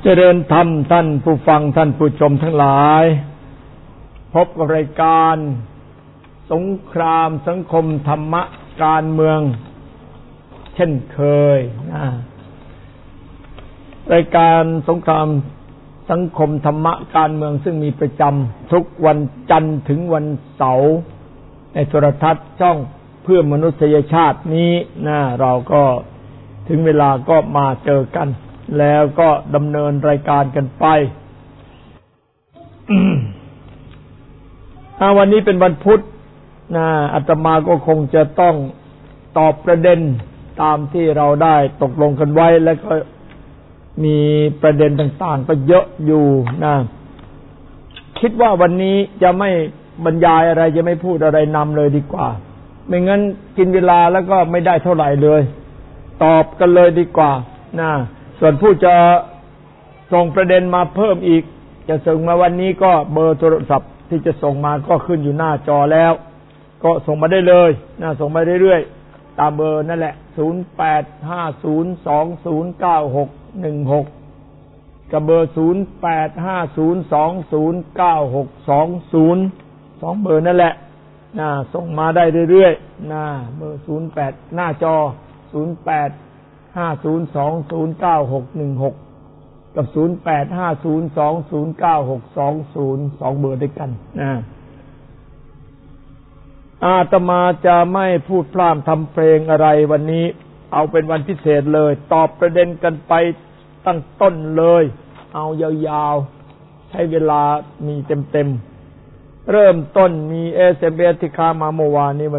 เจริญธรรมท่านผู้ฟังท่านผู้ชมทั้งหลายพบกับรายการสงครามสังคมธรรมะการเมืองเช่นเคยรายการสงครามสังคมธรรมะการเมืองซึ่งมีประจำทุกวันจันทร์ถึงวันเสาร์ในโทรทัศน์ช่องเพื่อมนุษยชาตินี้เราก็ถึงเวลาก็มาเจอกันแล้วก็ดำเนินรายการกันไป วันนี้เป็นวันพุธอาตมาก็คงจะต้องตอบประเด็นตามที่เราได้ตกลงกันไว้แล้วก็มีประเด็นต่างๆก็เยอะอยู่คิดว่าวันนี้จะไม่บรรยายอะไรจะไม่พูดอะไรนำเลยดีกว่าไม่งั้นกินเวลาแล้วก็ไม่ได้เท่าไหร่เลยตอบกันเลยดีกว่าส่วนผู้จะส่งประเด็นมาเพิ่มอีกจะส่งมาวันนี้ก็เบอร์โทรศัพท์ที่จะส่งมาก็ขึ้นอยู่หน้าจอแล้วก็ส่งมาได้เลยส่งมาเรื่อยๆตามเบอร์นั่นแหละ0850209616กับเบอร์0850209620 2เบอร์นั่นแหละส่งมาได้เรื่อยๆเบอร์08หน้าจอ0850209616กับ0850209620 2เบอร์ด้วยกันอาตมาจะไม่พูดพร่ำทำเพลงอะไรวันนี้เอาเป็นวันพิเศษเลยตอบประเด็นกันไปตั้งต้นเลยเอายาวๆใช้เวลามีเต็มๆเริ่มต้นมี SMS ที่เข้ามาเมื่อวานนี้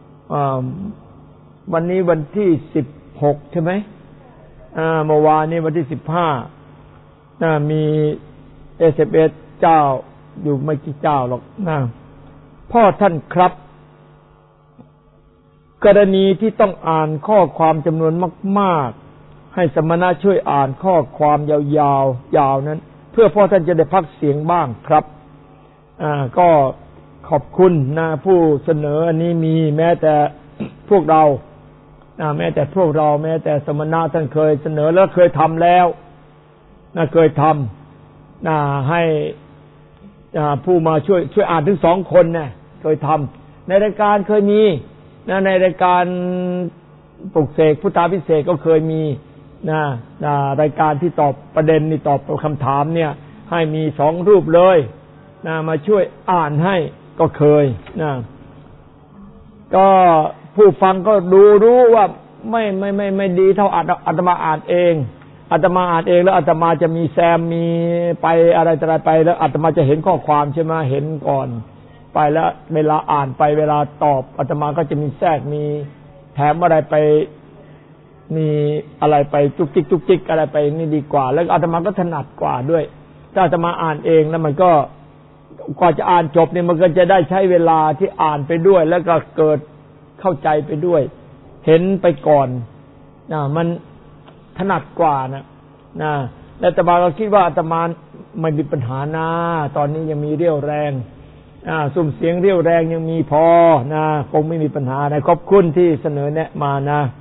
วันนี้วันที่16ใช่ไหมเมื่อวานนี้วันที่15มี SMS เจ้าอยู่ไม่กี่เจ้าหรอกพ่อท่านครับกรณีที่ต้องอ่านข้อความจำนวนมากๆให้สมณะช่วยอ่านข้อความยาวๆนั้นเพื่อพ่อท่านจะได้พักเสียงบ้างครับก็ขอบคุณผู้เสนออันนี้มีแม้แต่พวกเราแม้แต่สมณะท่านเคยเสนอแล้วเคยทำแล้วเคยทำให้ผู้มาช่วยอ่านถึง2คนเคยทำในรายการเคยมีในรายการปลุกเสกพุทธาภิเษกก็เคยมีรายการที่ตอบประเด็นนี่ตอบคำถามเนี่ยให้มี2รูปเลยมาช่วยอ่านให้ก็เคยก็ผู้ฟังก็รู้ว่าไม่ดีเท่าอาตมาอ่านเองแล้วอาตมาจะมีแซมมีไปอะไรไปแล้วอาตมาจะเห็นข้อความใช่ไหมเห็นก่อนไปแล้วเวลาอ่านไปเวลาตอบอาตมาก็จะมีแทรกมีแถมอะไรไปมีอะไรไปจุกจิกอะไรไปนี่ดีกว่าแล้วอาตมาก็ถนัดกว่าด้วยถ้าอาตมาอ่านเองแล้วมันก็กว่าจะอ่านจบเนี่ยมันก็จะได้ใช้เวลาที่อ่านไปด้วยแล้วก็เกิดเข้าใจไปด้วยเห็นไปก่อนมันถนัดกว่าแล้วอาตมาก็คิดว่าอาตมาไม่มีปัญหาตอนนี้ยังมีเรี่ยวแรงสุ่มเสียงเรี่ยวแรงยังมีพอคงไม่มีปัญหาขอบคุณที่เสนอแนะมา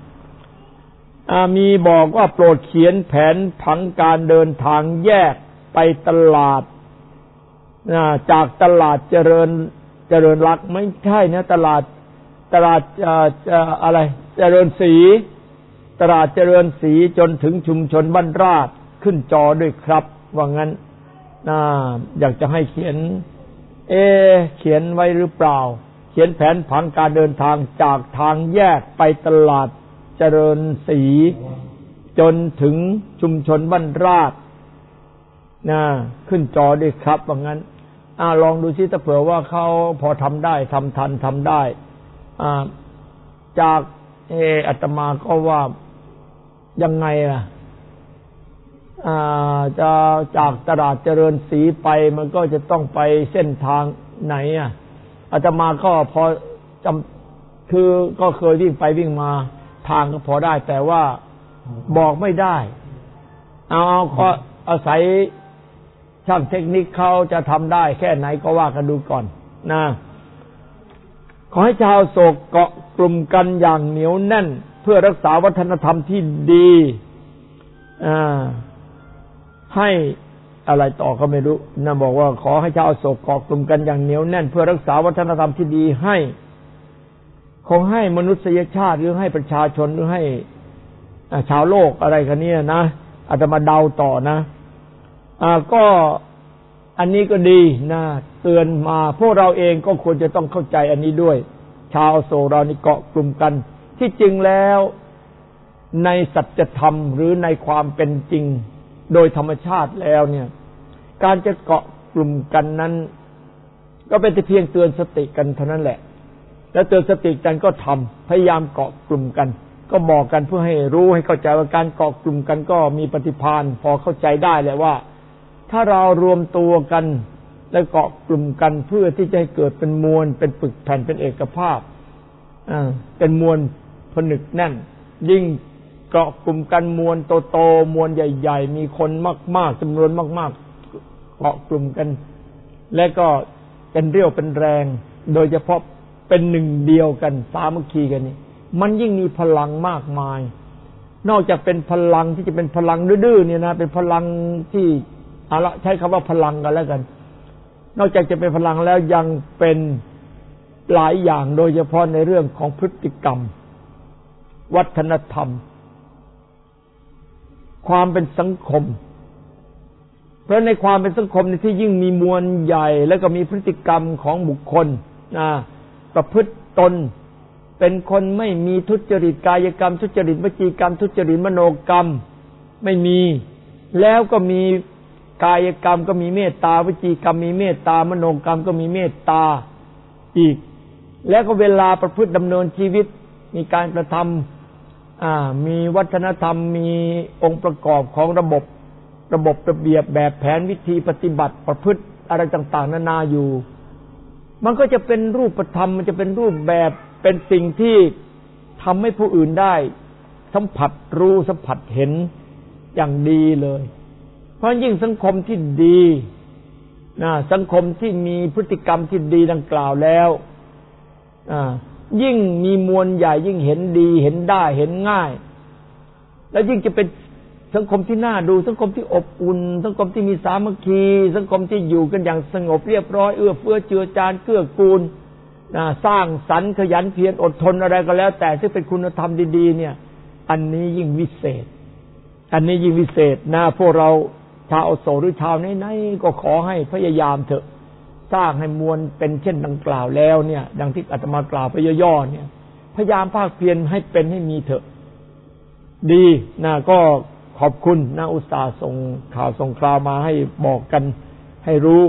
มีบอกว่าโปรดเขียนแผนผังการเดินทางแยกไปตลาดจากตลาดเจริญรักไม่ใช่ตลาดอะไรเจริญศรีตลาดเจริญศรีจนถึงชุมชนบ้านราชขึ้นจอด้วยครับว่างั้นอยากจะให้เขียนเขียนไว้หรือเปล่าเขียนแผนผังการเดินทางจากทางแยกไปตลาดเจริญศรีจนถึงชุมชนบ้านราชขึ้นจอด้วยครับว่างั้นลองดูซิถ้าเผื่อว่าเขาพอทำได้ทำทันทำได้จากอาตมาก็ว่ายังไงจะจากตลาดเจริญศรีไปมันก็จะต้องไปเส้นทางไหนอาตมาก็พอจำคือก็เคยวิ่งไปวิ่งมาทางก็พอได้แต่ว่าบอกไม่ได้ก็อาศัยช่างเทคนิคเขาจะทำได้แค่ไหนก็ว่ากันดูก่อนขอให้ชาวโศกเกาะกลุ่มกันอย่างเหนียวแน่นเพื่อรักษาวัฒนธรรมที่ดีให้อะไรต่อก็ไม่รู้นะบอกว่าขอให้ชาวอโศกเกาะกลุ่มกันอย่างเหนียวแน่นเพื่อรักษาวัฒนธรรมที่ดีให้คงให้มนุษยชาติหรือให้ประชาชนหรือให้ชาวโลกอะไรกันเนี่ยนะอาจจะมาเดาต่อนะก็อันนี้ก็ดีนะเตือนมาพวกเราเองก็ควรจะต้องเข้าใจอันนี้ด้วยชาวอโศกเรานี่เกาะกลุ่มกันที่จริงแล้วในสัจธรรมหรือในความเป็นจริงโดยธรรมชาติแล้วเนี่ยการจะเกาะกลุ่มกันนั้นก็เป็นแต่เพียงเตือนสติกันเท่านั้นแหละแล้วเตือนสติกันก็ทำพยายามเกาะกลุ่มกันก็บอกกันเพื่อให้รู้ให้เข้าใจว่าการเกาะกลุ่มกันก็มีปฏิภาณพอเข้าใจได้แหละว่าถ้าเรารวมตัวกันและเกาะกลุ่มกันเพื่อที่จะให้เกิดเป็นมวลเป็นปึกแผ่นเป็นเอกภาพเป็นมวลผนึกแน่นยิ่งเกาะกลุ่มกันมวลโตๆมวลใหญ่ๆมีคนมากๆจำนวนมากๆเกาะกลุ่มกันและก็เป็นเรี่ยวเป็นแรงโดยเฉพาะเป็นหนึ่งเดียวกันสามัคคีกันนี่มันยิ่งมีพลังมากมายนอกจากเป็นพลังที่จะเป็นพลังดื้อๆเนี่ยนะเป็นพลังที่เอาละใช้คำว่าพลังกันแล้วกันนอกจากจะเป็นพลังแล้วยังเป็นหลายอย่างโดยเฉพาะในเรื่องของพฤติกรรมวัฒนธรรมความเป็นสังคมเพราะในความเป็นสังคมที่ยิ่งมีมวลใหญ่แล้วก็มีพฤติกรรมของบุคคลประพฤติตนเป็นคนไม่มีทุจริตกายกรรมทุจริตวจีกรรมทุจริตมโนกรรมไม่มีแล้วก็มีกายกรรมก็มีเมตตาวจีกรรมมีเมตตามโนกรรมก็มีเมตตาอีกแล้วก็เวลาประพฤติดำเนินชีวิตมีการกระทำมีวัฒนธรรมมีองค์ประกอบของระบบระเบียบแบบแผนวิธีปฏิบัติประพฤติอะไรต่างๆนานาอยู่มันก็จะเป็นรูปธรรมมันจะเป็นรูปแบบเป็นสิ่งที่ทำให้ผู้อื่นได้สัมผัสรู้สัมผัสเห็นอย่างดีเลยเพราะยิ่งสังคมที่ดีสังคมที่มีพฤติกรรมที่ดีดังกล่าวแล้วยิ่งมีมวลใหญ่ยิ่งเห็นดีเห็นได้เห็นง่ายและยิ่งจะเป็นสังคมที่น่าดูสังคมที่อบอุ่นสังคมที่มีสามัคคีสังคมที่อยู่กันอย่างสงบเรียบร้อยเอื้อเฟื้อเจือจานเกื้อกูลสร้างสรรค์ขยันเพียรอดทนอะไรก็แล้วแต่ที่เป็นคุณธรรมดีๆเนี่ยอันนี้ยิ่งวิเศษอันนี้ยิ่งวิเศษพวกเราชาวอโศกหรือชาวไหนๆก็ขอให้พยายามเถอะสร้างให้มวลเป็นเช่นดังกล่าวแล้วเนี่ยดังที่อาตมากล่าวไปย่อๆเนี่ยพยายามภาคเพียรให้เป็นให้มีเถอะดีก็ขอบคุณอุตส่าห์ส่งข่าวส่งคราวมาให้บอกกันให้รู้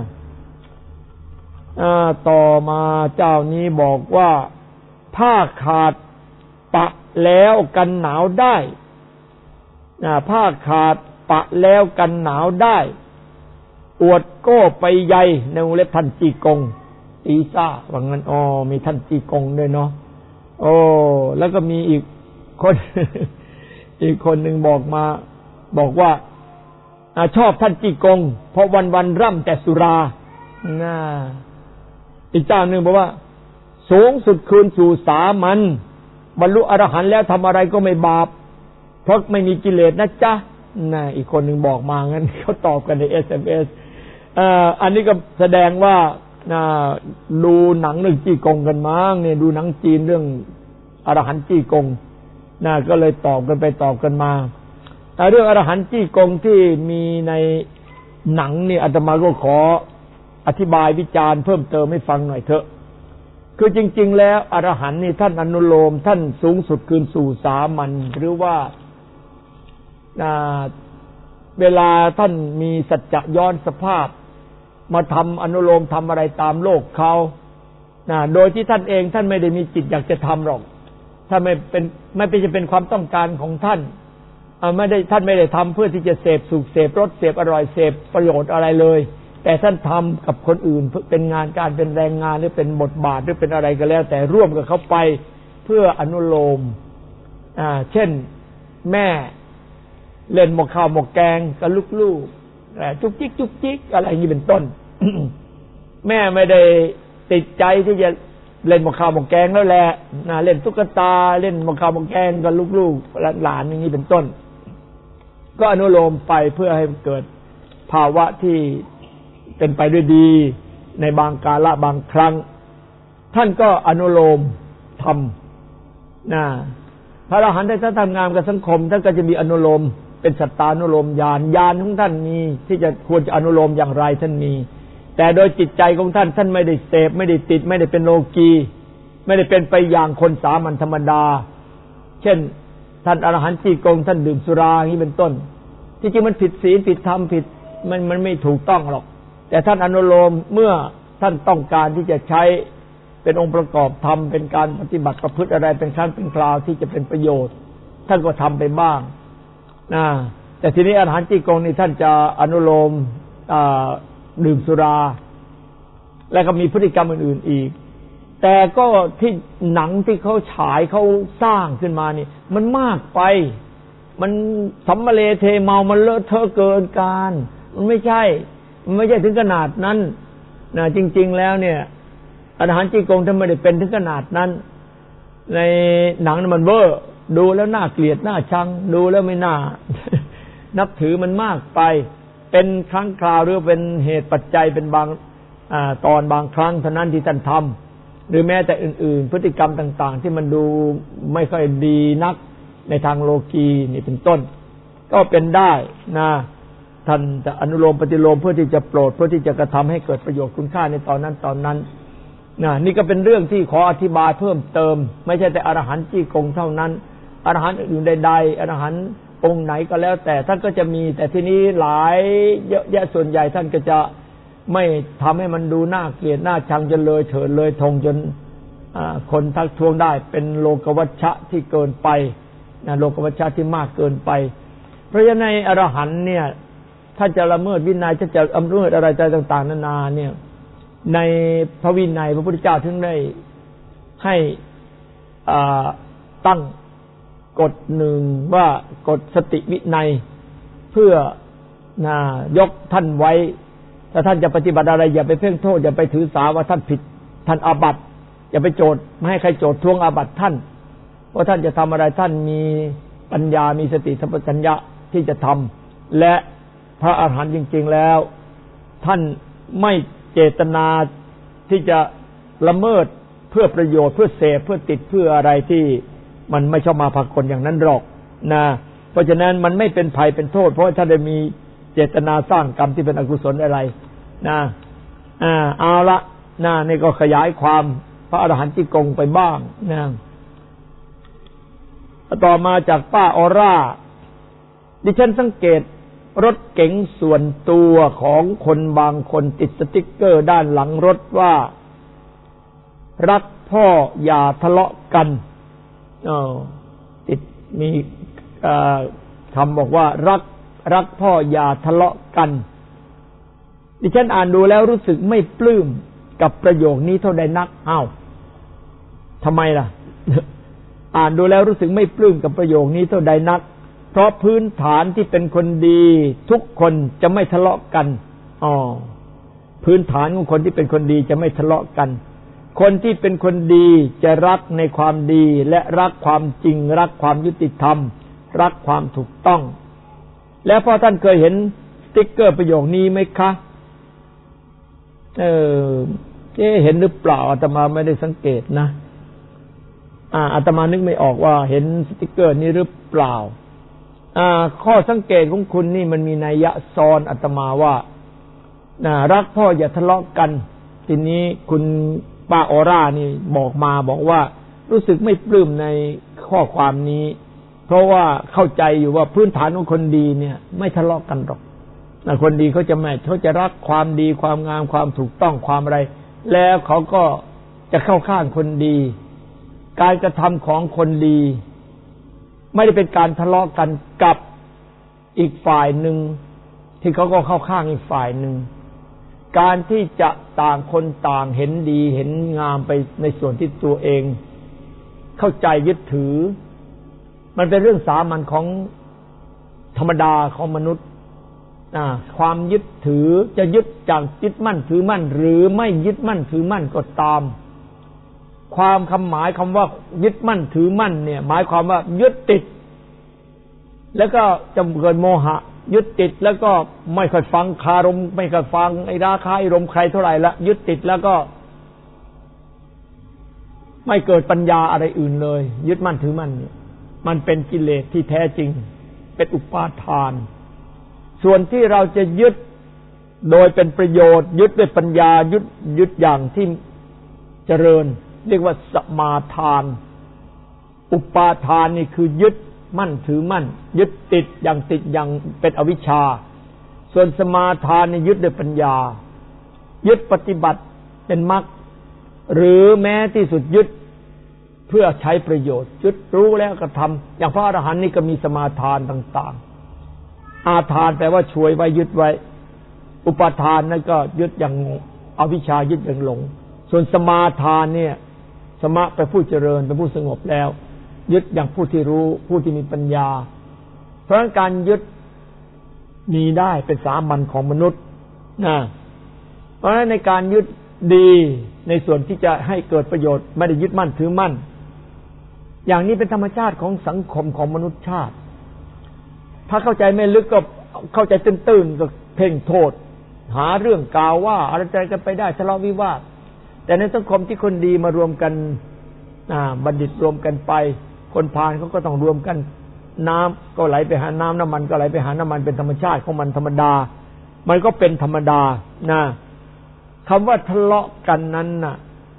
ต่อมาเจ้านี้บอกว่าผ้าขาดปะแล้วกันหนาวได้ผ้าขาดปะแล้วกันหนาวได้อวดโก้ไปใหญ่ในวงเล็บท่านจีกงตีซ่าว่างั้นมีท่านจีกงด้วยเนาะแล้วก็มีอีกคน อีกคนหนึ่งบอกมาบอกว่าชอบท่านจีกงเพราะวันๆร่ำแต่สุราอีกเจ้าหนึ่งบอกว่าสูงสุดคืนสู่สามัญบรรลุอรหันต์แล้วทำอะไรก็ไม่บาปเพราะไม่มีกิเลสนะจ๊ะอีกคนหนึ่งบอกมางั้นเขาตอบกันใน SMS อันนี้ก็แสดงว่าดูหนังเรื่องจี้กงกันมั้งเนี่ยดูหนังจีนเรื่องอรหันต์จี้กงก็เลยตอบกันไปตอบกันมาแต่เรื่องอรหันต์จี้กงที่มีในหนังนี่อาตมาก็ขออธิบายวิจารณ์เพิ่มเติมให้ฟังหน่อยเถอะคือจริงๆแล้วอรหันต์นี่ท่านอนุโลมท่านสูงสุดคืนสู่สามัญหรือว่าเวลาท่านมีสัจจะย้อนสภาพมาทำอนุโลมทำอะไรตามโลกเขาโดยที่ท่านเองท่านไม่ได้มีจิตอยากจะทำหรอกถ้าไม่เป็นความต้องการของท่านท่านไม่ได้ทำเพื่อที่จะเสพสุขเสพรสเสพอร่อยเสพประโยชน์อะไรเลยแต่ท่านทำกับคนอื่นเป็นงานการเป็นแรงงานหรือเป็นบทบาทหรือเป็นอะไรก็แล้วแต่ร่วมกับเขาไปเพื่ออนุโลมเช่นแม่เล่นหมกข้าวหมกแกงกับลูกๆจุกจิกจุกจิกอะไรอย่างนี้เป็นต้น แม่ไม่ได้ติดใจที่จะเล่นหมกข้าวหมกแกงแล้วแหละเล่นตุ๊กตาเล่นหมกข้าวหมกแกงกับลูกๆหลานอย่างนี้เป็นต้นก็อนุโลมไปเพื่อให้เกิดภาวะที่เป็นไปด้วยดีในบางกาลบางครั้งท่านก็อนุโลมทำพระอรหันต์ถ้าทำงานกับสังคมท่านก็จะมีอนุโลมเป็นสัตตานุโลมญาณของท่านมีที่จะควรจะอนุโลมอย่างไรท่านมีแต่โดยจิตใจของท่านไม่ได้เสพไม่ได้ติดไม่ได้เป็นโลกีไม่ได้เป็นไปอย่างคนสามัญธรรมดาเช่นท่านอรหันต์จี้กงท่านดื่มสุราอย่างนี้เป็นต้นที่จริงมันผิดศีลผิดธรรมผิดมันไม่ถูกต้องหรอกแต่ท่านอนุโลมเมื่อท่านต้องการที่จะใช้เป็นองค์ประกอบธรรมเป็นการปฏิบัติประพฤติอะไรเป็นครั้งเป็นคราวที่จะเป็นประโยชน์ท่านก็ทำไปบ้างแต่ทีนี้อรหันต์จี้กงนี่ท่านจะอนุโลมดื่มสุราและก็มีพฤติกรรมอื่นๆอีกแต่ก็ที่หนังที่เขาฉายเขาสร้างขึ้นมานี่มันมากไปมันสัมมะเลเทเมามันเลอะเทอะเกินการมันไม่ใช่ถึงขนาดนั้นจริงๆแล้วเนี่ยอรหันต์จี้กงท่านไม่ได้เป็นถึงขนาดนั้นในหนังมันเวอร์ดูแล้วน่าเกลียดน่าชังดูแล้วไม่น่า นับถือมันมากไปเป็นครั้งคราวหรือเป็นเหตุปัจจัยเป็นบางตอนบางครั้งเท่านั้นที่ท่านทำหรือแม้แต่อื่นๆพฤติกรรมต่างๆที่มันดูไม่ค่อยดีนักในทางโลกีนี่เป็นต้นก็เป็นได้ท่านจะอนุโลมปฏิโลมเพื่อที่จะโปรดเพื่อที่จะกระทำให้เกิดประโยชน์คุณค่าในตอนนั้นนี่ก็เป็นเรื่องที่ขออธิบายเพิ่มเติมไม่ใช่แต่อรหันต์จี้กงเท่านั้นอรหันต์อื่นใดๆอรหันต์องค์ไหนก็แล้วแต่ท่านก็จะมีแต่ทีนี้หลายเยอะแยะส่วนใหญ่ท่านก็จะไม่ทำให้มันดูน่าเกลียดน่าชังจนเลยเถิดเลยทงจนคนทักท้วงได้เป็นโลกวัชชะที่เกินไปโลกวัชชะที่มากเกินไปเพราะฉะนั้นในอรหันต์เนี่ยถ้าจะละเมิดวินัยจะละเมิดอะไรต่างๆนานาเนี่ยในพระวินัยพระพุทธเจ้าถึงได้ให้ตั้งกฎหนึ่งว่ากฎสติวินัยเพื่อยกท่านไว้ถ้าท่านจะปฏิบัติอะไรอย่าไปเพ่งโทษอย่าไปถือสาว่าท่านผิดท่านอาบัติอย่าไปโจทย์ไม่ให้ใครโจทย์ทวงอาบัติท่านเพราะท่านจะทำอะไรท่านมีปัญญามีสติสัมปชัญญะที่จะทำและพระอรหันต์จริงๆแล้วท่านไม่เจตนาที่จะละเมิดเพื่อประโยชน์เพื่อเสพเพื่อติดเพื่ออะไรที่มันไม่ชอบมาพากลอย่างนั้นหรอกเพราะฉะนั้นมันไม่เป็นภัยเป็นโทษเพราะท่านได้มีเจตนาสร้างกรรมที่เป็นอกุศลอะไรเอาละนี่ก็ขยายความพระอรหันต์จี้กงไปบ้างต่อมาจากป้าออร่าดิฉันสังเกตรถเก๋งส่วนตัวของคนบางคนติดสติ๊กเกอร์ด้านหลังรถว่ารักพ่ออย่าทะเลาะกันติดมีคำบอกว่ารักพ่ออย่าทะเลาะกันดิฉันอ่านดูแล้วรู้สึกไม่ปลื้มกับประโยคนี้เท่าใดนักทำไมล่ะ อ่านดูแล้วรู้สึกไม่ปลื้มกับประโยคนี้เท่าใดนักเพราะพื้นฐานที่เป็นคนดีทุกคนจะไม่ทะเลาะกันพื้นฐานของคนที่เป็นคนดีจะไม่ทะเลาะกันคนที่เป็นคนดีจะรักในความดีและรักความจริงรักความยุติธรรมรักความถูกต้องแล้วพอท่านเคยเห็นสติ๊กเกอร์ประโยคนี้ไหมคะเห็นหรือเปล่าอาตมาไม่ได้สังเกตนะอาตมานึกไม่ออกว่าเห็นสติ๊กเกอร์นี้หรือเปล่าข้อสังเกตของคุณนี่มันมีนัยยะซ้อนอาตมาว่ารักพ่ออย่าทะเลาะกันทีนี้คุณป้าออร่านี่บอกว่ารู้สึกไม่ปลื้มในข้อความนี้เพราะว่าเข้าใจอยู่ว่าพื้นฐานของคนดีเนี่ยไม่ทะเลาะกันหรอกคนดีเขาจะรักความดีความงามความถูกต้องความอะไรแล้วเขาก็จะเข้าข้างคนดีการกระทำของคนดีไม่ได้เป็นการทะเลาะกันกับอีกฝ่ายหนึ่งที่เขาก็เข้าข้างอีกฝ่ายหนึ่งการที่จะต่างคนต่างเห็นดีเห็นงามไปในส่วนที่ตัวเองเข้าใจยึดถือมันเป็นเรื่องสามัญของธรรมดาของมนุษย์ความยึดถือจะยึดจากยึดมั่นถือมั่นหรือไม่ยึดมั่นถือมั่นก็ตามความคำหมายคำว่ายึดมั่นถือมั่นเนี่ยหมายความว่ายึดติดแล้วก็จะเกิดโมหะยึดติดแล้วก็ไม่ค่อยฟังคารมไม่ค่อยฟังไอ้ราคะอารมณ์ใครเท่าไหร่ละยึดติดแล้วก็ไม่เกิดปัญญาอะไรอื่นเลยยึดมั่นถือมั่นมันเป็นกิเลสที่แท้จริงเป็นอุปาทานส่วนที่เราจะยึดโดยเป็นประโยชน์ยึดด้วยปัญญายึดอย่างที่เจริญเรียกว่าสมาทานอุปาทานนี่คือยึดมั่นถือมั่นยึดติดอย่างเป็นอวิชชาส่วนสมาทานนี่ยึดด้วยปัญญายึดปฏิบัติเป็นมรรคหรือแม้ที่สุดยึดเพื่อใช้ประโยชน์ยึดรู้แล้วก็ทำอย่างพระอรหันต์นี่ก็มีสมาทานต่างๆอาทานแปลว่าช่วยไว้ยึดไว้อุปาทานนั่นก็ยึดอย่างอวิชชายึดอย่างหลงส่วนสมาทานเนี่ยสมะไปผู้เจริญเป็นผู้สงบแล้วยึดอย่างผู้ที่รู้ผู้ที่มีปัญญาเพราะการยึดมีได้เป็นสามัญของมนุษย์นะเพราะฉะนั้นในการยึดดีในส่วนที่จะให้เกิดประโยชน์ไม่ได้ยึดมั่นถือมั่นอย่างนี้เป็นธรรมชาติของสังคมของมนุษยชาติถ้าเข้าใจไม่ลึกก็เข้าใจตื้นๆก็เพ่งโทษหาเรื่องกล่าวว่าอะไรกันไปได้ทะเลาะวิวาทแต่ในสังคมที่คนดีมารวมกันบัณฑิตรวมกันไปคนพาลเขาก็ต้องรวมกันน้ำก็ไหลไปหาน้ำน้ำมันก็ไหลไปหาน้ำมันเป็นธรรมชาติของมันธรรมดามันก็เป็นธรรมดานะคำว่าทะเลาะกันนั้นน่ะ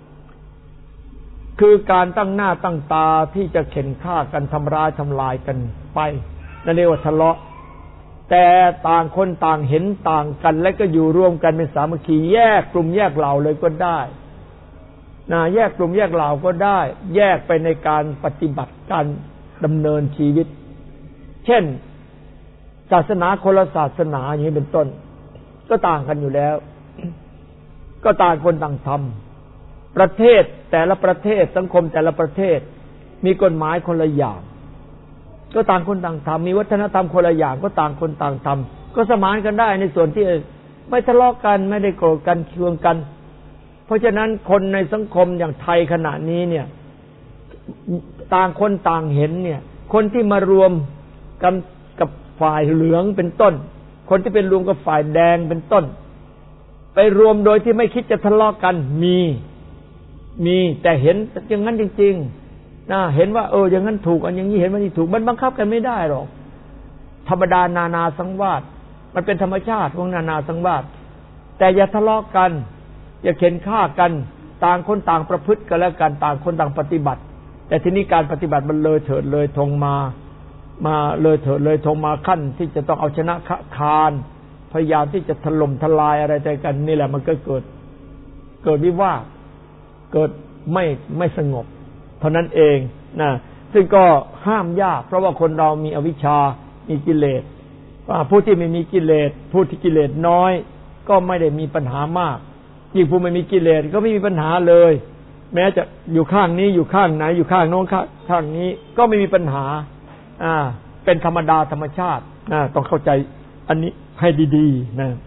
คือการตั้งหน้าตั้งตาที่จะเข็นฆ่ากันทำร้ายทำลายกันไปนั่นเรียกว่าทะเลาะแต่ต่างคนต่างเห็นต่างกันและก็อยู่ร่วมกันเป็นสามัคคีแยกกลุ่มแยกเหล่าเลยก็ได้แยกกลุ่มแยกเหล่าก็ได้แยกไปในการปฏิบัติการดำเนินชีวิตเช่นศาสนาคนละศาสนาอย่างนี้เป็นต้นก็ต่างกันอยู่แล้วก็ต่างคนต่างทำประเทศแต่ละประเทศสังคมแต่ละประเทศมีกฎหมายคนละอย่างก็ต่างคนต่างทำมีวัฒนธรรมคนละอย่างก็ต่างคนต่างทำก็สมานกันได้ในส่วนที่ไม่ทะเลาะกันไม่ได้โกรธกันเคืองกันเพราะฉะนั้นคนในสังคมอย่างไทยขณะนี้เนี่ยต่างคนต่างเห็นเนี่ยคนที่มารวมกันกับฝ่ายเหลืองเป็นต้นคนที่เป็นรวมกับฝ่ายแดงเป็นต้นไปรวมโดยที่ไม่คิดจะทะเลาะกันมีแต่เห็นอย่างนั้นจริงๆเห็นว่าอย่างนั้นถูกอันอย่างนี้เห็นว่านี่ถูกมันบังคับกันไม่ได้หรอกธรรมดานานาสังวาสมันเป็นธรรมชาติของนานาสังวาสแต่อย่าทะเลาะกันอย่าเข็นฆ่ากันต่างคนต่างประพฤติกันแล้วกันต่างคนต่างปฏิบัติแต่ทีนี้การปฏิบัติมันเลยเถิดเลยทงมาเลยเถิดเลยทงมาขั้นที่จะต้องเอาชนะคานพยายามที่จะถล่มทลายอะไรแต่กันนี่แหละมันก็เกิดวิวาทเกิดไม่สงบเท่านั้นเองนะซึ่งก็ห้ามยากเพราะว่าคนเรามีอวิชชามีกิเลสผู้ที่ไม่มีกิเลสผู้ที่กิเลสน้อยก็ไม่ได้มีปัญหามากยิ่งผู้ไม่มีกิเลสก็ไม่มีปัญหาเลยแม้จะอยู่ข้างนี้อยู่ข้างไหนอยู่ข้างโน้นข้างนี้ก็ไม่มีปัญหาเป็นธรรมดาธรรมชาติต้องเข้าใจอันนี้ให้ดีๆนะ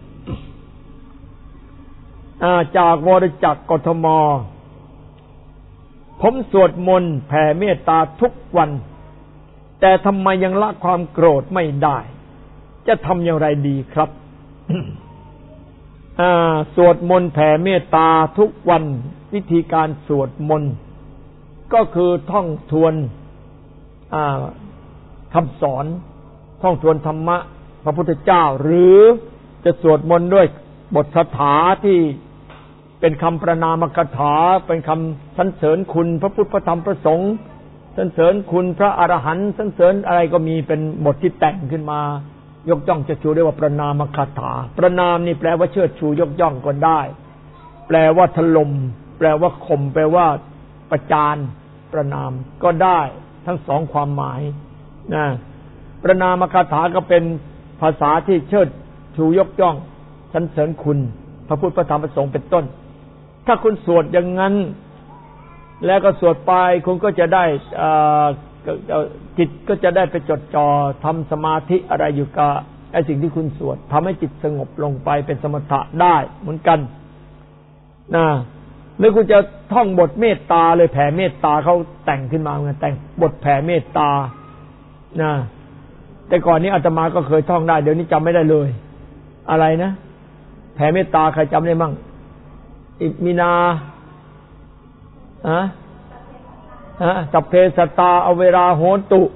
จากวรจักรกทมผมสวดมนต์แผ่เมตตาทุกวันแต่ทำไมยังละความโกรธไม่ได้จะทำอย่างไรดีครับ สวดมนต์แผ่เมตตาทุกวันวิธีการสวดมนต์ก็คือท่องทวนคำสอนท่องทวนธรรมะพระพุทธเจ้าหรือจะสวดมนต์ด้วยบทคาถาที่เป็นคำประนามคาถาเป็นคำสรรเสริญคุณพระพุทธพระธรรมพระสงฆ์สรรเสริญคุณพระอรหันต์สรรเสริญอะไรก็มีเป็นบทที่แต่งขึ้นมายกย่องจะชูเรียกว่าประนามคาถาประนามนี่แปลว่าเชิดชูยกย่องก็ได้แปลว่าถล่มแปลว่าข่มแปลว่าประจานประนามก็ได้ทั้งสองความหมายนะประนามคาถาก็เป็นภาษาที่เชิดชูยกย่องสรรเสริญคุณพระพุทธพระธรรมพระสงฆ์เป็นต้นถ้าคุณสวดอย่างนั้นแล้วก็สวดไปคุณก็จะได้จิตก็จะได้ไปจดจ่อทำสมาธิอะไรอยู่กับไอ้สิ่งที่คุณสวดทำให้จิตสงบลงไปเป็นสมถะได้เหมือนกันนะหรือคุณจะท่องบทเมตตาเลยแผ่เมตตาเขาแต่งขึ้นมาเหมือนแต่งบทแผ่เมตตานะแต่ก่อนนี้อาตมาก็เคยท่องได้เดี๋ยวนี้จำไม่ได้เลยอะไรนะแผ่เมตตาใครจำได้มั่งอิมินาสัพเพสัตตาอเวราโหนตุ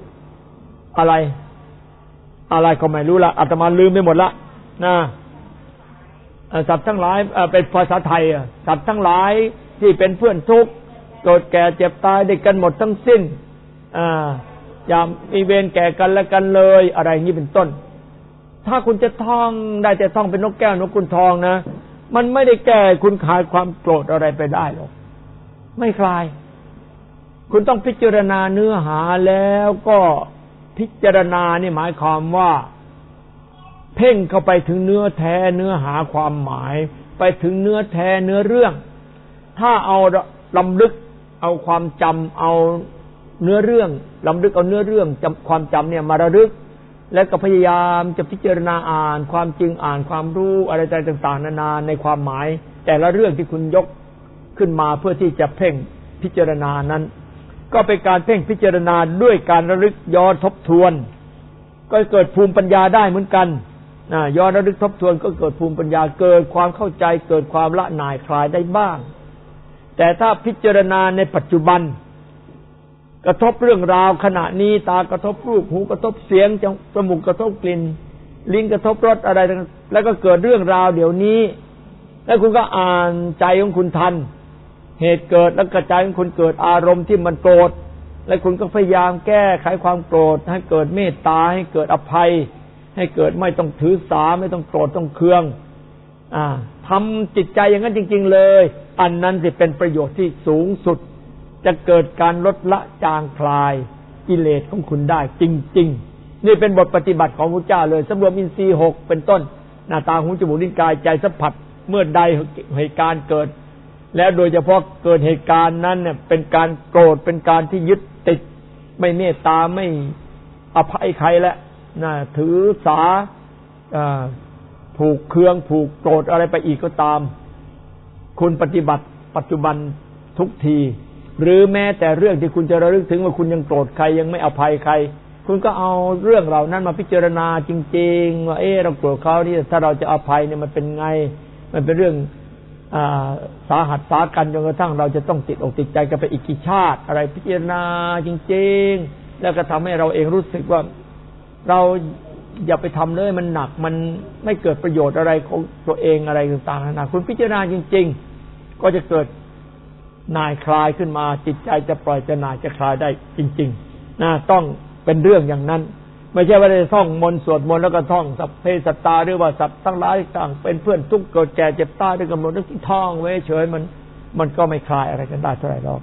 อะไรก็ไม่รู้ละอาตมาลืมไปหมดละนะสัตว์ทั้งหลายเป็นภาษาไทยสัตว์ทั้งหลายที่เป็นเพื่อนทุกข์เกิดแก่เจ็บตายได้กันหมดทั้งสิ้นอย่ามีเวรแก่กันและกันเลยอะไรอย่างนี้เป็นต้นถ้าคุณจะท่องได้แต่ท่องเป็นนกแก้วนกขุนทองนะมันไม่ได้แก้คุณคลายความโกรธอะไรไปได้หรอกไม่คลายคุณต้องพิจารณาเนื้อหาแล้วก็พิจารณานี่หมายความว่าเพ่งเข้าไปถึงเนื้อแท้เนื้อหาความหมายไปถึงเนื้อแท้เนื้อเรื่องถ้าเอาลำลึกเอาความจำเอาเนื้อเรื่องลำลึกเอาเนื้อเรื่องความจำเนี่ยมาระลึกแล้วก็พยายามจะพิจารณาอ่านความจริงอ่านความรู้อะไรต่างๆนานาในความหมายแต่ละเรื่องที่คุณยกขึ้นมาเพื่อที่จะเพ่งพิจารณานั้นก็เป็นการเพ่งพิจารณาด้วยการระลึกย้อนทบทวนก็เกิดภูมิปัญญาได้เหมือนกันย้อนระลึกทบทวนก็เกิดภูมิปัญญาเกิดความเข้าใจเกิดความละหน่ายคลายได้บ้างแต่ถ้าพิจารณาในปัจจุบันกระทบเรื่องราวขณะนี้ตากระทบรูปหูกระทบเสียงจมูกกระทบกลิ่นลิ้นกระทบรสอะไรแล้วก็เกิดเรื่องราวเดี๋ยวนี้แล้วคุณก็อ่านใจของคุณทันเหตุเกิดแล้วกระจายของคุณเกิดอารมณ์ที่มันโกรธแล้วคุณก็พยายามแก้ไขความโกรธให้เกิดเมตตาให้เกิดอภัยให้เกิดไม่ต้องถือสาไม่ต้องโกรธต้องเคืองทำจิตใจอย่างนั้นจริงๆเลยอันนั้นจะเป็นประโยชน์ที่สูงสุดจะเกิดการลดละจางคลายกิเลสของคุณได้จริงๆนี่เป็นบทปฏิบัติของพระเจ้าเลยสำรวมอินทรีย์6เป็นต้นหน้าตาหูจมูกลิ้นกายใจสัมผัสเมื่อใดเหตุการณ์เกิดแล้วโดยเฉพาะเกิดเหตุการณ์นั้นเนี่ยเป็นการโกรธเป็นการที่ยึดติดไม่เมตตาไม่อภัยใครแล้วถือสาผูกเคืองผูกโกรธอะไรไปอีกก็ตามคุณปฏิบัติปัจจุบันทุกทีหรือแม้แต่เรื่องที่คุณจะระลึกถึงว่าคุณยังโกรธใครยังไม่อภัยใครคุณก็เอาเรื่องเหล่านั้นมาพิจารณาจริงๆว่าเราโกรธเขานี่ถ้าเราจะอภัยเนี่ยมันเป็นไงมันเป็นเรื่องสาหัสสากันจนกระทั่งเราจะต้องติดอกติดใจกันไปอีกกี่ชาติอะไรพิจารณาจริงๆแล้วก็ทำให้เราเองรู้สึกว่าเราอย่าไปทำเลยมันหนักมันไม่เกิดประโยชน์อะไรของตัวเองอะไรต่างๆนะคุณพิจารณาจริงๆก็จะเกิดหน่ายคลายขึ้นมาจิตใจจะปล่อยจะหน่ายจะคลายได้จริงๆต้องเป็นเรื่องอย่างนั้นไม่ใช่ว่าจะท่องมนต์สวดมนต์แล้วก็ท่องสัพเพสัตตาหรือว่าสัตว์ทั้งหลายต่างเป็นเพื่อนทุกข์เกิดแก่เจ็บตายด้วยกันหมดที่ท่องไว้เฉยมันก็ไม่คลายอะไรกันได้เท่าไหร่หรอก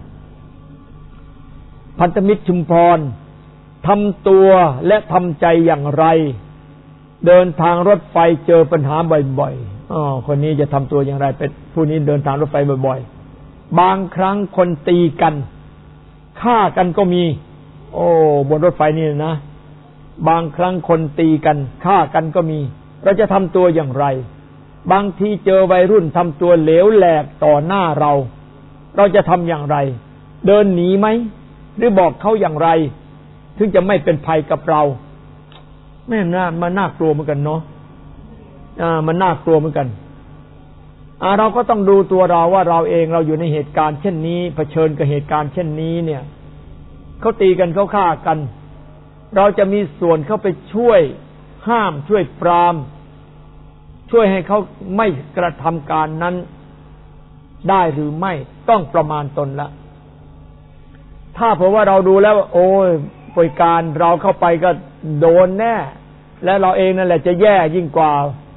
พันธมิตรชุมพรทำตัวและทำใจอย่างไรเดินทางรถไฟเจอปัญหาบ่อยๆคนนี้จะทำตัวอย่างไรเป็นผู้นี้เดินทางรถไฟบ่อยๆบางครั้งคนตีกันฆ่ากันก็มีบนรถไฟนี่นะบางครั้งคนตีกันฆ่ากันก็มีเราจะทำตัวอย่างไรบางทีเจอวัยรุ่นทำตัวเหลวแหลกต่อหน้าเราจะทำอย่างไรเดินหนีไหมหรือบอกเขาอย่างไรถึงจะไม่เป็นภัยกับเรามันน่ากลัวเหมือนกันเนาะมันน่ากลัวเหมือนกันเราก็ต้องดูตัวเราว่าเราเองเราอยู่ในเหตุการณ์เช่นนี้เผชิญกับเหตุการณ์เช่นนี้เนี่ยเขาตีกันเขาฆ่ากันเราจะมีส่วนเข้าไปช่วยห้ามช่วยปรามช่วยให้เขาไม่กระทำการนั้นได้หรือไม่ต้องประมาณตนละถ้าเพราะว่าเราดูแล้วป่วยการเราเข้าไปก็โดนแน่และเราเองนั่นแหละจะแย่ยิ่งกว่า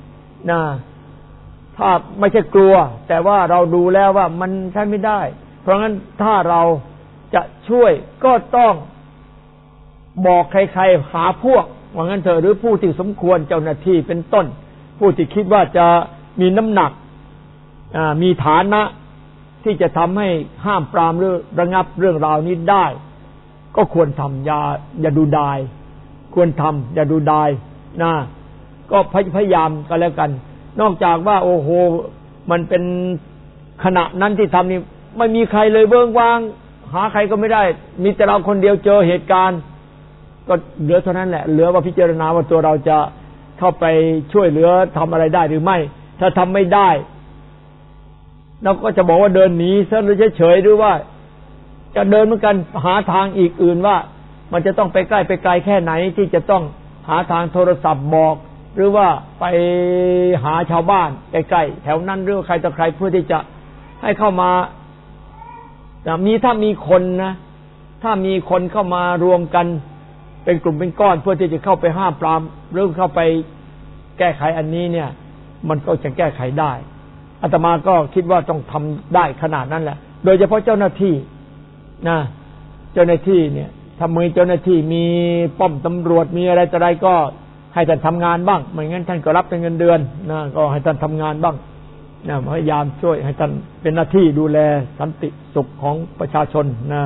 ถ้าไม่ใช่กลัวแต่ว่าเราดูแล้วว่ามันใช้ไม่ได้เพราะงั้นถ้าเราจะช่วยก็ต้องบอกใครๆหาพวกว่างั้นเถอะหรือผู้ที่สมควรเจ้าหน้าที่เป็นต้นผู้ที่คิดว่าจะมีน้ำหนักมีฐานะที่จะทำให้ห้ามปรามหรือระงับเรื่องราวนี้ได้ก็ควรทำอย่าดูดายควรทำอย่าดูดายก็พยายามกันแล้วกันนอกจากว่ามันเป็นขณะนั้นที่ทำนี่ไม่มีใครเลยเบื้องว่างหาใครก็ไม่ได้มีแต่เราคนเดียวเจอเหตุการณ์ก็เหลือเท่านั้นแหละเหลือว่าพิจารณาว่าตัวเราจะเข้าไปช่วยเหลือทำอะไรได้หรือไม่ถ้าทำไม่ได้เราก็จะบอกว่าเดินหนีซะหรือเฉยๆหรือว่าจะเดินเหมือนกันหาทางอีกอื่นว่ามันจะต้องไปใกล้ไปไกลแค่ไหนที่จะต้องหาทางโทรศัพท์บอกหรือว่าไปหาชาวบ้านใกล้ๆแถวนั้นหรือใครต่อใครเพื่อที่จะให้เข้ามาถ้ามีคนนะถ้ามีคนเข้ามารวมกันเป็นกลุ่มเป็นก้อนเพื่อที่จะเข้าไปห้ามปรามหรือเข้าไปแก้ไขอันนี้เนี่ยมันก็จะแก้ไขได้อาตมาก็คิดว่าต้องทำได้ขนาดนั้นแหละโดยเฉพาะเจ้าหน้าที่นะเจ้าหน้าที่เนี่ยถ้ามือเจ้าหน้าที่มีป้อมตำรวจมีอะไรต่ออะไรก็ให้ท่านทำงานบ้างไม่งั้นท่านก็รับเป็นเงินเดือนนะก็ให้ท่านทำงานบ้างนะพยายามช่วยให้ท่านเป็นหน้าที่ดูแลสันติสุขของประชาชนนะ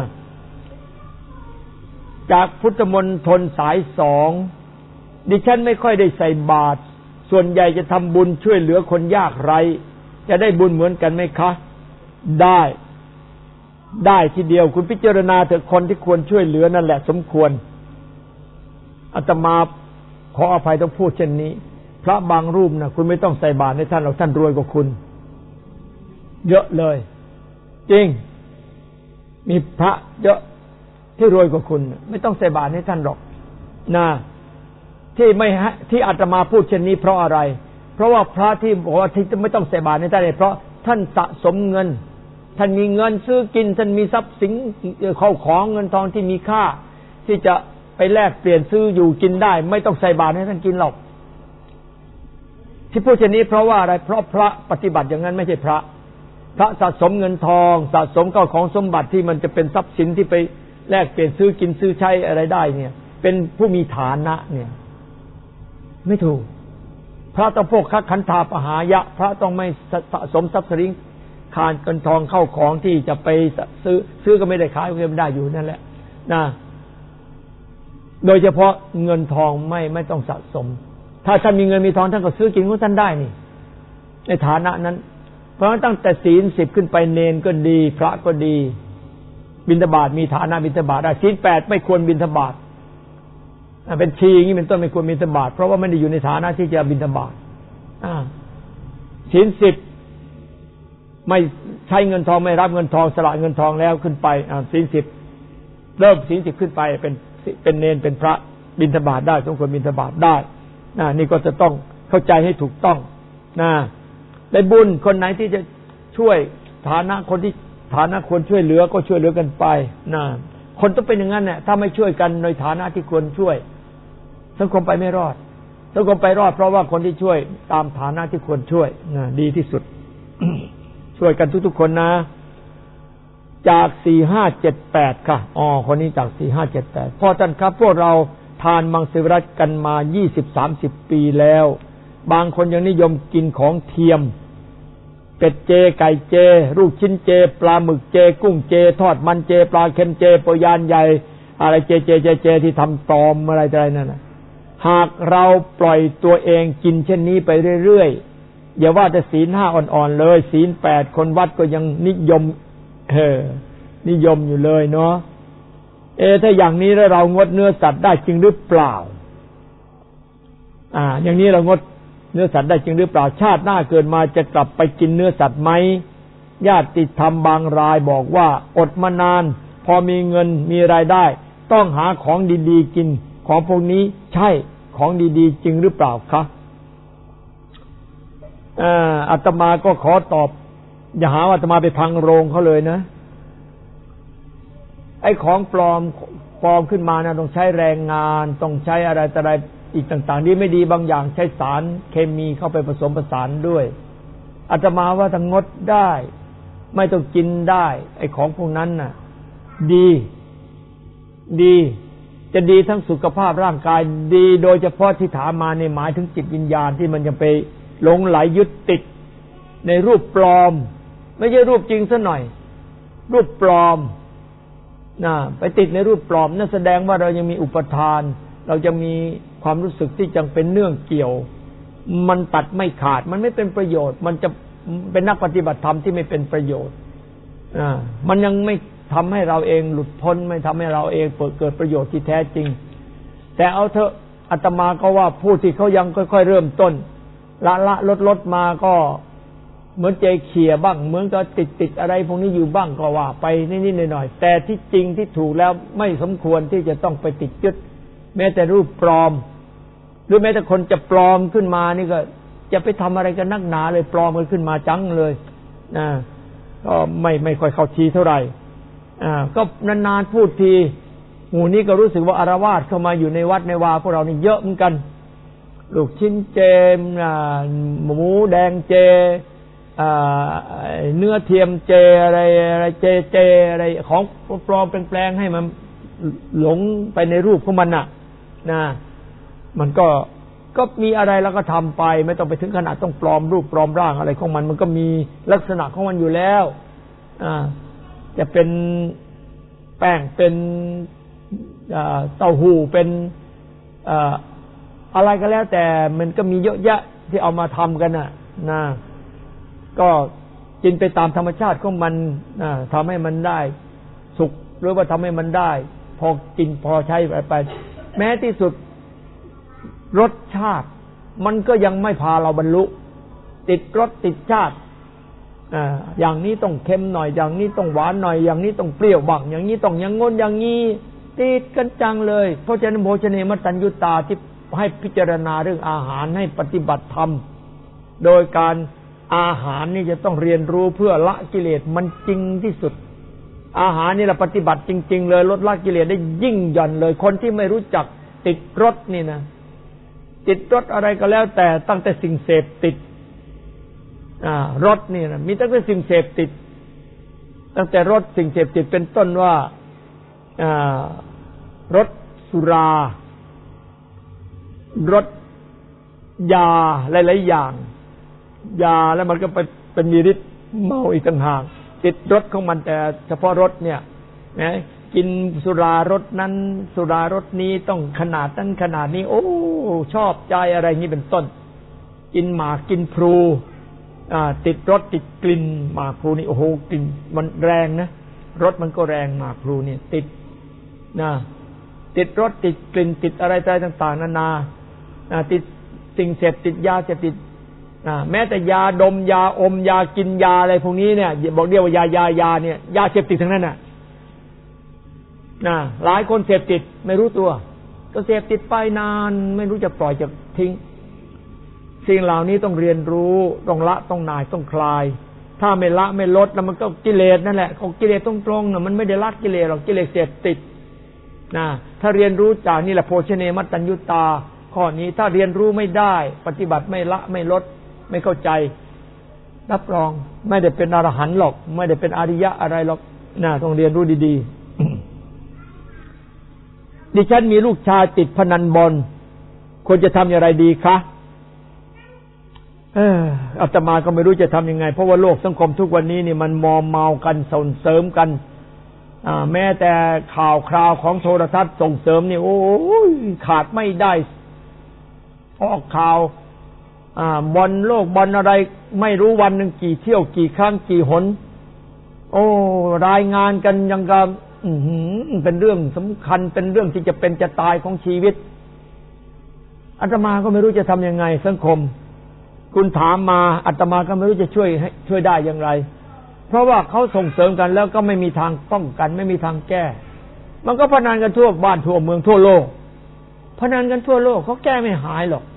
จากพุทธมณฑลสาย2ดิฉันไม่ค่อยได้ใส่บาตรส่วนใหญ่จะทำบุญช่วยเหลือคนยากไร้จะได้บุญเหมือนกันไหมคะได้ทีเดียวคุณพิจารณาเถอะคนที่ควรช่วยเหลือนั่นแหละสมควรอาตมาขออภัยต้องพูดเช่นนี้พระบางรูปนะคุณไม่ต้องใส่บาตรให้ท่านหรอกท่านรวยกว่าคุณเยอะเลยจริงมีพระเยอะที่รวยกว่าคุณไม่ต้องใส่บาตรให้ท่านหรอกนะที่อาตมาพูดเช่นนี้เพราะอะไรเพราะว่าพระที่บอกว่าที่ไม่ต้องใส่บาตรให้ท่านเพราะท่านสะสมเงินท่านมีเงินซื้อกินท่านมีทรัพย์สินเข้าของเงินทองที่มีค่าที่จะไปแลกเปลี่ยนซื้ออยู่กินได้ไม่ต้องใส่บาตรให้ท่านกินหรอกที่พูดเช่นนี้เพราะว่าอะไรเพราะพระปฏิบัติอย่างนั้นไม่ใช่พระสะสมเงินทองสะสมเข้าของสมบัติที่มันจะเป็นทรัพย์สินที่ไปแลกเปลี่ยนซื้อกินซื้อใช้อะไรได้เนี่ยเป็นผู้มีฐานะเนี่ยไม่ถูกพระต้องพกขันธาปหายะพระต้องไม่สะสมทรัพย์สินคานเงินทองเข้าของที่จะไปซื้อก็ไม่ได้ขายก็ไม่ได้อยู่นั่นแหละนะโดยเฉพาะเงินทองไม่ต้องสะสมถ้าท่านมีเงินมีทองท่านก็ซื้อกินของท่านได้นี่ในฐานะนั้นเพราะฉะนั้นตั้งแต่ศีล10ขึ้นไปเนนก็ดีพระก็ดีบิณฑบาตมีฐานะบิณฑบาตได้ศีล8ไม่ควรบิณฑบาตเป็นชีอย่างนี้เป็นต้นไม่ควรบิณฑบาตเพราะว่าไม่ได้อยู่ในฐานะที่จะบิณฑบาตศีล10ไม่ใช้เงินทองไม่รับเงินทองสละเงินทองแล้วขึ้นไปศีล10เริ่มศีล10ขึ้นไปเป็นเนนเป็นพระบิณฑบาตได้สมควรบิณฑบาตได้นี่ก็จะต้องเข้าใจให้ถูกต้องได้บุญคนไหนที่จะช่วยฐานะคนที่ฐานะควรช่วยเหลือก็ช่วยเหลือกันไปคนต้องเป็นอย่างนั้นเนี่ยถ้าไม่ช่วยกันในฐานะที่ควรช่วยสังคมไปไม่รอดสังคมไปรอดเพราะว่าคนที่ช่วยตามฐานะที่ควรช่วยดีที่สุด ช่วยกันทุกๆคนนะจาก4578ค่ะคนนี้จาก4578พ่อท่านครับพวกเราทานมังสวิรัติกันมา 20-30 ปีแล้วบางคนยังนิยมกินของเทียมเป็ดเจไก่เจลูกชิ้นเจปลาหมึกเจกุ้งเจทอดมันเจปลาเค็มเจปยานใหญ่อะไรเจที่ทำปลอมอะไรนั่นน่ะหากเราปล่อยตัวเองกินเช่นนี้ไปเรื่อยๆอย่าว่าแต่ศีล5อ่อนๆเลยศีล8คนวัดก็ยังนิยมอยู่เลยเนาะถ้าอย่างนี้แล้วเรางดเนื้อสัตว์ได้จริงหรือเปล่าอย่างนี้เรางดเนื้อสัตว์ได้จริงหรือเปล่าชาติหน้าเกิดมาจะกลับไปกินเนื้อสัตว์ไหมญาติธรรมบางรายบอกว่าอดมานานพอมีเงินมีรายได้ต้องหาของดีๆกินของพวกนี้ใช่ของดีๆจริงหรือเปล่าคะอาตมาก็ขอตอบอย่าหาว่าอาตมาไปพังโรงเขาเลยนะไอ้ของปลอมขึ้นมานะต้องใช้แรงงานต้องใช้อะไรอีกต่างๆที่ไม่ดีบางอย่างใช้สารเคมีเข้าไปผสมผสานด้วยอาตมาว่าถ้างดได้ไม่ต้องกินได้ไอ้ของพวกนั้นน่ะดีจะดีทั้งสุขภาพร่างกายดีโดยเฉพาะที่ถามมาในหมายถึงจิตวิญญาณที่มันยังไปหลงไหลยึดติดในรูปปลอมไม่ใช่รูปจริงซะหน่อยรูปปลอมไปติดในรูปปลอมนั่นแสดงว่าเรายังมีอุปทานเราจะมีความรู้สึกที่จังเป็นเนื่องเกี่ยวมันตัดไม่ขาดมันไม่เป็นประโยชน์มันจะเป็นนักปฏิบัติธรรมที่ไม่เป็นประโยชน์มันยังไม่ทำให้เราเองหลุดพ้นไม่ทำให้เราเองเกิดประโยชน์ที่แท้จริงแต่เอาเถอะอาตมาก็ว่าผู้ที่เขายังค่อยๆเริ่มต้นละลดมาก็เหมือนใจเขี่ยบ้างเหมือนกับติดอะไรพวกนี้อยู่บ้างก็ว่าไปนิดๆหน่อยๆแต่ที่จริงที่ถูกแล้วไม่สมควรที่จะต้องไปติดยึดแม้แต่รูปปลอมหรือแม้แต่คนจะปลอมขึ้นมานี่ก็จะไปทำอะไรกันนักหนาเลยปลอมกันขึ้นมาจังเลยก็ไม่ค่อยเข้าทีเท่าไหร่ก็นานๆพูดทีหมู่นี้ก็รู้สึกว่าอาละวาดเข้ามาอยู่ในวัดในวาพวกเรานี่เยอะเหมือนกันลูกชิ้นเจหมูแดงเจเนื้อเทียมเจอะไรเจอะไรของปลอมแปลงให้มันหลงไปในรูปของมันนะมันก็มีอะไรแล้วก็ทำไปไม่ต้องไปถึงขนาดต้องปลอมรูปปลอมร่างอะไรของมันก็มีลักษณะของมันอยู่แล้วจะเป็นแป้งเป็นเต้าหู้เป็นอะไรก็แล้วแต่มันก็มีเยอะแยะที่เอามาทำกันนะก็กินไปตามธรรมชาติของมันทำให้มันได้สุขหรือว่าทำให้มันได้พอกินพอใช้ไปแม้ที่สุดรสชาติมันก็ยังไม่พาเราบรรลุติดรสติดชาติอย่างนี้ต้องเค็มหน่อยอย่างนี้ต้องหวานหน่อยอย่างนี้ต้องเปรี้ยวบ้างอย่างนี้ต้องอย่างงนอย่างนี้ติดกันจังเลยเพราะฉะนั้นโภชเนมัตตัญญูตาที่ให้พิจารณาเรื่องอาหารให้ปฏิบัติธรรมโดยการอาหารนี่จะต้องเรียนรู้เพื่อละกิเลสมันจริงที่สุดอาหารนี่แหละปฏิบัติจริงๆเลยลดละกิเลสได้ยิ่งหย่อนเลยคนที่ไม่รู้จักติดรสนี่นะติดรสอะไรก็แล้วแต่ตั้งแต่สิ่งเสพติดรสนี่นะมีตั้งแต่สิ่งเสพติดตั้งแต่รสสิ่งเสพติดเป็นต้นว่ารสสุรารสยาหลายๆอย่างยาแล้วมันก็ไปมีฤทธิ์เมาอีกต่างหากติดรสของมันแต่เฉพาะรสเนี่ยนะกินสุรารสนั้นสุรารสนี้ต้องขนาดนั้นขนาดนี้โอ้ชอบใจอะไรนี้เป็นต้นกินหมากกินพลูติดรสติดกลิ่นหมากพลูนี่โอ้โหกลิ่นมันแรงนะรสมันก็แรงหมากพลูนี่ติดติดรสติดกลิ่นติดอะไรต่างๆนานาติดสิ่งเสพติดยาเสพติดแม้แต่ยาดมยาอมยากินยาอะไรพวกนี้เนี่ยบอกเรียกว่ายาเนี่ยยาเสพติดทั้งนั้นหลายคนเสพติดไม่รู้ตัวก็เสพติดไปนานไม่รู้จะปล่อยจะทิ้งสิ่งเหล่านี้ต้องเรียนรู้ต้องละต้องนายต้องคลายถ้าไม่ละไม่ลดแล้วมันก็กิเลสนั่นแหละของกิเลสตรงๆมันไม่ได้ละกิเลสหรอกกิเลสเสพติดถ้าเรียนรู้จากนี่แหละโภชเนมัตตัญญูตาข้อนี้ถ้าเรียนรู้ไม่ได้ปฏิบัติไม่ละไม่ลดไม่เข้าใจรับรองไม่ได้เป็นอรหันต์หรอกไม่ได้เป็นอริยะอะไรหรอกต้องเรียนรู้ดีๆดิฉันมีลูกชายติดพนันบอลควรจะทำอย่างไรดีคะอาตมาก็ไม่รู้จะทำยังไงเพราะว่าโลกสังคมทุกวันนี้นี่มันมอมเมากันส่งเสริมกันแม้แต่ข่าวคราวของโทรทัศน์ส่งเสริมนี่โอ้ยขาดไม่ได้ออกข่าวบอลโลกบอลอะไรไม่รู้วันหนึ่งกี่เที่ยวกี่ครั้งกี่หนโอ้รายงานกันยังกับเป็นเรื่องสำคัญเป็นเรื่องที่จะเป็นจะตายของชีวิตอาตมาก็ไม่รู้จะทำยังไงสังคมคุณถามมาอาตมาก็ไม่รู้จะช่วยได้อย่างไรเพราะว่าเขาส่งเสริมกันแล้วก็ไม่มีทางป้องกันไม่มีทางแก้มันก็พนันกันทั่วบ้านทั่วเมืองทั่วโลกพนันกันทั่วโลกเขาแก้ไม่หายหรอก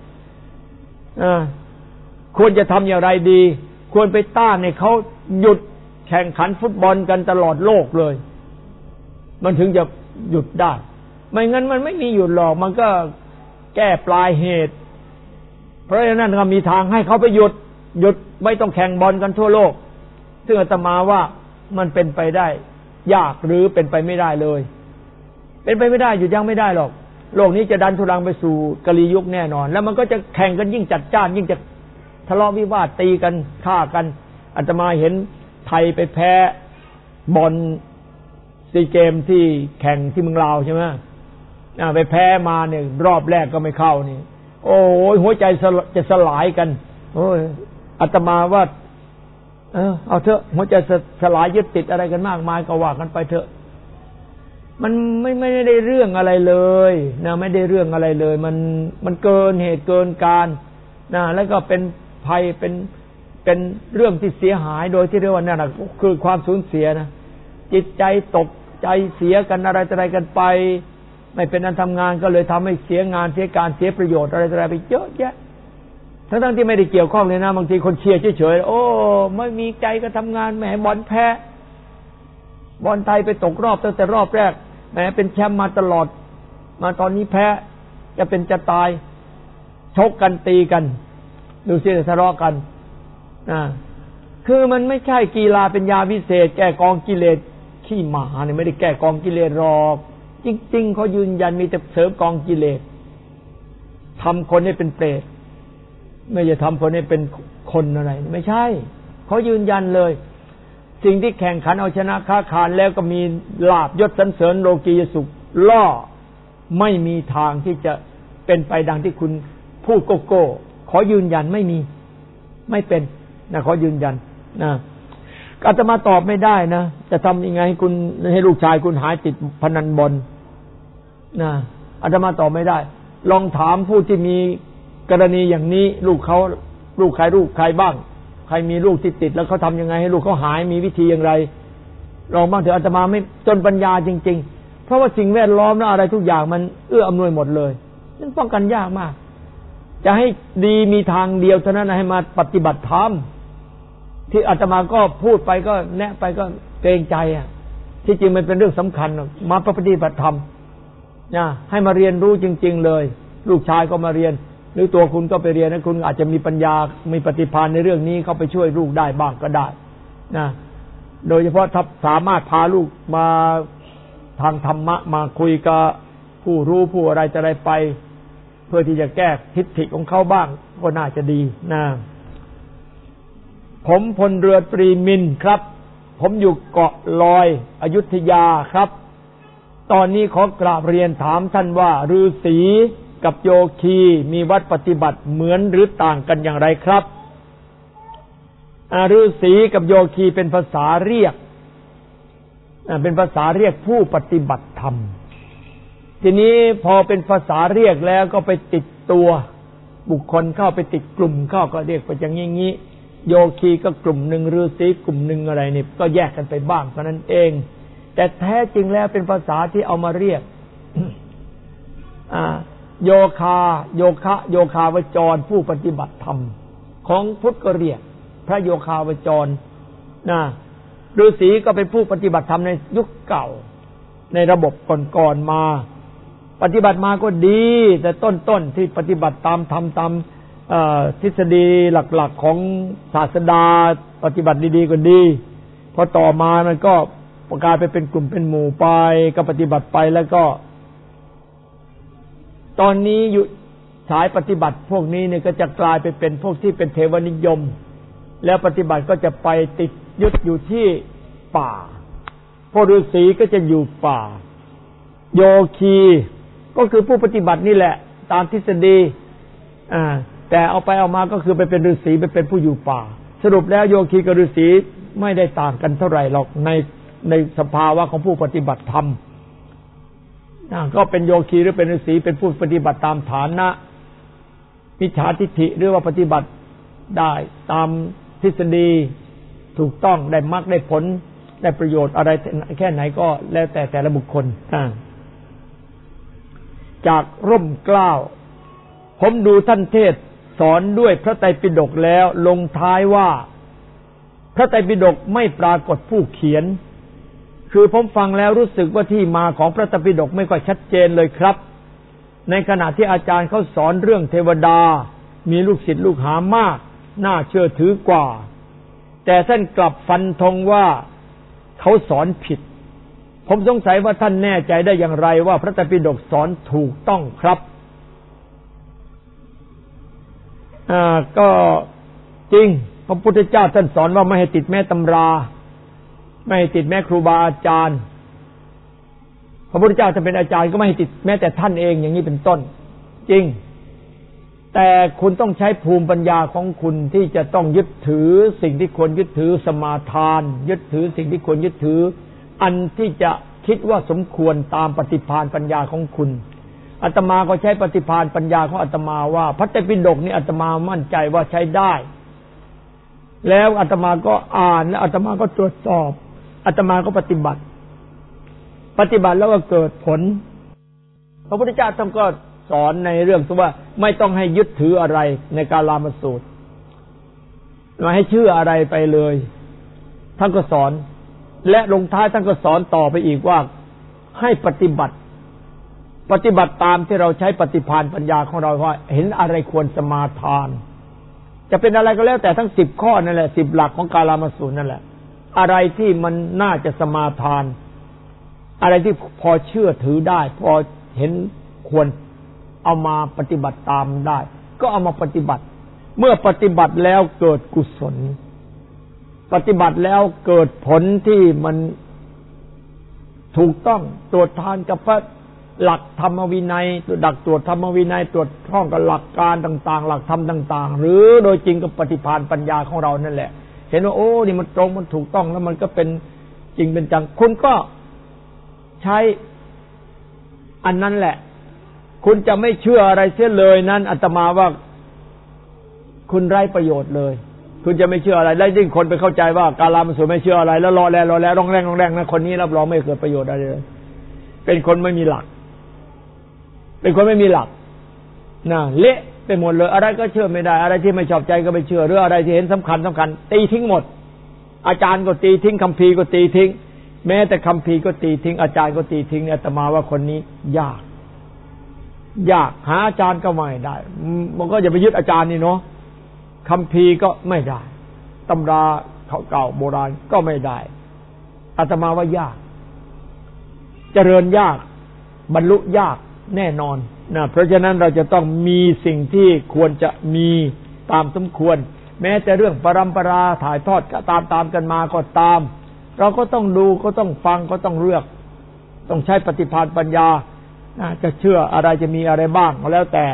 ควรจะทำอย่างไรดีควรไปต้านให้เขาหยุดแข่งขันฟุตบอลกันตลอดโลกเลยมันถึงจะหยุดได้ไม่งั้นมันไม่มีหยุดหรอกมันก็แก้ปลายเหตุเพราะฉะนั้นก็มีทางให้เขาไปหยุดไม่ต้องแข่งบอลกันทั่วโลกซึ่งอาตมาว่ามันเป็นไปได้ยากหรือเป็นไปไม่ได้เลยเป็นไปไม่ได้หยุดยั้งไม่ได้หรอกโลกนี้จะดันทุรังไปสู่กลียุคแน่นอนแล้วมันก็จะแข่งกันยิ่งจัดจ้านยิ่งจะทะเลาะวิวาทตีกันฆ่ากันอาตมาเห็นไทยไปแพ้บอลซีเกมที่แข่งที่เมืองลาวใช่ไหมไปแพ้มาเนี่ยรอบแรกก็ไม่เข้านี่โอ้ยหัวใจจะสลายกันโอ้ยอาตมาว่าเอาเถอะหัวใจสลายยึดติดอะไรกันมากมายก็ว่ากันไปเถอะมันไม่ได้เรื่องอะไรเลยนะไม่ได้เรื่องอะไรเลยมันเกินเหตุเกินการนะแล้วก็เป็นภัยเป็นเรื่องที่เสียหายโดยที่เรียกว่านั่นน่ะคือความสูญเสียนะจิตใจตกใจเสียกันอะไรกันไปไม่เป็นอันทำงานก็เลยทำให้เสียงานเสียการเสียประโยชน์อะไรไปเยอะแยะทั้งที่ไม่ได้เกี่ยวข้องเลยนะบางทีคนเชียร์เฉยๆโอ้ไม่มีใจก็ทำงานแหมบอลแพ้บอลไทยไปตกรอบตั้งแต่รอบแรกแหมเป็นแชมป์มาตลอดมาตอนนี้แพ้จะเป็นจะตายชกกันตีกันดูสิทะเลาะกันคือมันไม่ใช่กีฬาเป็นยาวิเศษแก้กองกิเลสขี้หมาเนี่ยไม่ได้แก้กองกิเลสหรอกจริงๆเขายืนยันมีแต่เสริมกองกิเลสทำคนให้เป็นเปรตไม่จะทำคนให้เป็นคนอะไรไม่ใช่เขายืนยันเลยสิ่งที่แข่งขันเอาชนะค้าขานแล้วก็มีลาภยศสรรเสริญโลกียสุขล่อไม่มีทางที่จะเป็นไปดังที่คุณพูดโก้ขอยืนยันไม่มีไม่เป็นนะขอยืนยันนะอาตมาตอบไม่ได้นะจะทำยังไงให้คุณให้ลูกชายคุณหายติดพนันบอลนะอาตมาตอบไม่ได้ลองถามผู้ที่มีกรณีอย่างนี้ลูกเขาลูกใครบ้างใครมีลูกที่ติดแล้วเขาทำยังไงให้ลูกเขาหายมีวิธีอย่างไรลองบ้างเถอะอาตมาไม่จนปัญญาจริงๆเพราะว่าสิ่งแวดล้อมและอะไรทุกอย่างมันเอื้ออำนวยหมดเลยนั่นป้องกันยากมากจะให้ดีมีทางเดียวเท่านั้นให้มาปฏิบัติธรรมที่อาตมาก็พูดไปก็แนะไปก็เกรงใจที่จริงมันเป็นเรื่องสำคัญมาปฏิบัติธรรมนะให้มาเรียนรู้จริงๆเลยลูกชายก็มาเรียนหรือตัวคุณก็ไปเรียนนะคุณอาจจะมีปัญญามีปฏิภาณในเรื่องนี้เข้าไปช่วยลูกได้บ้างก็ได้นะโดยเฉพาะถ้าสามารถพาลูกมาทางธรรมะมาคุยกับผู้รู้ผู้อะไรจะอะไรไปเพื่อที่จะแก้ทิฏฐิของเขาบ้างก็น่าจะดีนะผมพลเรือตรีมินครับผมอยู่เกาะลอยอยุธยาครับตอนนี้ขอกราบเรียนถามท่านว่าฤาษีกับโยคีมีวัดปฏิบัติเหมือนหรือต่างกันอย่างไรครับฤาษีกับโยคีเป็นภาษาเรียกผู้ปฏิบัติธรรมทีนี้พอเป็นภาษาเรียกแล้วก็ไปติดตัวบุคคลเข้าไปติดกลุ่มเข้าก็เรียกไปอย่างงี้โยคีก็กลุ่มหนึ่งฤาษีกลุ่มหนึ่งอะไรนี่ก็แยกกันไปบ้างเท่านั้นเองแต่แท้จริงแล้วเป็นภาษาที่เอามาเรียกโยคาวจรผู้ปฏิบัติธรรมของพุทธก็เรียกพระโยคาวจรนะฤาษีก็เป็นผู้ปฏิบัติธรรมในยุคเก่าในระบบก่อนๆมาปฏิบัติมาก็ดีแต่ต้นๆที่ปฏิบัติตามธรรมตามทฤษฎีหลักๆของศาสดาปฏิบัติดีๆก็ดีพอต่อมามันก็ประกาศไปเป็นกลุ่มเป็นหมู่ไปก็ปฏิบัติไปแล้วก็ตอนนี้อยู่สายปฏิบัติพวกนี้เนี่ยก็จะกลายไปเป็นพวกที่เป็นเทวนิยมแล้วปฏิบัติก็จะไปติดยึดอยู่ที่ป่าพวกฤาษีก็จะอยู่ป่าโยคีก็คือผู้ปฏิบัตินี่แหละตามทฤษฎีแต่เอาไปเอามาก็คือไปเป็นฤาษีไปเป็นผู้อยู่ป่าสรุปแล้วโยคีกับฤาษีไม่ได้ต่างกันเท่าไหร่หรอกในสภาวะของผู้ปฏิบัติธรรมก็เป็นโยคีหรือเป็นฤาษีเป็นผู้ปฏิบัติตามฐานะมิจฉาทิฏฐิหรือว่าปฏิบัติได้ตามทฤษฎีถูกต้องได้มรรคได้ผลได้ประโยชน์อะไรแค่ไหนก็แล้วแต่ละบุคคลจากร่มเกล้าผมดูท่านเทศสอนด้วยพระไตรปิฎกแล้วลงท้ายว่าพระไตรปิฎกไม่ปรากฏผู้เขียนคือผมฟังแล้วรู้สึกว่าที่มาของพระไตรปิฎกไม่ค่อยชัดเจนเลยครับในขณะที่อาจารย์เขาสอนเรื่องเทวดามีลูกศิษย์ลูกหามากน่าเชื่อถือกว่าแต่ท่านกลับฟันธงว่าเขาสอนผิดผมสงสัยว่าท่านแน่ใจได้อย่างไรว่าพระไตรปิฎกสอนถูกต้องครับก็จริงพระพุทธเจ้าท่านสอนว่าไม่ให้ติดแม่ตำราไม่ให้ติดแม่ครูบาอาจารย์พระพุทธเจ้าจะเป็นอาจารย์ก็ไม่ให้ติดแม้แต่ท่านเองอย่างนี้เป็นต้นจริงแต่คุณต้องใช้ภูมิปัญญาของคุณที่จะต้องยึดถือสิ่งที่ควรยึดถือสมาทานยึดถือสิ่งที่ควรยึดถืออันที่จะคิดว่าสมควรตามปฏิภาณปัญญาของคุณอาตมาก็ใช้ปฏิภาณปัญญาของอาตมาว่าพระไตรปิฎกนี่อาตมามั่นใจว่าใช้ได้แล้วอาตมาก็อ่านแล้วอาตมาก็ตรวจสอบอาตมาก็ปฏิบัติแล้วก็เกิดผลพระพุทธเจ้าท่านก็สอนในเรื่องที่ว่าไม่ต้องให้ยึดถืออะไรในกาลามสูตรไม่ให้เชื่ออะไรไปเลยท่านก็สอนและลงท้ายท่านก็สอนต่อไปอีกว่าให้ปฏิบัติตามที่เราใช้ปฏิภาณปัญญาของเราว่าเห็นอะไรควรสมาทานจะเป็นอะไรก็แล้วแต่ทั้ง10ข้อนั่นแหละ10หลักของกาลามสูตรนั่นแหละอะไรที่มันน่าจะสมาทานอะไรที่พอเชื่อถือได้พอเห็นควรเอามาปฏิบัติตามได้ก็เอามาปฏิบัติเมื่อปฏิบัติแล้วเกิดกุศลปฏิบัติแล้วเกิดผลที่มันถูกต้องตรวจทานกับพระหลักธรรมวินัยดักตรวจธรรมวินัยตรวจท่องกับหลักการต่างๆหลักธรรมต่างๆหรือโดยจริงกับปฏิภาณปัญญาของเรานั่นแหละเห็นว่าโอ้นี่มันตรงมันถูกต้องแล้วมันก็เป็นจริงเป็นจังคุณก็ใช้อันนั้นแหละคุณจะไม่เชื่ออะไรเสียเลยนั้นอาตมาว่าคุณไร้ประโยชน์เลยคุณจะไม่เชื่ออะไรแล้วยิ่งคนไปเข้าใจว่ากาลามสูตรไม่เชื่ออะไรแล้วรอแล้วร้องแรงนะคนนี้รับรองไม่เกิดประโยชน์อะไรเลยเป็นคนไม่มีหลักเป็นคนไม่มีหลักนะเละไปหมดเลยอะไรก็เชื่อไม่ได้อะไรที่ไม่ชอบใจก็ไม่เชื่อหรืออะไรที่เห็นสำคัญตีทิ้งหมดอาจารย์ก็ตีทิ้งคัมภีร์ก็ตีทิ้งแม้แต่คัมภีร์ก็ตีทิ้งอาจารย์ก็ตีทิ้งอาตมาว่าคนนี้ยากหาอาจารย์ก็ไม่ได้มันก็อย่าไปยึดอาจารย์นี่เนาะคัมภีร์ก็ไม่ได้ตำราเก่าโบราณก็ไม่ได้อาตมาว่ายากเจริญยากบรรลุยากแน่นอนนะเพราะฉะนั้นเราจะต้องมีสิ่งที่ควรจะมีตามสมควรแม้แต่เรื่องปรำปราถ่ายทอดก็ตามกันมาก็ตามเราก็ต้องดูก็ต้องฟังก็ต้องเลือกต้องใช้ปฏิภาณปัญญาจะเชื่ออะไรจะมีอะไรบ้างก็แล้วแต่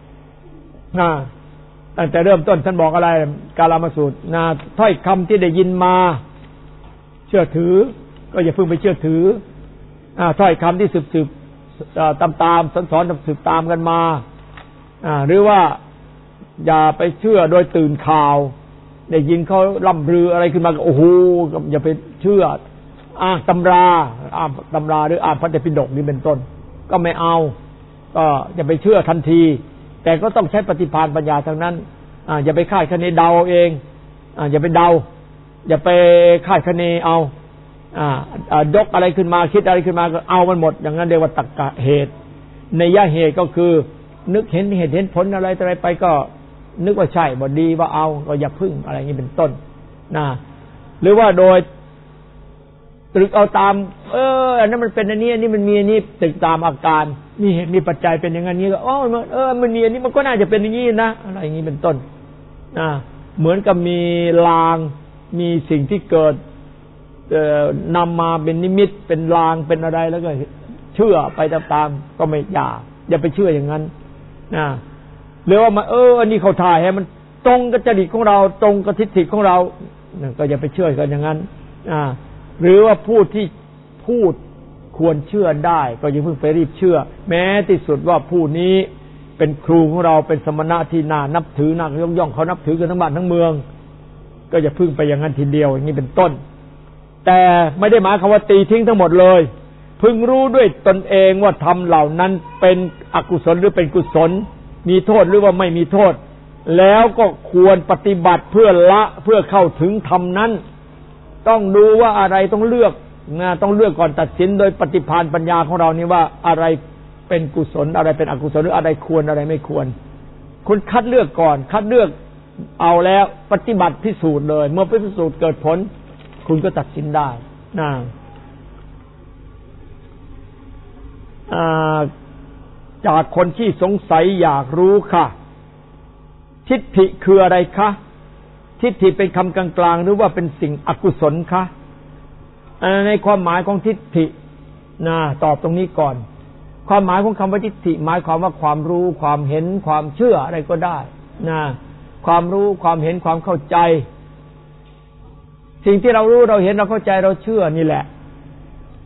ตั้งแต่เริ่มต้นท่านบอกอะไรกาลามสูตรถ้อยคำที่ได้ยินมาเชื่อถือก็อย่าเพิ่งไปเชื่อถือถ้อยคำที่สืบตามสอนสืบตามกันมาหรือว่าอย่าไปเชื่อโดยตื่นข่าวได้ยินเขาล่ำลืออะไรขึ้นมาก็โอ้โหอย่าไปเชื่อตำราหรือพระไตรปิฎกนี่เป็นต้นก็ไม่เอาก็อย่าไปเชื่อทันทีแต่ก็ต้องใช้ปฏิภาณปัญญาทั้งนั้นอย่าไปคาดคะเนเดาเองอย่าไปเดาอย่าไปคาดคะเนเอายกอะไรขึ้นมาคิดอะไรขึ้นมาก็เอามันหมดอย่างนั้นเรียกว่าตรรกะเหตุนัยเหตุก็คือนึกเห็นเหตุเห็นผลอะไรไปก็นึกว่าใช่บ่ดีว่าเอาก็อย่าพึ่งอะไรอย่างนี้เป็นต้นหรือว่าโดยตรึกเอาตามอันนั้นมันเป็นอันนี้อันนี้มันมีอันนี้ตรึกตามอาการมีเหตุมีปัจจัยเป็นอย่างนี้ก็มันมีอันนี้มันก็น่าจะเป็นอย่างนี้นะอะไรอย่างนี้เป็นต้นเหมือนกับมีลางมีสิ่งที่เกิดนำมาเป็นนิมิตเป็นลางเป็นอะไรแล้วก็เชื่อไปตามๆก็ไม่อย่าไปเชื่ออย่างนั้นหรือว่ามาอันนี้เขาถ่ายให้มันตรงกับจริตของเราตรงกับทิฏฐิของเราก็อย่าไปเชื่อกันอย่างนั้นหรือว่าผู้ที่พูดควรเชื่อได้ก็อย่าเพิ่งไปรีบเชื่อแม้ที่สุดว่าผู้นี้เป็นครูของเราเป็นสมณะที่น่านับถือน่ายกย่องเขานับถือกันทั้งบ้านทั้งเมืองก็อย่าเพิ่งไปอย่างนั้นทีเดียวอย่างนี้เป็นต้นแต่ไม่ได้หมายความว่าตีทิ้งทั้งหมดเลยพึงรู้ด้วยตนเองว่าธรรมเหล่านั้นเป็นอกุศลหรือเป็นกุศลมีโทษหรือว่าไม่มีโทษแล้วก็ควรปฏิบัติเพื่อละเพื่อเข้าถึงธรรมนั้นต้องดูว่าอะไรต้องเลือกต้องเลือกก่อนตัดสินโดยปฏิภาณปัญญาของเรานี่ว่าอะไรเป็นกุศลอะไรเป็นอกุศลหรืออะไรควรอะไรไม่ควรคุณคัดเลือกก่อนคัดเลือกเอาแล้วปฏิบัติพิสูจน์เลยเมื่อพิสูจน์เกิดผลคุณก็ตัดสินได้จากคนที่สงสัยอยากรู้ค่ะทิฏฐิคืออะไรคะทิฏฐิเป็นคำกลางๆหรือว่าเป็นสิ่งอกุศลคะในความหมายของทิฏฐิตอบตรงนี้ก่อนความหมายของคำว่าทิฏฐิหมายความว่าความรู้ความเห็นความเชื่ออะไรก็ได้ความรู้ความเห็นความเข้าใจสิ่งที่เรารู้เราเห็นเราเข้าใจเราเชื่อนี่แหละ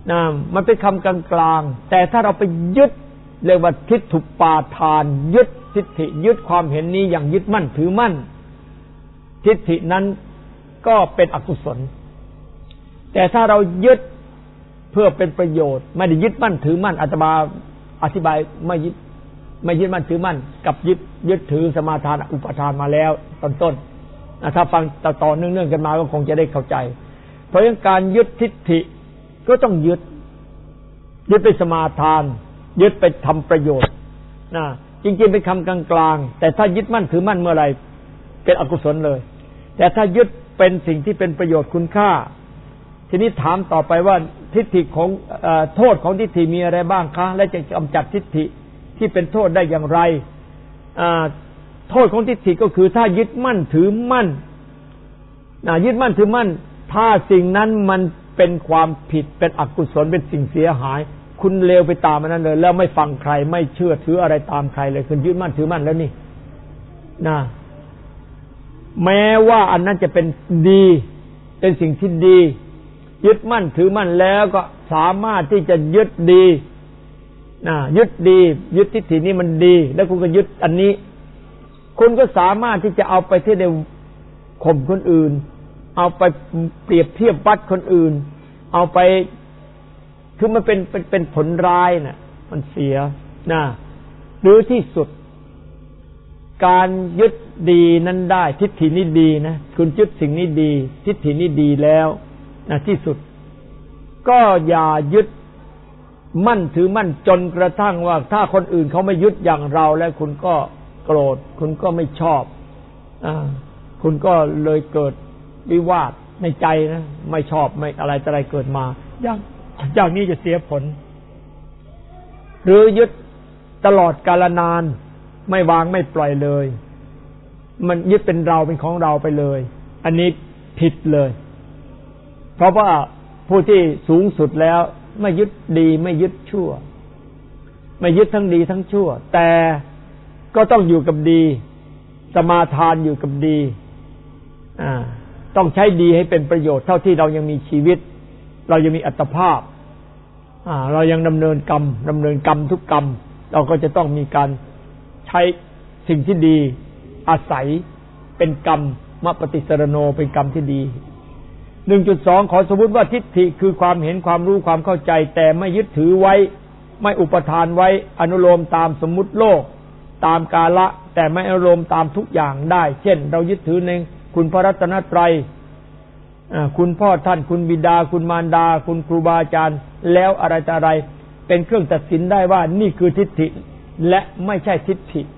นะมันเป็นคำกลางๆแต่ถ้าเราไปยึดเรียกว่าทิฏฐุปาทานยึดทิฏฐิยึดความเห็นนี้อย่างยึดมั่นถือมั่นทิฏฐินั้นก็เป็นอกุศลแต่ถ้าเรายึดเพื่อเป็นประโยชน์ไม่ได้ยึดมั่นถือมั่นอาตมาอธิบายไม่ยึดมั่นถือมั่นกับยึดถือสมาทานอุปทานมาแล้วต้นถ้าฟังต่อเนื่องๆกันมาก็คงจะได้เข้าใจเพราะฉะนั้นการยึดทิฏฐิก็ต้องยึดไปสมาทานยึดไปทำประโยชน์นะจริงๆเป็นคำกลางๆแต่ถ้ายึดมั่นถือมั่นเมื่อไหร่เป็นอกุศลเลยแต่ถ้ายึดเป็นสิ่งที่เป็นประโยชน์คุณค่าทีนี้ถามต่อไปว่าทิฏฐิของโทษของทิฏฐิมีอะไรบ้างคะและจะกำจัดทิฏฐิที่เป็นโทษได้อย่างไรโทษของทิฏฐิก็คือถ้ายึดมั่นถือมั่นยึดมั่นถือมั่นถ้าสิ่งนั้นมันเป็นความผิดเป็นอกุศลเป็นสิ่งเสียหายคุณเลวไปตามมันนั้นเลยแล้วไม่ฟังใครไม่เชื่อถืออะไรตามใครเลยคุณยึดมั่นถือมั่นแล้วนี่นะแม้ว่าอันนั้นจะเป็นดีเป็นสิ่งที่ดียึดมั่นถือมั่นแล้วก็สามารถที่จะยึดดียึดดียึดทิฏฐินี้มันดีแล้วคุณก็ยึดอันนี้คุณก็สามารถที่จะเอาไปที่ในข่มคนอื่นเอาไปเปรียบเทียบวัดคนอื่นเอาไปคือมันเป็นผลร้ายน่ะมันเสียหรือที่สุดการยึดดีนั้นได้ทิฏฐินี้ดีนะคุณยึดสิ่งนี้ดีทิฏฐินี้ดีแล้วที่สุดก็อย่ายึดมั่นถือมั่นจนกระทั่งว่าถ้าคนอื่นเขาไม่ยึดอย่างเราแล้วคุณก็โกรธคุณก็ไม่ชอบคุณก็เลยเกิดวิวาทในใจนะไม่ชอบไม่อะไรแต่อะไรเกิดมาอย่างนี้จะเสียผลหรือยึดตลอดกาลนานไม่วางไม่ปล่อยเลยมันยึดเป็นเราเป็นของเราไปเลยอันนี้ผิดเลยเพราะว่าผู้ที่สูงสุดแล้วไม่ยึดดีไม่ยึดชั่วไม่ยึดทั้งดีทั้งชั่วแต่ก็ต้องอยู่กับดีสมาทานอยู่กับดีต้องใช้ดีให้เป็นประโยชน์เท่าที่เรายังมีชีวิตเรายังมีอัตภาพเรายังดำเนินกรรมทุกกรรมเราก็จะต้องมีการใช้สิ่งที่ดีอาศัยเป็นกรรมมปฏิสรโนเป็นกรรมที่ดี 1.2 ขอสมมุติว่าทิฏฐิคือความเห็นความรู้ความเข้าใจแต่ไม่ยึดถือไว้ไม่อุปทานไว้อนุโลมตามสมมุติโลกตามกาละแต่ไม่อนุโลมตามทุกอย่างได้เช่นเรายึดถือในคุณพระรัตนตรัยคุณพ่อท่านคุณบิดาคุณมารดาคุณครูบาอาจารย์แล้วอะไรต่ออะไรเป็นเครื่องตัดสินได้ว่านี่คือทิฏฐิและไม่ใช่ทิฏฐิ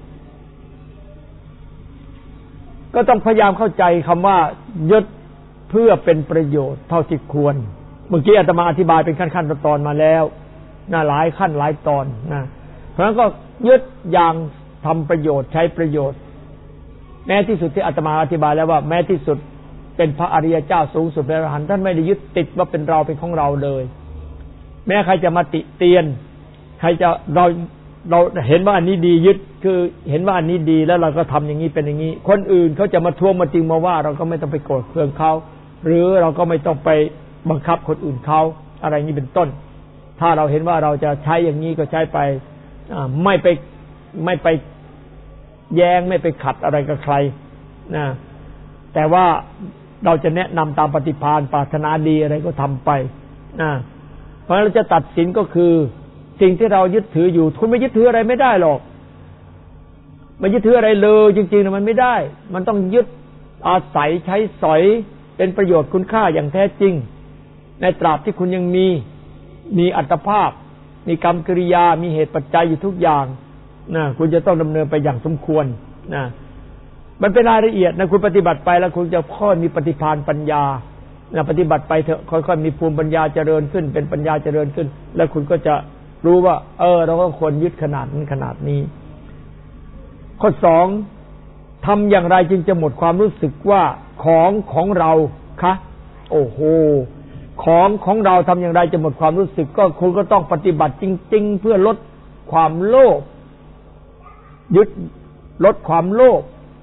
ก็ต้องพยายามเข้าใจคำว่ายึดเพื่อเป็นประโยชน์เท่าที่ควรเมื่อกี้อาตมาอธิบายเป็นขั้นๆตอนมาแล้วหลายขั้นหลายตอนเพราะฉะนั้นก็ยึดอย่างทำประโยชน์ใช้ประโยชน์แม้ที่สุดที่อาตมาอธิบายแล้วว่าแม้ที่สุดเป็นพระอริยเจ้าสูงสุดเป็นอรหันต์ท่านไม่ได้ยึดติดว่าเป็นเราเป็นของเราเลยแม้ใครจะมาติเตียนใครจะเราเห็นว่าอันนี้ดียึดคือเห็นว่าอันนี้ดีแล้วเราก็ทำอย่างนี้เป็นอย่างนี้คนอื่นเขาจะมาทวงมาจริงมาว่าเราก็ไม่ต้องไปโกรธเคืองเขาหรือเราก็ไม่ต้องไปบังคับคนอื่นเขาอะไรนี้เป็นต้นถ้าเราเห็นว่าเราจะใช้อย่างนี้ก็ใช้ไปไม่ไปแย้งไม่ไปขัดอะไรกับใครแต่ว่าเราจะแนะนำตามปฏิภาณปรารถนาดีอะไรก็ทำไปเพราะเราจะตัดสินก็คือสิ่งที่เรายึดถืออยู่คุณไม่ยึดถืออะไรไม่ได้หรอกไม่ยึดถืออะไรเลยจริงๆนะมันไม่ได้มันต้องยึดอาศัยใช้สอยเป็นประโยชน์คุณค่าอย่างแท้จริงในตราบที่คุณยังมีอัตภาพมีกรรมกิริยามีเหตุปัจจัยอยู่ทุกอย่างคุณจะต้องดำเนินไปอย่างสมควรมันเป็นรายละเอียดนะคุณปฏิบัติไปแล้วคุณจะค่อยมีปฏิภาณปัญญาปฏิบัติไปเถอะค่อยๆมีภูมิปัญญาเจริญขึ้นเป็นปัญญาเจริญขึ้นแล้วคุณก็จะรู้ว่าเราก็ควรยึดขนาดนั้นขนาดนี้ข้อ2ทำอย่างไรจึงจะหมดความรู้สึกว่าของเราคะโอ้โหของเราทำอย่างไรจะหมดความรู้สึกก็คุณก็ต้องปฏิบัติจริงๆเพื่อลดความโลภยึดลดความโลภ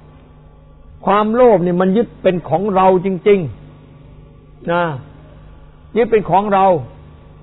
นี่มันยึดเป็นของเราจริงๆยึดเป็นของเรา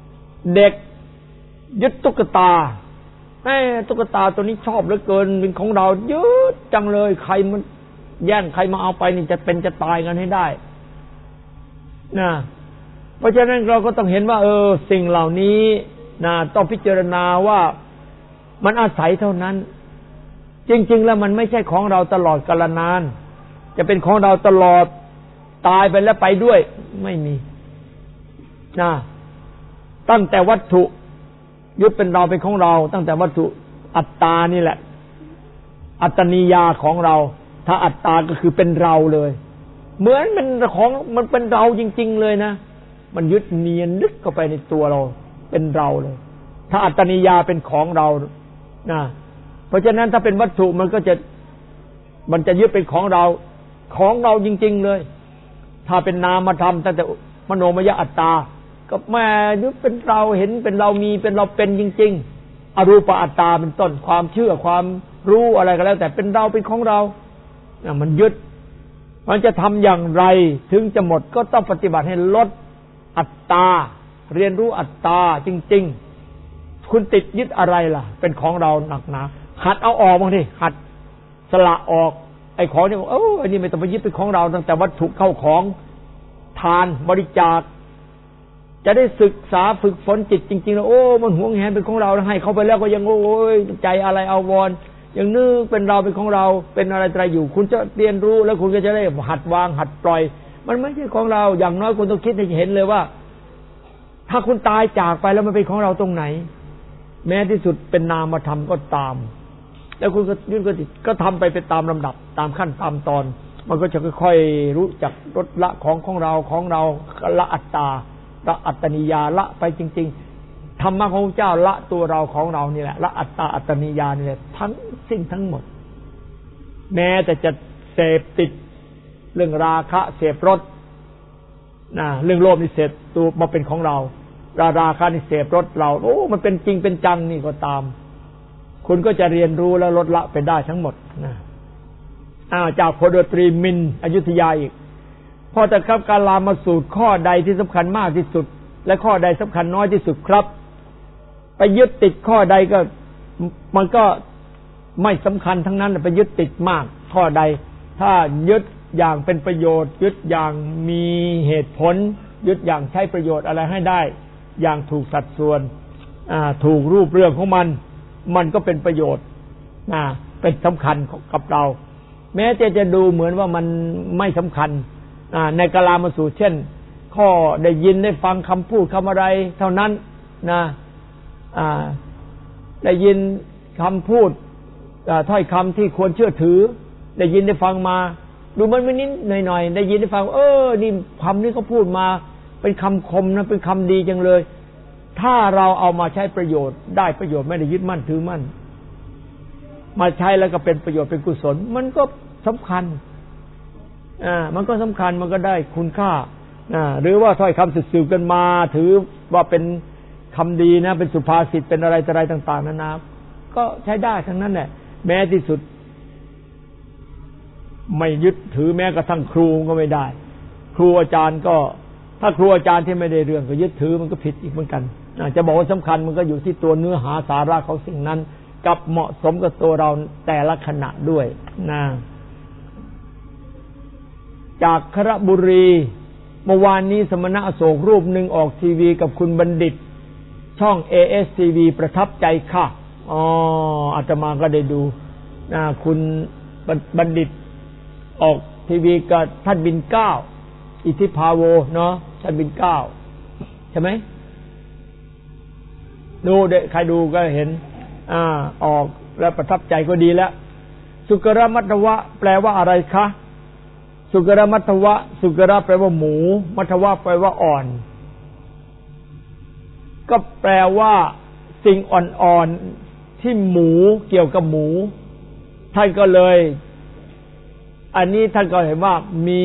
เด็กยึดตุ๊กตาตุ๊กตาตัวนี้ชอบเหลือเกินเป็นของเรายึดจังเลยใครมันแย่งใครมาเอาไปนี่จะเป็นจะตายกันให้ได้นะเพราะฉะนั้นเราก็ต้องเห็นว่าสิ่งเหล่านี้นะต้องพิจารณาว่ามันอาศัยเท่านั้นจริงๆแล้วมันไม่ใช่ของเราตลอดกาลนานจะเป็นของเราตลอดตายไปแล้วไปด้วยไม่มีนะตั้งแต่วัตถุยึดเป็นเราเป็นของเราตั้งแต่วัตถุอัตตานี่แหละอัตตนิยาของเราถ้าอัตตาก็คือเป็นเราเลยเหมือนเป็นของมันเป็นเราจริงๆเลยนะมันยึดเนียนลึกเข้าไปในตัวเราเป็นเราเลยถ้าอัตตนิยาเป็นของเรานะเพราะฉะนั้นถ้าเป็นวัตถุมันจะยึดเป็นของเราจริงๆเลยถ้าเป็นนามธรรมตั้งแต่มโนมยอัตตาก็แม่ยึดเป็นเราเห็นเป็นเรามีเป็นเราเป็นจริงๆอรูปอัตตาเป็นต้นความเชื่อความรู้อะไรก็แล้วแต่เป็นเราเป็นของเรามันยึดมันจะทำอย่างไรถึงจะหมดก็ต้องปฏิบัติให้ลดอัตตาเรียนรู้อัตตาจริงๆคุณติดยึดอะไรล่ะเป็นของเราหนักหนาหัดเอาออกบ้างดิหัดสละออกไอ้ของที่อันนี้ไม่ต้องไปยึดเป็นของเราตั้งแต่วัตถุเข้าของทานบริจาคจะได้ศึกษาฝึกฝนจิตจริงๆแล้วมันหวงแหนเป็นของเราให้เขาไปแล้วก็ยังใจอะไรเอาวอนยังนึกเป็นเราเป็นของเราเป็นอะไรอยู่คุณจะเรียนรู้แล้วคุณก็จะได้หัดวางหัดปล่อยมันไม่ใช่ของเราอย่างน้อยคุณต้องคิดให้เห็นเลยว่าถ้าคุณตายจากไปแล้วมันเป็นของเราตรงไหนแม้ที่สุดเป็นนามธรรมก็ตามแล้วคุณก็ยื่นก็ทำไปเป็นตามลำดับตามขั้นตามตอนมันก็จะค่อยๆรู้จักลดละของเราละอัตตาละอัตตนิยาละไปจริงๆธรรมะของพระเจ้าละตัวเราของเรานี่แหละละอัตตาอัตตนิยานี่แหละทั้งสิ้นทั้งหมดแม้แต่จะเสพติดเรื่องราคะเสพรสเรื่องโลภนี่เสพตัวมาเป็นของเราราคะนี่เสพรสเรามันเป็นจริงเป็นจังนี่ก็ตามคุณก็จะเรียนรู้แล้วลดละไปได้ทั้งหมดนะจากพลตรีมินอยุธยาอีกพอแต่ครับการลามาสูตรข้อใดที่สำคัญมากที่สุดและข้อใดสำคัญน้อยที่สุดครับไปยึดติดข้อใดก็มันก็ไม่สำคัญทั้งนั้นไปยึดติดมากข้อใดถ้ายึดอย่างเป็นประโยชน์ยึดอย่างมีเหตุผลยึดอย่างใช้ประโยชน์อะไรให้ได้อย่างถูกสัดส่วนถูกรูปเรื่องของมันก็เป็นประโยชน์เป็นสำคัญกับเราแม้จะดูเหมือนว่ามันไม่สำคัญในกาลามสูตรเช่นข้อได้ยินได้ฟังคำพูดคำอะไรเท่านั้นได้ยินคำพูดถ้อยคำที่ควรเชื่อถือได้ยินได้ฟังมาดูมันไม่นิดหน่อยได้ยินได้ฟังนี่คำนี้เขาพูดมาเป็นคำคมนะเป็นคำดีจังเลยถ้าเราเอามาใช้ประโยชน์ได้ประโยชน์ไม่ได้ยึดมั่นถือมั่นมาใช้แล้วก็เป็นประโยชน์เป็นกุศลมันก็สำคัญมันก็สำคัญมันก็ได้คุณค่าหรือว่าถ้อยคำสืบกันมาถือว่าเป็นคำดีนะเป็นสุภาษิตเป็นอะไรต่างๆนานาก็ใช้ได้ทั้งนั้นแหละแม้ที่สุดไม่ยึดถือแม้กระทั่งครูก็ไม่ได้ครูอาจารย์ก็ถ้าครูอาจารย์ที่ไม่ได้เรื่องก็ยึดถือมันก็ผิดอีกเหมือนกันจะบอกว่าสำคัญมันก็อยู่ที่ตัวเนื้อหาสาระของสิ่งนั้นกับเหมาะสมกับตัวเราแต่ละขณะด้วยจากครบุรีเมื่อวานนี้สมณะอโศกรูปหนึ่งออกทีวีกับคุณบัณฑิตช่อง ASTV ประทับใจค่ะอาตมาก็ได้ดูคุณบัณฑิตออกทีวีกับท่านบินเก้าอิทธิภาโวเนาะท่านบินเก้าใช่ไหมดูใครดูก็เห็นออกแล้วประทับใจก็ดีแล้วสุกรมัทวะแปลว่าอะไรคะสุกรมัทวะสุกรแปลว่าหมูมัทวะแปลว่าอ่อนก็แปลว่าสิ่งอ่อนๆที่หมูเกี่ยวกับหมูท่านก็เลยอันนี้ท่านก็เห็นว่า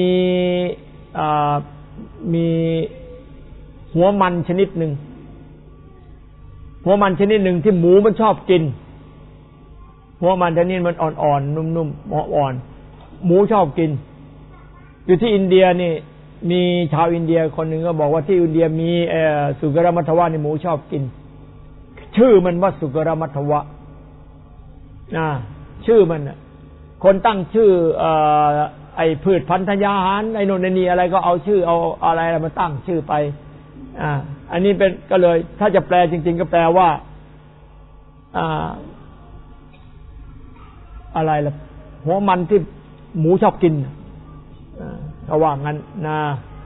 มีหัวมันชนิดหนึ่งหัวมันชนิดหนึ่งที่หมูมันชอบกินหัวมันชนิดมันอ่อนๆนุ่มๆอ่อนหมูชอบกินอยู่ที่อินเดียนี่มีชาวอินเดียคนหนึ่งก็บอกว่าที่อินเดียมีสุกรมัทวะในหมูชอบกินชื่อมันว่าสุกรมัทวะชื่อมันคนตั้งชื่อไอ้พืชพันธุ์ยาหารไอ้โน่นนี่อะไรก็เอาชื่อเอาอะไรมาตั้งชื่อไปอันนี้เป็นก็เลยถ้าจะแปลจริงๆก็แปลว่าอะไรล่ะหัวมันที่หมูชอบกินเขาว่างั้นนะ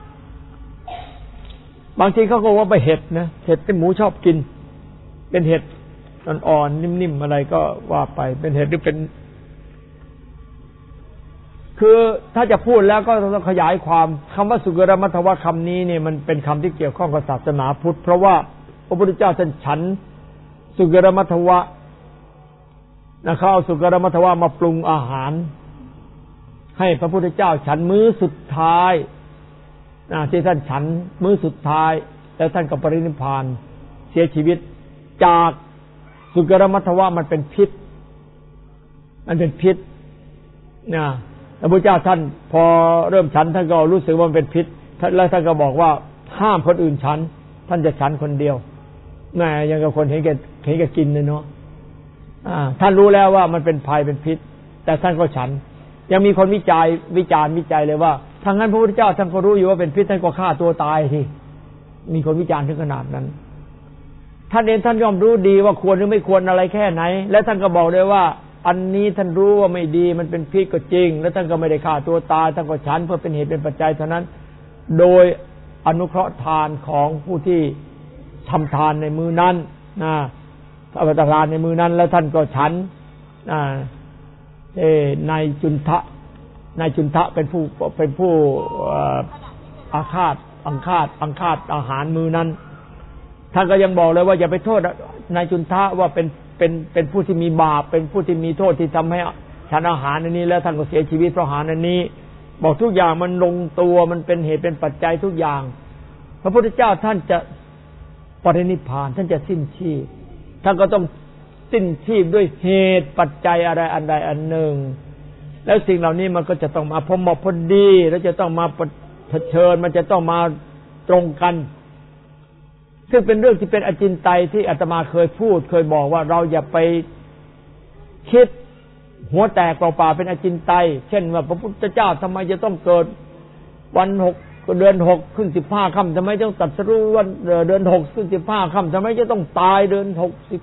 บางทีเขาก็ว่าไปเห็ดนะเห็ดที่หมูชอบกินเป็นเห็ดอ่อนๆนิ่มๆอะไรก็ว่าไปเป็นเห็ดหรือเป็นคือถ้าจะพูดแล้วก็ต้องขยายความคำว่าสุกรมัทวะคำนี้เนี่ยมันเป็นคำที่เกี่ยวข้องกับศาสนาพุทธเพราะว่าพระพุทธเจ้าท่านฉันสุกรมัทวะเขาเอาสุกรมัทวะมาปรุงอาหารให้พระพุทธเจ้าฉันมื้อสุดท้ายที่ท่านฉันมื้อสุดท้ายแล้วท่านก็ปรินิพพานเสียชีวิตจากสุกรมัทวะมันเป็นพิษมันเป็นพิษพระพุทธเจ้าท่านพอเริ่มฉันท่านก็รู้สึกว่ามันเป็นพิษแล้วท่านก็บอกว่าห้ามคนอื่นฉันท่านจะฉันคนเดียวแม่ยังกับคนเห็นแก่กินเลยเนาะท่านรู้แล้วว่ามันเป็นภัยเป็นพิษแต่ท่านก็ฉันยังมีคนวิจารณ์เลยว่าถ้างั้นพระพุทธเจ้าท่านก็รู้อยู่ว่าเป็นพิษท่านก็ฆ่าตัวตายทีมีคนวิจารณ์ถึงขนาดนั้นท่านเองท่านย่อมรู้ดีว่าควรหรือไม่ควรอะไรแค่ไหนและท่านก็บอกเลยว่าอันนี้ท่านรู้ว่าไม่ดีมันเป็นพิษก็จริงแล้วท่านก็ไม่ได้ฆ่าตัวตายท่านก็ฉันเพื่อเป็นเหตุเป็นปัจจัยเท่านั้นโดยอนุเคราะห์ทานของผู้ที่ทำทานในมือนั้นทำทานในมือนั้นแล้วท่านก็ฉันนายจุนทะเป็นผู้อาฆาตอาหารมือนั้นท่านก็ยังบอกเลยว่าอย่าไปโทษนายจุนทะว่าเป็นผู้ที่มีบาปเป็นผู้ที่มีโทษที่ทำให้ฉันอาหารอันนี้แล้วท่านก็เสียชีวิตเพราะอาหารอันนี้บอกทุกอย่างมันลงตัวมันเป็นเหตุเป็นปัจจัยทุกอย่างพระพุทธเจ้าท่านจะปรินิพพานท่านจะสิ้นชีพท่านก็ต้องสิ้นชีพด้วยเหตุปัจจัยอะไรอันใดอันหนึ่งแล้วสิ่งเหล่านี้มันก็จะต้องมาพอดีแล้วจะต้องมาเผชิญมันจะต้องมาตรงกันซึ่งเป็นเรื่องที่เป็นอจินไตยที่อาตมาเคยพูดเคยบอกว่าเราอย่าไปคิดหัวแตกเปล่าๆเป็นอจินไตยเช่นว่าพระพุทธเจ้าทำไมจะต้องเกิดวัน6เดือน6ขึ้น15ค่ำทำไมต้องตรัสรู้วันเดือน6ขึ้น15ค่ำทำไมจะต้องตายเดือน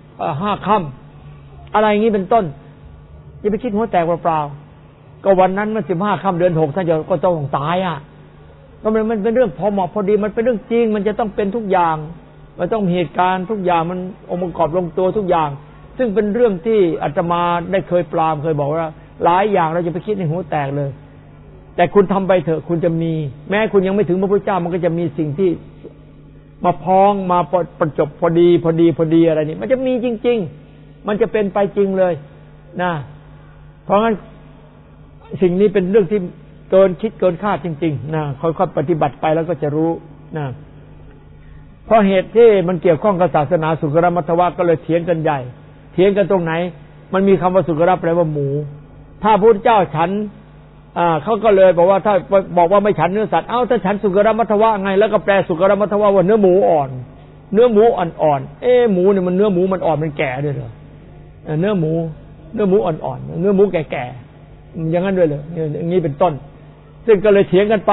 15ค่ำอะไรอย่างนี้เป็นต้นอย่าไปคิดหัวแตกเปล่าๆก็วันนั้นมัน15ค่ำเดือน6ท่านก็ต้องตายก็มันเป็นเรื่องพอดีมันเป็นเรื่องจริงมันจะต้องเป็นทุกอย่างมันต้องเหตุการณ์ทุกอย่างมันองค์ประกอบลงตัวทุกอย่างซึ่งเป็นเรื่องที่อาตมาได้เคยปรามเคยบอกว่าหลายอย่างเราจะไปคิดในหัวแตกเลยแต่คุณทำไปเถอะคุณจะมีแม้คุณยังไม่ถึงพระพุทธเจ้ามันก็จะมีสิ่งที่มาพ้องมาประจบพอดีอะไรนี่มันจะมีจริงๆมันจะเป็นไปจริงเลยนะเพราะงั้นสิ่งนี้เป็นเรื่องที่เกินคิดเกินคาดจริงๆนะค่อยๆปฏิบัติไปแล้วก็จะรู้นะเพราะเหตุที่มันเกี่ยวข้องกับศาสนาสุกรมัทวะก็เลยเถียงกันใหญ่เถียงกันตรงไหนมันมีคำว่าสุกรแปลว่าหมูถ้าพระพุทธเจ้าฉันเขาก็เลยบอกว่าถ้าบอกว่าไม่ฉันเนื้อสัตว์ถ้าฉันสุกรมัทวะไงแล้วก็แปลสุกรมัทวะว่าเนื้อหมูอ่อนเนื้อหมูอ่อนๆหมูเนี่ยมันเนื้อหมูมันอ่อนมันแก่ด้วยเหรอเนื้อหมูอ่อนๆเนื้อหมูแก่ๆอย่างนั้นด้วยเลยอย่างนี้เป็นต้นซึ่งก็เลยเถียงกันไป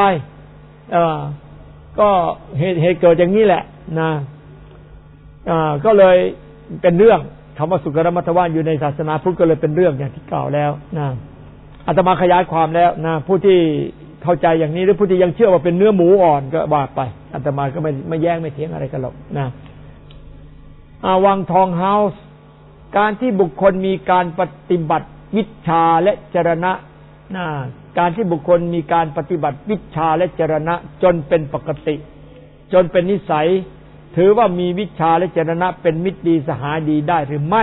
ก็เหตุเกิดอย่างนี้แหละนะก็เลยเป็นเรื่องคำว่าสุกรมัทวะอยู่ในศาสนาพุทธก็เลยเป็นเรื่องอย่างที่กล่าวแล้วนะอาตมาขยายความแล้วนะผู้ที่เข้าใจอย่างนี้หรือผู้ที่ยังเชื่อว่าเป็นเนื้อหมูอ่อนก็ว่าไปอาตมาก็ไม่แย้งไม่เถียงอะไรกันหรอกนะวังทองเฮาส์การที่บุคคลมีการปฏิบัติวิชาและจรณะการที่บุคคลมีการปฏิบัติวิชาและจรณะจนเป็นปกติจนเป็นนิสัยถือว่ามีวิชาและจรณะเป็นมิตรดีสหายดีได้หรือไม่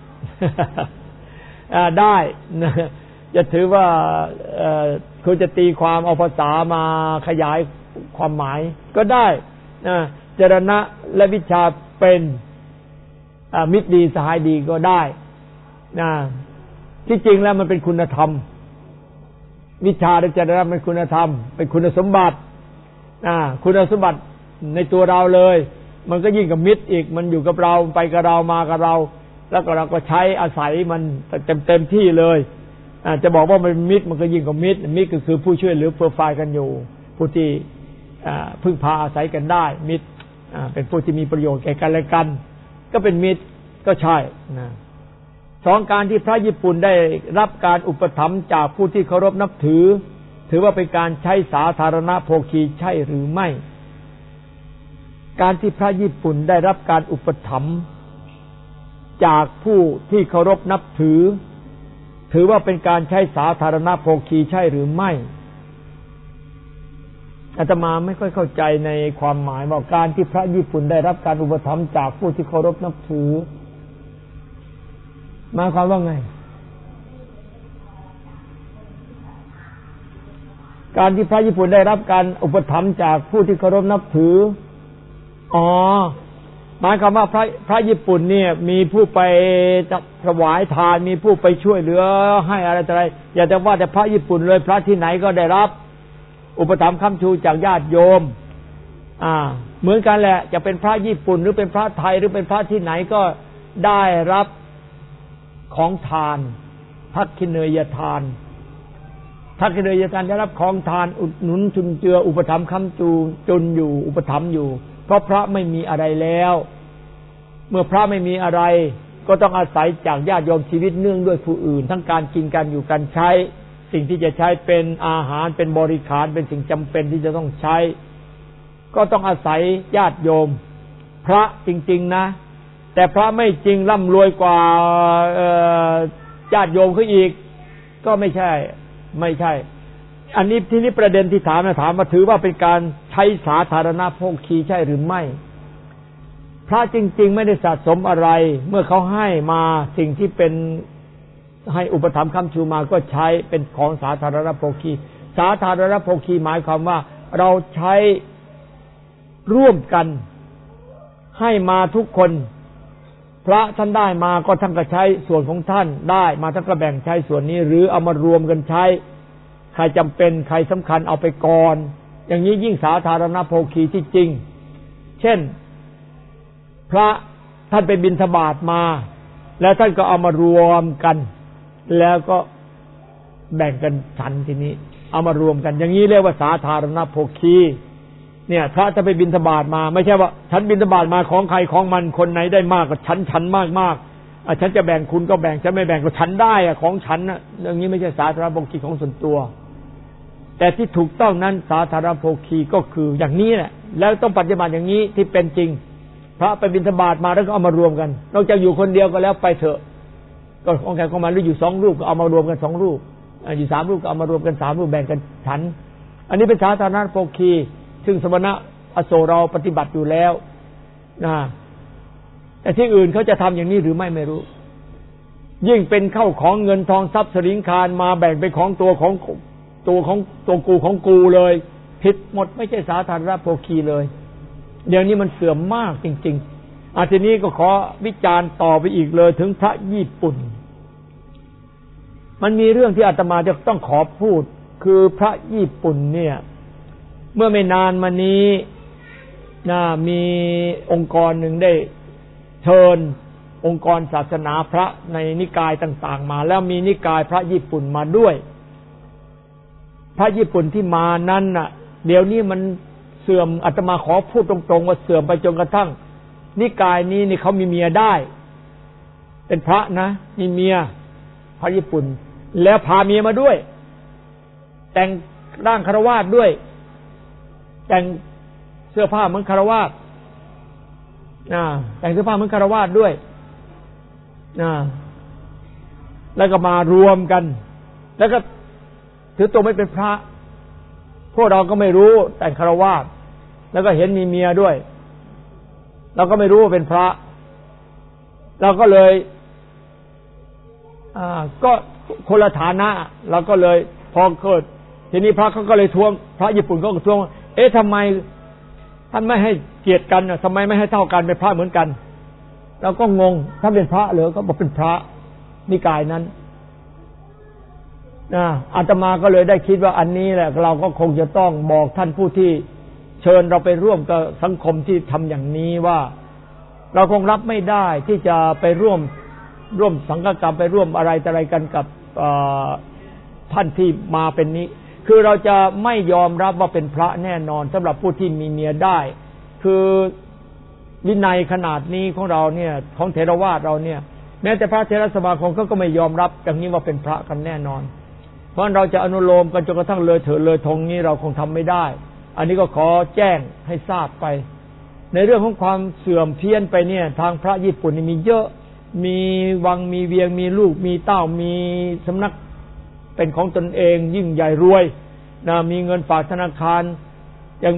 ได้จะถือว่าคุณจะตีความเอาภาษามาขยายความหมายก็ได้จรณะและวิชาเป็นมิตรดีสหายดีก็ได้ที่จริงแล้วมันเป็นคุณธรรมวิชาและจรณะเป็นคุณธรรมเป็นคุณสมบัติคุณสมบัติในตัวเราเลยมันก็ยิ่งกับมิตรอีกมันอยู่กับเราไปกับเรามากับเราแล้วก็เราก็ใช้อาศัยมันเต็มที่เลยจะบอกว่ามันมิตรมันก็ยิ่งกับมิตรก็คือผู้ช่วยเหลือเพื่อฝ่ายกันอยู่ผู้ที่พึ่งพาอาศัยกันได้มิตรเป็นผู้ที่มีประโยชน์แก่กันและกันก็เป็นมิตรก็ใช่นะสองการที่พระญี่ปุ่นได้รับการอุปถัมภ์จากผู้ที่เคารพนับถือถือว่าเป็นการใช้สาธารณโภคีใช่หรือไม่การที่พระญี่ปุ่นได้รับการอุปถัมภ์จากผู้ที่เคารพนับถือถือว่าเป็นการใช้สาธารณโภคีใช่หรือไม่อาตมาไม่ค่อยเข้าใจในความหมายว่าการที่พระญี่ปุ่นได้รับการอุปถัมภ์จากผู้ที่เคารพนับถือหมายความว่าไงการที่พระญี่ปุ่นได้รับการอุปถัมภ์จากผู้ที่เคารพนับถือหมายความว่าพระญี่ปุ่นเนี่ยมีผู้ไปถวายทานมีผู้ไปช่วยเหลือให้อะไรต่ออะไรอย่าแต่ว่าแต่พระญี่ปุ่นเลยพระที่ไหนก็ได้รับอุปถัมภ์ค้ำชูจากญาติโยมเหมือนกันแหละจะเป็นพระญี่ปุ่นหรือเป็นพระไทยหรือเป็นพระที่ไหนก็ได้รับของทานทักขิเนยทานทักขิเนยทานได้รับของทานอุดหนุนจุนเจืออุปถัมภ์ค้ำชูจุนอยู่อุปถัมภ์อยู่เพราะพระไม่มีอะไรแล้วเมื่อพระไม่มีอะไรก็ต้องอาศัยจากญาติโยมชีวิตเนื่องด้วยผู้อื่นทั้งการกินการอยู่การใช้สิ่งที่จะใช้เป็นอาหารเป็นบริขารเป็นสิ่งจำเป็นที่จะต้องใช้ก็ต้องอาศัยญาติโยมพระจริงๆนะแต่พระไม่จริงร่ำรวยกว่าญาติโยมเขาอีกก็ไม่ใช่อันนี้ที่นี่ประเด็นที่ถามมาถือว่าเป็นการใช้สาธารณโภคีใช่หรือไม่พระจริงๆไม่ได้สะสมอะไรเมื่อเขาให้มาสิ่งที่เป็นให้อุปถัมภ์ค้ำชูมาก็ใช้เป็นของสาธารณโภคีสาธารณโภคีหมายความว่าเราใช้ร่วมกันให้มาทุกคนพระท่านได้มาก็ท่านก็ใช้ส่วนของท่านได้มาท่านก็แบ่งใช้ส่วนนี้หรือเอามารวมกันใช้ใครจำเป็นใครสำคัญเอาไปก่อนอย่างนี้ยิ่งสาธารณโภคีที่จริงเช่นพระท่านไปบิณฑบาตมาแล้วท่านก็เอามารวมกันแล้วก็แบ่งกันฉันทีนี้เอามารวมกันอย่างนี้เรียกว่าสาธารณโภคีเนี่ยพระจะไปบิณฑบาตมาไม่ใช่ว่าฉันบิณฑบาตมาของใครของมันคนไหนได้มากก็ฉันมากฉันจะแบ่งคุณก็แบ่งฉันไม่แบ่งก็ฉันได้ของฉันน่ะอย่างนี้ไม่ใช่สาธารณโภคีของส่วนตัวแต่ที่ถูกต้องนั้นสาธารณโภคีก็คืออย่างนี้แหละแล้วต้องปฏิบัติอย่างนี้ที่เป็นจริงพระไปบิณฑบาตมาแล้วก็เอามารวมกันนอกจากอยู่คนเดียวก็แล้วไปเถอะก็ของใครของมันหรืออยู่2รูปก็เอามารวมกัน2รูปอยู่3รูปก็เอามารวมกัน3รูปแบ่งกันฉันอันนี้เป็นสาธารณโภคีซึ่งสมณะอโศกเราปฏิบัติอยู่แล้วนะแต่ที่อื่นเขาจะทำอย่างนี้หรือไม่รู้ยิ่งเป็นเข้าของเงินทองทรัพย์สริงคารมาแบ่งเป็นของตัวกูเลยผิดหมดไม่ใช่สาธารณโภคีเลยเดี๋ยวนี้มันเสื่อมมากจริงๆทีนี้ก็ขอวิจารณ์ต่อไปอีกเลยถึงพระญี่ปุ่นมันมีเรื่องที่อาตมาจะต้องขอพูดคือพระญี่ปุ่นเนี่ยเมื่อไม่นานมานี้มีองค์กรหนึ่งได้เชิญองค์กรศาสนาพระในนิกายต่างๆมาแล้วมีนิกายพระญี่ปุ่นมาด้วยพระญี่ปุ่นที่มานั้นน่ะเดี๋ยวนี้มันเสื่อมอาตมาขอพูดตรงๆว่าเสื่อมไปจนกระทั่งนิกายนี้นี่เขามีเมียได้เป็นพระนะมีเมียพระญี่ปุ่นแล้วพาเมียมาด้วยแต่งร่างฆราวาสด้วยแต่งเสื้อผ้าเหมือนฆราวาสแต่งเสื้อผ้าเหมือนฆราวาสด้วยแล้วก็มารวมกันแล้วก็ถือตัวไม่เป็นพระพวกเราก็ไม่รู้แต่งฆราวาสแล้วก็เห็นมีเมียด้วยเราก็ไม่รู้ว่าเป็นพระเราก็เลยก็คนละฐานะเราก็เลยพอเกิดทีนี้พระเขาก็เลยทวงพระญี่ปุ่นก็ทวงทำไมท่านไม่ให้เกียรติกันทำไมไม่ให้เท่ากันเป็นพระเหมือนกันเราก็งงท่านเป็นพระเหรอก็บอกเป็นพระนิกายนั้นอาตมาก็เลยได้คิดว่าอันนี้แหละเราก็คงจะต้องบอกท่านผู้ที่เชิญเราไปร่วมกับสังคมที่ทำอย่างนี้ว่าเราคงรับไม่ได้ที่จะไปร่วมสังฆกรรมไปร่วมอะไรกันกับท่านที่มาเป็นนี้คือเราจะไม่ยอมรับว่าเป็นพระแน่นอนสำหรับผู้ที่มีเมียได้คือวินัยขนาดนี้ของเราเนี่ยของเถรวาทเราเนี่ยแม้แต่พระเถรสมาคมก็ไม่ยอมรับอย่างนี้ว่าเป็นพระกันแน่นอนเพราะเราจะอนุโลมกันจนกระทั่งเลยเถิดเลยธงนี้เราคงทำไม่ได้อันนี้ก็ขอแจ้งให้ทราบไปในเรื่องของความเสื่อมเพี้ยนไปเนี่ยทางพระญี่ปุ่นนี่มีเยอะมีวังมีเวียงมีลูกมีเต้ามีสำนักเป็นของตนเองยิ่งใหญ่รวยนะมีเงินฝากธนาคารอย่าง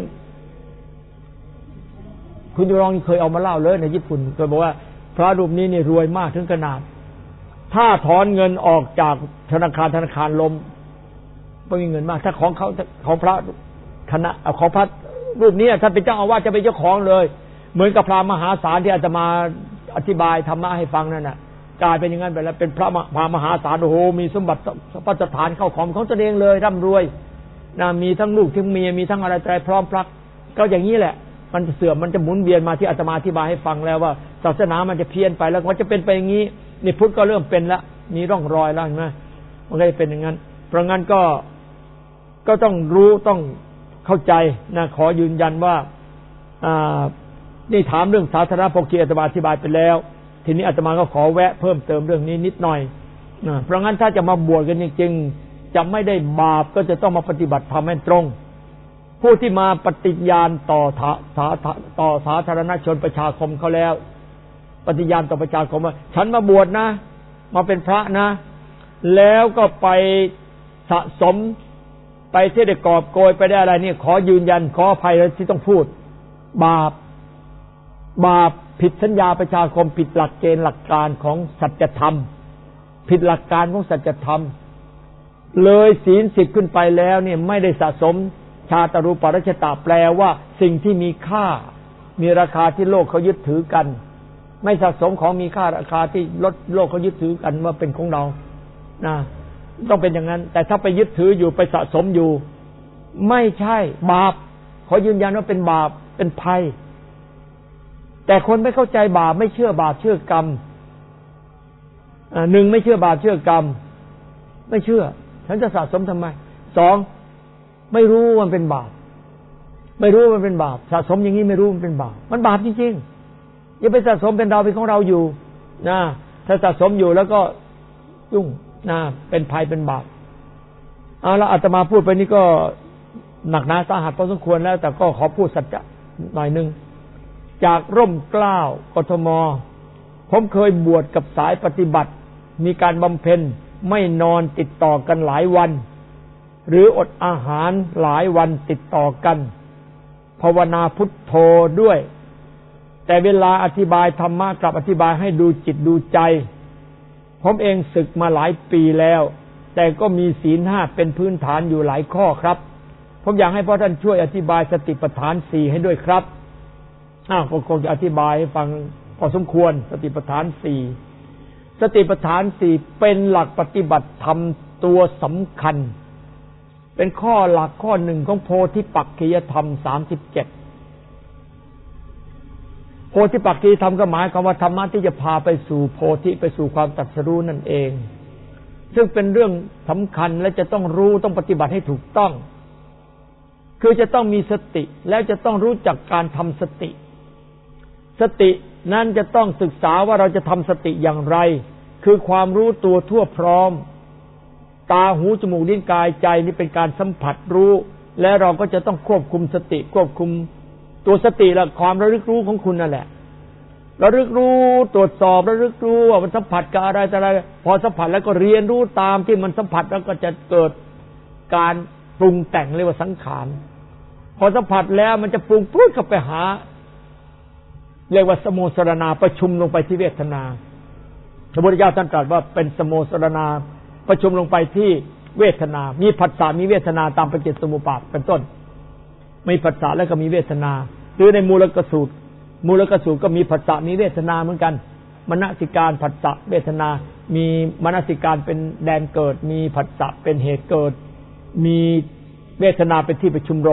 คุณจุลองเคยเอามาเล่าเลยในญี่ปุ่นเคยบอกว่าพระรูปนี้นี่รวยมากถึงขนาดถ้าถอนเงินออกจากธนาคารล้มไม่มีเงินมากถ้าของพระคณะของพระรูปนี้ท่านเป็นเจ้าอาวาสจะเป็นเจ้าของเลยเหมือนกับพระมหาศาลที่อาตมาอธิบายธรรมะให้ฟังนั่นน่ะกลายเป็นอย่างนั้นไปแล้วเป็นพระมหาศาลโอ้โหมีสมบัติพระสถานเข้าของตัวเองเลยร่ำรวยนะมีทั้งลูกทั้งเมียมีทั้งอะไรพร้อมพรักก็อย่างนี้แหละมันจะเสื่อมมันจะหมุนเวียนมาที่อาตมาอธิบายให้ฟังแล้วว่าศาสนามันจะเพี้ยนไปแล้วมันจะเป็นไปอย่างนี้นี่พุทธก็เริ่มเป็นแล้วมีร่องรอยแล้วเห็นไหมมันก็จะเป็นอย่างนั้นเพราะงั้นก็ต้องรู้ต้องเข้าใจนะขอยืนยันว่านี่ถามเรื่องสาธารณภคีอาตมาอธิบายไปแล้วทีนี้อาตมาก็ขอแวะเพิ่มเติมเรื่องนี้นิดหน่อยเพราะงั้นถ้าจะมาบวชกันจริงๆจะไม่ได้บาปก็จะต้องมาปฏิบัติธรรมให้ตรงผู้ที่มาปฏิญาณต่อสาธารณชนประชาคมเขาแล้วปฏิญาณต่อประชาคมว่าฉันมาบวชนะมาเป็นพระนะแล้วก็ไปสะสมไปที่ได้กอบโกยไปได้อะไรนี่ขอยืนยันขออภัยที่ต้องพูดบาปผิดสัญญาประชาคมผิดหลักเกณฑ์หลักการของสัจธรรมผิดหลักการของสัจธรรมเลยศีล10ขึ้นไปแล้วเนี่ยไม่ได้สะสมชาตรูปรัชตะแปลว่าสิ่งที่มีค่ามีราคาที่โลกเขายึดถือกันไม่สะสมของมีค่าราคาที่โลกเขายึดถือกันว่าเป็นของเรานะต้องเป็นอย่างนั้นแต่ถ้าไปยึดถืออยู่ไปสะสมอยู่ไม่ใช่บาปขอยืนยันว่าเป็นบาปเป็นภัยแต่คนไม่เข้าใจบาปไม่เชื่อบาปเชื่อกรรมหนึ่งไม่เชื่อบาปเชื่อกรรมไม่เชื่อฉันจะสะสมทำไมสองไม่รู้มันเป็นบาปไม่รู้มันเป็นบาปสะสมอย่างนี้ไม่รู้มันเป็นบาปมันบาปจริงๆอย่าไปสะสมเป็นเราเป็นของเราอยู่นะถ้าสะสมอยู่แล้วก็ยุ่งนะเป็นภัยเป็นบาปแล้วอาตมาพูดไปนี่ก็หนักหนาสาหัสพอสมควรแล้วแต่ก็ขอพูดสัจจะหน่อยนึงจากร่มเกล้ากทมผมเคยบวชกับสายปฏิบัติมีการบำเพ็ญไม่นอนติดต่อกันหลายวันหรืออดอาหารหลายวันติดต่อกันภาวนาพุทโธด้วยแต่เวลาอธิบายธรรมะกลับอธิบายให้ดูจิตดูใจผมเองศึกมาหลายปีแล้วแต่ก็มีศีล5เป็นพื้นฐานอยู่หลายข้อครับผมอยากให้พ่อท่านช่วยอธิบายสติปัฏฐาน4ให้ด้วยครับก็คงจะอธิบายให้ฟังพอสมควรสติปัฏฐาน4สติปัฏฐาน4เป็นหลักปฏิบัติธรรมตัวสำคัญเป็นข้อหลักข้อหนึ่งของโพธิปักขิยธรรม37โพธิปักขิยธรรมก็หมายความว่าธรรมะที่จะพาไปสู่โพธิไปสู่ความตรัสรู้นั่นเองซึ่งเป็นเรื่องสำคัญและจะต้องรู้ต้องปฏิบัติให้ถูกต้องคือจะต้องมีสติแล้วจะต้องรู้จักการทำสติสตินั้นจะต้องศึกษาว่าเราจะทำสติอย่างไรคือความรู้ตัวทั่วพร้อมตาหูจมูกลิ้นกายใจนี่เป็นการสัมผัสรู้และเราก็จะต้องควบคุมสติควบคุมตัวสติและความระลึกรู้ของคุณนั่นแหละระลึกรู้ตรวจสอบระลึกรู้ว่ามันสัมผัสกับอะไรแต่อะไรพอสัมผัสแล้วก็เรียนรู้ตามที่มันสัมผัสแล้วก็จะเกิดการปรุงแต่งเรียกว่าสังขารพอสัมผัสแล้วมันจะปรุงปุ๊บเข้าไปหาเรียกว่าสโมสรณาประชุมลงไปที่เวทนาพระพุทธเจ้าท่านตรัสว่าเป็นสโมสรณาประชุมลงไปที่เวทนามีผัสสะมีเวทนาตามปฏิจจสมุปบาทเป็นต้นมีผัสสะแล้วก็มีเวทนาหรือในมูลกสูตรก็มีผัสสะมีเวทนาเหมือนกันมนสิการผัสสะเวทนามีมนสิการเป็นแดนเกิดมีผัสสะเป็นเหตุเกิดมีเวทนาเป็นที่ประชุมลง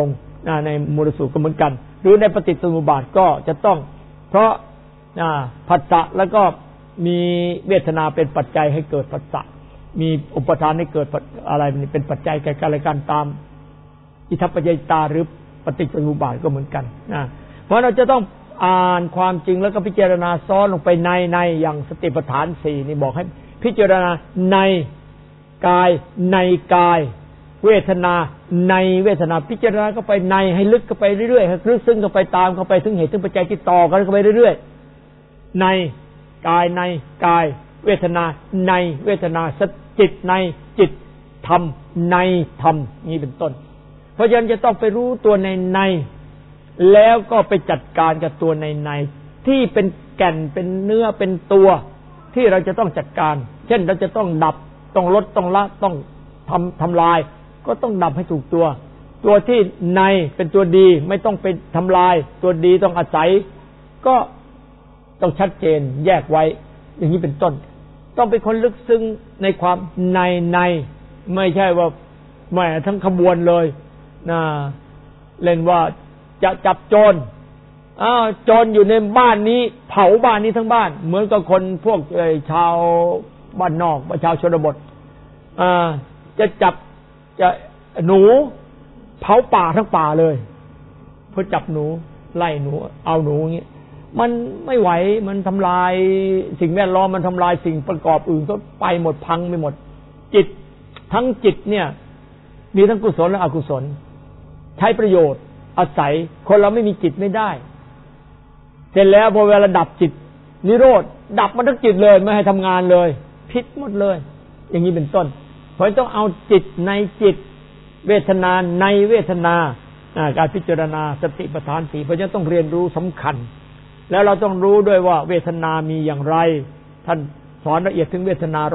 ในมูลสูตรก็เหมือนกันหรือในปฏิจจสมุปบาทก็จะต้องเพราะผัสสะแล้วก็มีเวทนาเป็นปัจจัยให้เกิดผัสสะมีอุปทานให้เกิดอะไรเป็นปัจจัยแก่กันและกันตามอิทัปปัจจยตาหรือปฏิจจสมุปบาทก็เหมือนกันเพราะเราจะต้องอ่านความจริงแล้วก็พิจารณาซ้อนลงไปในอย่างสติปัฏฐาน4นี่บอกให้พิจารณาในกายในกายเวทนาในเวทนาพิจารณาเข้าไปในให้ลึกเข้าไปเรื่อยๆให้ลึกซึ้งเข้าไปตามเข้าไปถึงเหตุถึงปัจจัยที่ต่อกันเข้าไปเรื่อยๆในกายในกายเวทนาในเวทนาจิตในจิตธรรมในธรรมนี้เป็นต้นเพราะฉะนั้นจะต้องไปรู้ตัวในแล้วก็ไปจัดการกับตัวในที่เป็นแก่นเป็นเนื้อเป็นตัวที่เราจะต้องจัดการเช่นเราจะต้องดับต้องลดต้องละต้องทำลายก็ต้องดับให้ถูกตัวที่ในเป็นตัวดีไม่ต้องไปทำลายตัวดีต้องอาศัยก็ต้องชัดเจนแยกไว้อย่างนี้เป็นต้นต้องเป็นคนลึกซึ้งในความในไม่ใช่ว่าแหมทั้งขบวนเลยเล่นว่าจะจับโจรโจรอยู่ในบ้านนี้เผาบ้านนี้ทั้งบ้านเหมือนกับคนพวกชาวบ้านนอกชาวชนบทจะจับจะหนูเผาป่าทั้งป่าเลยเพื่อจับหนูไล่หนูเอาหนูอย่างนี้มันไม่ไหวมันทำลายสิ่งแวดล้อมมันทำลายสิ่งประกอบอื่นก็ไปหมดพังไปหมดจิตทั้งจิตเนี่ยมีทั้งกุศลและอกุศลใช้ประโยชน์อาศัยคนเราไม่มีจิตไม่ได้เสร็จแล้วพอเวลาดับจิตนิโรธดับมันทั้งจิตเลยไม่ให้ทำงานเลยผิดหมดเลยอย่างนี้เป็นต้นเพราะต้องเอาจิตในจิตเวทนาในเวทนาการพิจารณาสติปัฏฐาน4เพราะฉะนั้นต้องเรียนรู้สำคัญแล้วเราต้องรู้ด้วยว่าเวทนามีอย่างไรท่านสอนละเอียดถึงเวทนา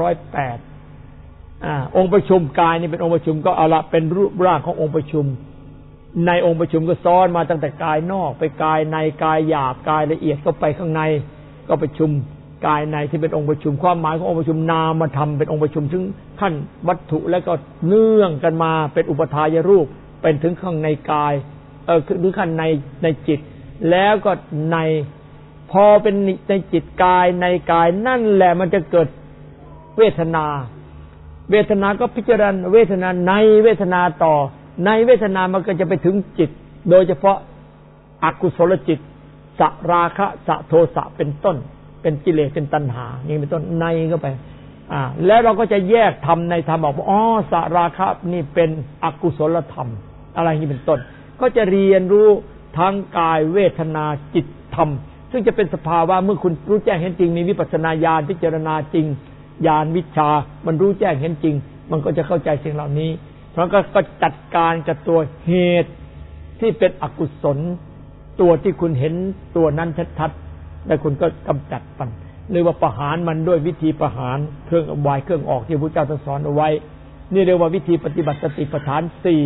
108องค์ประชุมกายนี่เป็นองค์ประชุมก็เอาละเป็นรูปร่างขององค์ประชุมในองค์ประชุมก็ซ้อนมาตั้งแต่กายนอกไปกายในกายหยาบกายละเอียดก็ไปข้างในก็ประชุมกายในที่เป็นองค์ประชุมความหมายขององค์ประชุมนามธรรมเป็นองค์ประชุมถึงขั้นวัตถุแล้วก็เนื่องกันมาเป็นอุปทายรูปเป็นถึงข้างในกายถึงขั้นในจิตแล้วก็ในพอเป็นในจิตกายในกายนั่นแหละมันจะเกิดเวทนาก็พิจารณาเวทนาในเวทนาต่อในเวทนามันก็จะไปถึงจิตโดยเฉพาะอกุศลจิตสราคะสโทสะเป็นต้นเป็นกิเลสเป็นตัณหานี่เป็นต้นในก็ไปแล้วเราก็จะแยกธรรมในธรรมออกว่าสราคะนี่เป็นอกุศลธรรมอะไรนี่เป็นต้นก็จะเรียนรู้ทั้งกายเวทนาจิตธรรมซึ่งจะเป็นสภาวะเมื่อคุณรู้แจ้งเห็นจริงมีวิปัสสนาญาณพิจารณาจริงญาณวิชามันรู้แจ้งเห็นจริงมันก็จะเข้าใจสิ่งเหล่านี้เพราะก็จัดการกับตัวเหตุที่เป็นอกุศลตัวที่คุณเห็นตัวนั้นชัดๆแล้วคุณก็กำจัดมันหรือว่าประหารมันด้วยวิธีประหารเครื่องอบายเครื่องออกที่พระเจ้าสอนเอาไว้นี่เรียกว่าวิธีปฏิบัติสติปัฏฐาน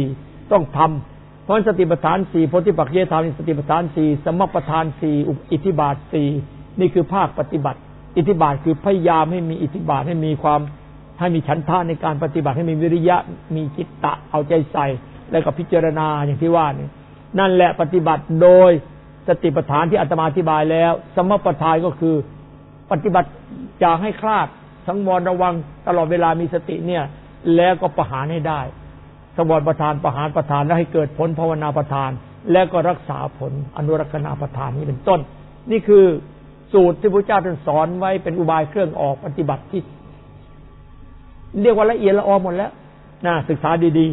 4ต้องทำเพราะสติปัฏฐาน4โพธิปักขิยธรรมสติปัฏฐาน4สมปัฏฐาน4อิทธิบาท4นี่คือภาคปฏิบัติอิทธิบาทคือพยายามให้มีอิทธิบาทให้มีความให้มีฉันทะในการปฏิบัติให้มีวิริยะมีจิตตะเอาใจใส่แล้วก็พิจารณาอย่างที่ว่านี่นั่นแหละปฏิบัติโดยสติปัฏฐานที่อาตมาอธิบายแล้วสมปัฏฐานก็คือปฏิบัติอย่าให้คลาดสังวรระวังตลอดเวลามีสติเนี่ยแล้วก็ประหารให้ได้สังวรประทานประหารประทานแล้วให้เกิดผลภาวนาประทานแล้วก็รักษาผลอนุรักษณาประทานนี้เป็นต้นนี่คือสูตรที่พระเจ้าท่านสอนไว้เป็นอุบายเครื่องออกปฏิบัติที่เรียกว่าละเอียดละออหมดแล้วศึกษาดี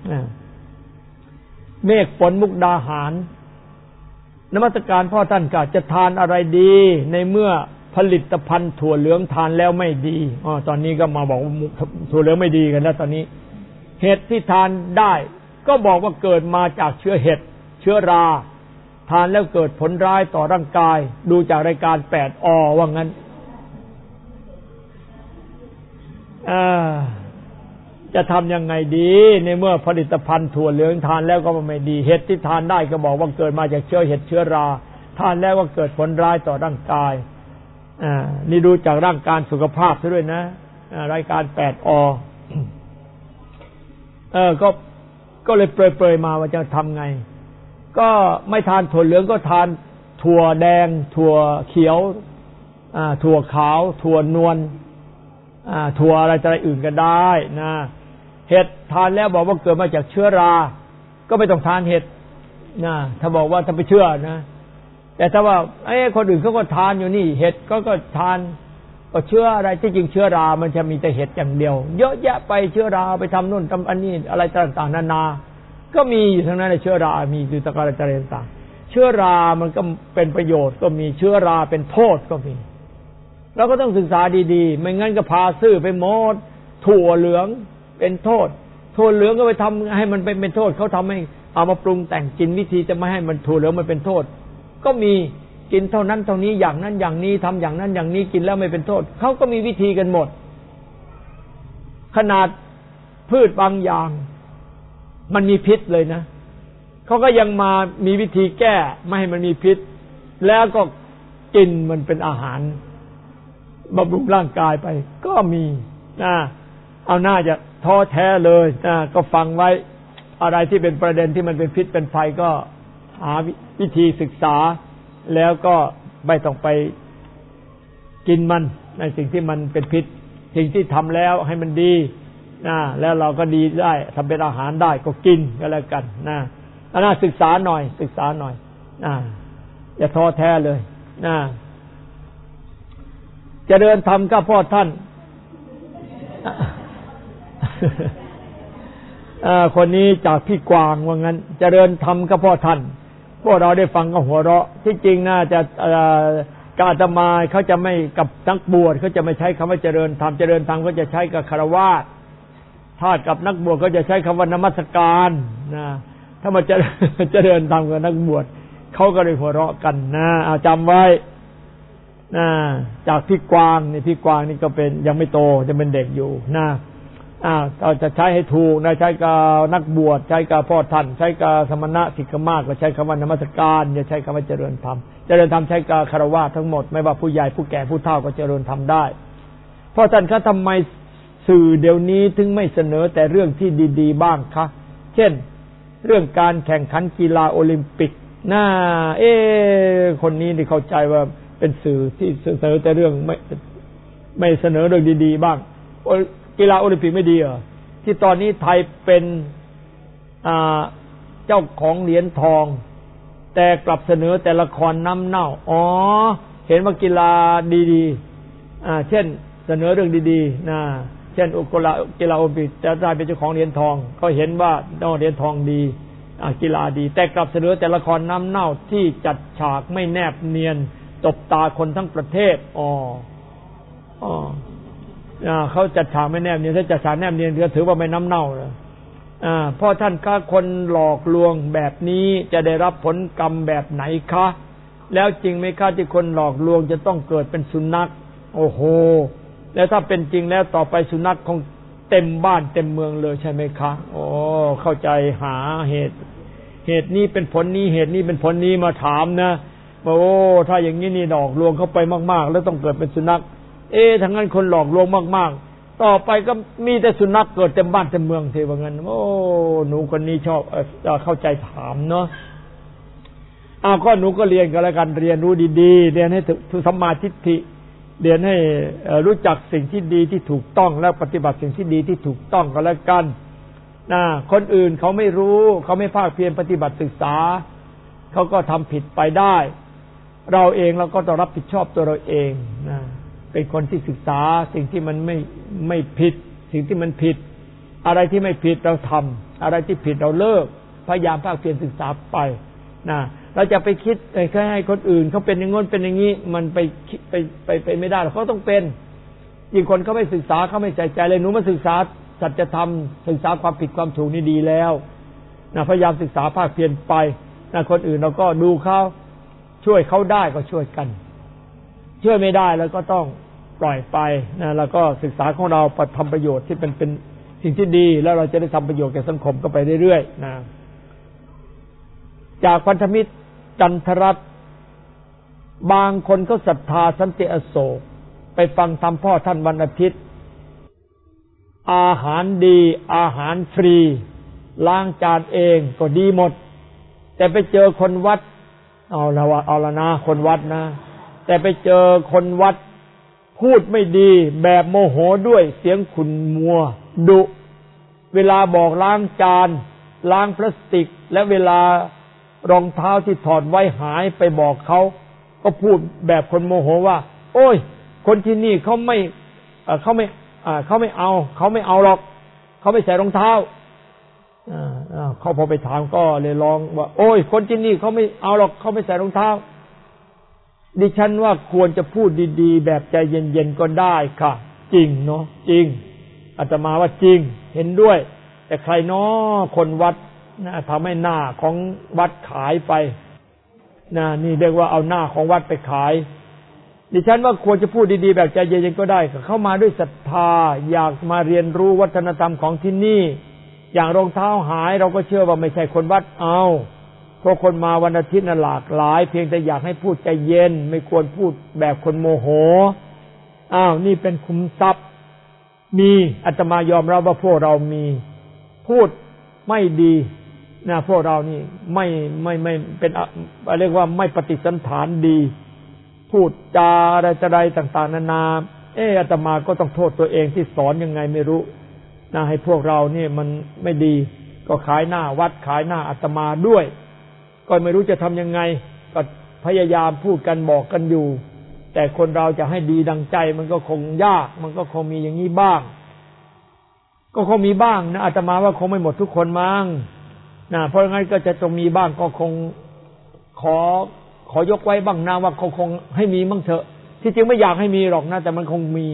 ๆเมฆฝนมุกดาหารนมัสการพ่อท่านก็จะทานอะไรดีในเมื่อผลิตภัณฑ์ถั่วเหลืองทานแล้วไม่ดีตอนนี้ก็มาบอกถั่วเหลืองไม่ดีกันแล้วตอนนี้เห็ดที่ทานได้ก็บอกว่าเกิดมาจากเชื้อเห็ดเชื้อราทานแล้วเกิดผลร้ายต่อร่างกายดูจากรายการ8 ว่างั้นจะทำยังไงดีในเมื่อผลิตภัณฑ์ถั่วเหลืองทานแล้วก็ไม่ดีเห็ดที่ทานได้ก็บอกว่าเกิดมาจากเชื้อเห็ดเชื้อราทานแล้วก็เกิดผลร้ายต่อร่างกายนี่ดูจากร่างกายสุขภาพซะด้วยนะรายการ8 ก็เลยเปรยๆมาว่าจะทำไงก็ไม่ทานถั่วเหลืองก็ทานถั่วแดงถั่วเขียวถั่วขาวถั่วนวลถั่วอะไรอื่นก็ได้นะเห็ดทานแล้วบอกว่าเกิดมาจากเชื้อราก็ไม่ต้องทานเห็ดนะถ้าบอกว่าถ้าไปเชื่อนะแต่ถ้าว่าคนอื่นเขาก็ทานอยู่นี่เห็ดก็ทานก็เชื้ออะไรที่จริงเชื้อรามันจะมีแต่เห็ดอย่างเดียวเยอะแยะไปเชื้อราไปทำนู่นทำอันนี้อะไรต่างๆนานาก็มีอยู่ทั้งนั้นในเชื้อรามีอยู่ตะการอะไรต่างๆเชื้อรามันก็เป็นประโยชน์ก็มีเชื้อราเป็นโทษก็มีเราก็ต้องศึกษาดีๆไม่งั้นก็พาซื่อไปหมดถั่วเหลืองเป็นโทษถั่วเหลืองก็ไปทำให้มันเป็นโทษเขาทำให้เอามาปรุงแต่งกินวิธีจะไม่ให้มันถั่วเหลืองมันเป็นโทษก็มีกินเท่านั้นเท่านี้อย่างนั้นอย่างนี้ทำอย่างนั้นอย่างนี้กินแล้วไม่เป็นโทษเขาก็มีวิธีกันหมดขนาดพืชบางอย่างมันมีพิษเลยนะเขาก็ยังมามีวิธีแก้ไม่ให้มันมีพิษแล้วก็กินมันเป็นอาหารบำรุงร่างกายไปก็มีเอาหน้าจะท้อแท้เลยก็ฟังไว้อะไรที่เป็นประเด็นที่มันเป็นพิษเป็นภัยก็หาวิธีศึกษาแล้วก็ไม่ต้องไปกินมันในสิ่งที่มันเป็นพิษสิ่งที่ทำแล้วให้มันดีแล้วเราก็ดีได้ทำเป็นอาหารได้ก็กินก็แล้วกันน่าศึกษาหน่อยอย่าท้อแท้เลยจะเดินทำก็พ่อท่านคนนี้จากพี่กวางว่างั้นเจริญธรรมก็พ่อท่านพวกเราได้ฟังก็หัวเราะที่จริงน่าจะกาตมาเขาจะไม่กับนักบวชเขาจะไม่ใช้คำว่าเจริญธรรมเจริญธรรมก็จะใช้กับฆราวาสทาสกับนักบวชก็จะใช้คำว่านมัสการถ้ามาเจริญธรรมกับนักบวชเขาก็เลยหัวเราะกันเอาจำไว้จากพี่กวางนี่ก็เป็นยังไม่โตจะเป็นเด็กอยู่เราจะใช้ให้ถูกใช้กับนักบวชใช้กับพ่อท่านใช้กับสมณะสิกขมากก็ใช้คำว่านมัสการอย่าใช้คำว่าเจริญธรรมเจริญธรรมใช้กับฆราวาสทั้งหมดไม่ว่าผู้ใหญ่ผู้แก่ผู้เฒ่าก็เจริญธรรมได้พ่อท่านคะทำไมสื่อเดี๋ยวนี้ถึงไม่เสนอแต่เรื่องที่ดีๆบ้างคะเช่นเรื่องการแข่งขันกีฬาโอลิมปิกคนนี้ที่เข้าใจว่าเป็นสื่อที่เสนอแต่เรื่องไม่เสนอเรื่องดีๆบ้างกีฬาโอลิมปิกไม่ดีเหรอที่ตอนนี้ไทยเป็นเจ้าของเหรียญทองแต่กลับเสนอแต่ละครน้ำเน่าเห็นว่ากีฬาดีๆเช่นเสนอเรื่องดีๆเช่นกีฬาโอลิมปิกจะได้เป็นเจ้าของเหรียญทองก็เห็นว่าเหรียญทองดีกีฬาดีแต่กลับเสนอแต่ละครน้ำเน่าที่จัดฉากไม่แนบเนียนตบตาคนทั้งประเทศเขาจัดฉากไม่แนบเนียนถ้าจัดฉากแนบเนียนก็ถือว่าไม่น้ำเน่าเลยเพราะท่านคะคนหลอกลวงแบบนี้จะได้รับผลกรรมแบบไหนคะแล้วจริงไหมคะที่คนหลอกลวงจะต้องเกิดเป็นสุนัขโอ้โหแล้วถ้าเป็นจริงแล้วต่อไปสุนัขคงเต็มบ้านเต็มเมืองเลยใช่ไหมคะเข้าใจหาเหตุนี้เป็นผลนี้เหตุนี้เป็นผลนี้มาถามนะถ้าอย่างนี้นี่หลอกลวงเข้าไปมากๆแล้วต้องเกิดเป็นสุนัขทั้งนั้นคนหลอกลวงมากๆต่อไปก็มีแต่สุนัขเกิดเต็มบ้านเต็มเมืองเทว่างั้นหนูคนนี้ชอบเข้าใจถามเนาะก็หนูก็เรียนกันแล้วกันเรียนรู้ดีๆเรียนให้ถึงสัมมาทิฏฐิเรียนให้รู้จักสิ่งที่ดีที่ถูกต้องและปฏิบัติสิ่งที่ดีที่ถูกต้องกันแล้วกันคนอื่นเขาไม่รู้เขาไม่ภาคเพียรปฏิบัติศึกษาเขาก็ทำผิดไปได้เราเองเราก็ต้องรับผิดชอบตัวเราเองเป็นคนที่ศึกษาสิ่งที่มันไม่ผิดสิ่งที่มันผิดอะไรที่ไม่ผิดเราทำอะไรที่ผิดเราเลิกพยายามภาคเพียรศึกษาไปเราจะไปคิดแค่ให้คนอื่นเขาเป็นอย่างงี้เป็นอย่างนี้มันไปไม่ได้เขาต้องเป็นยิ่งคนเขาไม่ศึกษาเขาไม่ใส่ใจเลยหนูมาศึกษาสัจธรรมศึกษาความผิดความถูกนี่ดีแล้วพยายามศึกษาภาคเพียรไปคนอื่นเราก็ดูเขาช่วยเขาได้ก็ช่วยกันช่วยไม่ได้แล้วก็ต้องปล่อยไปแล้วก็ศึกษาของเราทำประโยชน์ที่เป็นสิ่งที่ดีแล้วเราจะได้ทำประโยชน์แก่สังคมก็ไปเรื่อยๆจากพันธมิตรจันทรัตน์บางคนเขาศรัทธาสันติอโศกไปฟังธรรมพ่อท่านวันอาทิตย์อาหารดีอาหารฟรีล้างจานเองก็ดีหมดแแต่ไปเจอคนวัดเอาละนะคนวัดนะแต่ไปเจอคนวัดพูดไม่ดีแบบโมโหด้วยเสียงขุ่นมัวดุเวลาบอกล้างจานล้างพลาสติกและเวลารองเท้าที่ถอดไว้หายไปบอกเขาก็พูดแบบคนโมโหว่าโอ้ยคนที่นี่เขาไม่เอาหรอกเขาไม่ใส่รองเท้าเขาพอไปถามก็เลยร้องว่าโอ้ยคนที่นี่เขาไม่เอาหรอกเขาไม่ใส่รองเท้าดิฉันว่าควรจะพูดดีๆแบบใจเย็นๆก็ได้ค่ะจริงเนาะจริงอาตมาว่าจริงเห็นด้วยแต่ใครเนาะคนวัดนะทำให้หน้าของวัดขายไปนะนี่เรียกว่าเอาหน้าของวัดไปขายดิฉันว่าควรจะพูดดีๆแบบใจเย็นๆก็ได้เข้ามาด้วยศรัทธาอยากมาเรียนรู้วัฒนธรรมของที่นี่อย่างรองเท้าหายเราก็เชื่อว่าไม่ใช่คนวัดเอาเพราะคนมาวันอาทิตย์น่ะหลากหลายเพียงแต่อยากให้พูดใจเย็นไม่ควรพูดแบบคนโมโหนี่เป็นขุมทรัพย์มีอาตมายอมรับว่าพวกเรามีพูดไม่ดีนะพวกเรานี่ไม่เป็นเรียกว่าไม่ปฏิสันฐานดีพูดจาอะไรต่างๆนานาอาตมาก็ต้องโทษตัวเองที่สอนยังไงไม่รู้นะให้พวกเรานี่มันไม่ดีก็ขายหน้าวัดขายหน้าอาตมาด้วยก็ไม่รู้จะทำยังไงก็พยายามพูดกันบอกกันอยู่แต่คนเราจะให้ดีดังใจมันก็คงยากมันก็คงมีอย่างนี้บ้างก็คงมีบ้างนะอาตมาว่าคงไม่หมดทุกคนมั้งนะเพราะงั้นก็จะต้องมีบ้างก็คงขอยกไว้บ้างนะว่าคงให้มีมั่งเถอะที่จริงไม่อยากให้มีหรอกนะแต่มันคงมี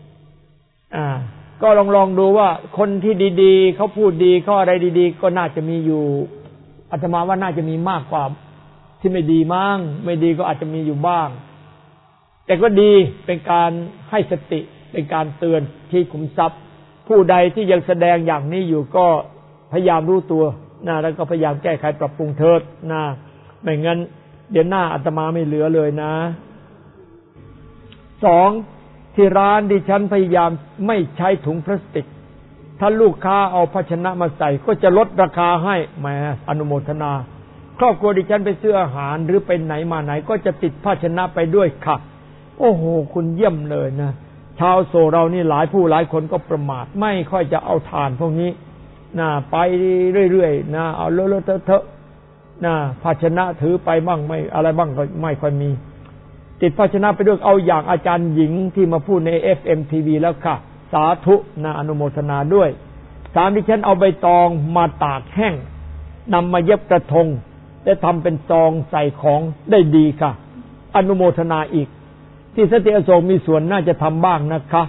ก็ลองดูว่าคนที่ดีๆเขาพูดดีเขาอะไรดีๆก็น่าจะมีอยู่อาตมาว่าน่าจะมีมากกว่าที่ไม่ดีมั้งไม่ดีก็อาจจะมีอยู่บ้างแต่ก็ดีเป็นการให้สติเป็นการเตือนที่ขุมทรัพย์ผู้ใดที่ยังแสดงอย่างนี้อยู่ก็พยายามรู้ตัวนะแล้วก็พยายามแก้ไขปรับปรุงเถิดนะไม่งั้นเดี๋ยวหน้าอาตมาไม่เหลือเลยนะ2ที่ร้านดิฉันพยายามไม่ใช้ถุงพลาสติกถ้าลูกค้าเอาภาชนะมาใส่ก็จะลดราคาให้แหมอนุโมทนาครอบครัวดิฉันไปซื้ออาหารหรือไปไหนมาไหนก็จะติดภาชนะไปด้วยค่ะโอ้โหคุณเยี่ยมเลยนะชาวโซเรานี่หลายผู้หลายคนก็ประมาทไม่ค่อยจะเอาทานพวกนี้นะไปเรื่อยๆนะเอาเลอะๆเทอะๆนะภาชนะถือไปบ้างไม่อะไรบ้างก็ไม่ค่อยมีติดภาชนะไปด้วยเอาอย่างอาจารย์หญิงที่มาพูดใน FM TV แล้วค่ะสาธุนะอนุโมทนาด้วย3ที่ฉันเอาใบตองมาตากแห้งนำมาเย็บกระทงและทำเป็นซองใส่ของได้ดีค่ะอนุโมทนาอีกที่สติอโศกมีส่วนน่าจะทำบ้างนะคะ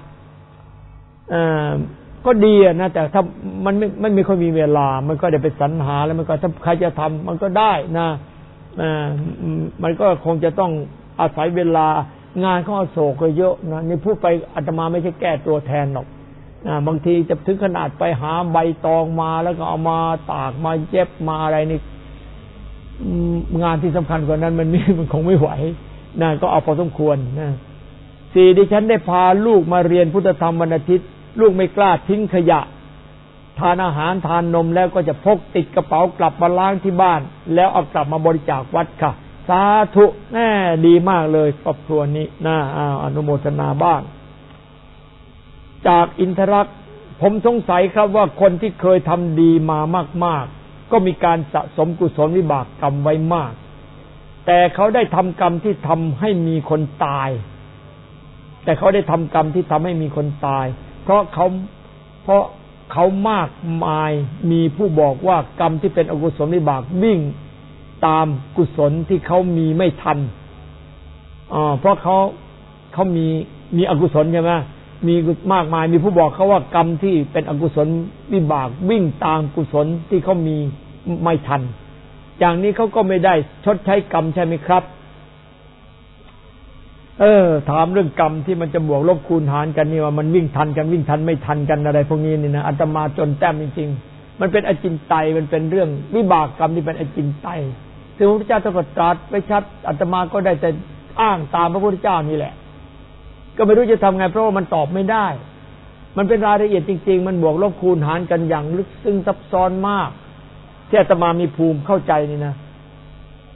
ก็ดีนะแต่ถ้ามันไม่ค่อยมีเวลามันก็ได้ไปสรรหาแล้วมันก็ถ้าใครจะทำมันก็ได้นะมันก็คงจะต้องอาศัยเวลางานของอโศกก็เยอะนะนี่พูดไปอาตมาไม่ใช่แก้ตัวแทนหรอกบางทีจะถึงขนาดไปหาใบตองมาแล้วก็เอามาตากมาเย็บมาอะไรนี่งานที่สำคัญกว่านั้นมันคงไม่ไหวนะก็เอาพอสมควรนะ4ดิฉันได้พาลูกมาเรียนพุทธธรรมวันอาทิตย์ลูกไม่กล้าทิ้งขยะทานอาหารทานนมแล้วก็จะพกติดกระเป๋ากลับมาล้างที่บ้านแล้วเอากลับมาบริจาควัดค่ะสาธุแน่ดีมากเลยครอบครัวนี้นะอนุโมทนาบ้างจากอินทรักษ์ผมสงสัยครับว่าคนที่เคยทำดีมามากๆก็มีการสะสมกุศลวิบากกรรมไว้มากแต่เขาได้ทำกรรมที่ทำให้มีคนตายแต่เขาได้ทำกรรมที่ทำให้มีคนตายเพราะเขามากมายมีผู้บอกว่ากรรมที่เป็นอกุศลวิบากวิ่งตามกุศลที่เขามีไม่ทันเพราะเขามีอกุศลใช่ไหมมีมากมายมีผู้บอกเขาว่ากรรมที่เป็นอกุศลวิบากวิ่งตามกุศลที่เขามีไม่ทันอย่างนี้เขาก็ไม่ได้ชดใช้กรรมใช่ไหมครับถามเรื่องกรรมที่มันจะบวกลบคูณหารกันนี่ว่ามันวิ่งทันกันวิ่งทันไม่ทันกันอะไรพวกนี้นี่นะอาตมาจนแต้มจริงๆมันเป็นอจินไตยมันเป็นเรื่องวิบากกรรมที่เป็นอจินไตยซึ่งพระพุทธเจ้าตรัสไว้ชัดอาตมาก็ได้แต่อ้างตามพระพุทธเจ้านี่แหละก็ไม่รู้จะทำไงเพราะว่ามันตอบไม่ได้มันเป็นรายละเอียดจริงๆมันบวกลบคูณหารกันอย่างลึกซึ้งซับซ้อนมากที่อาตมามีภูมิเข้าใจนี่นะ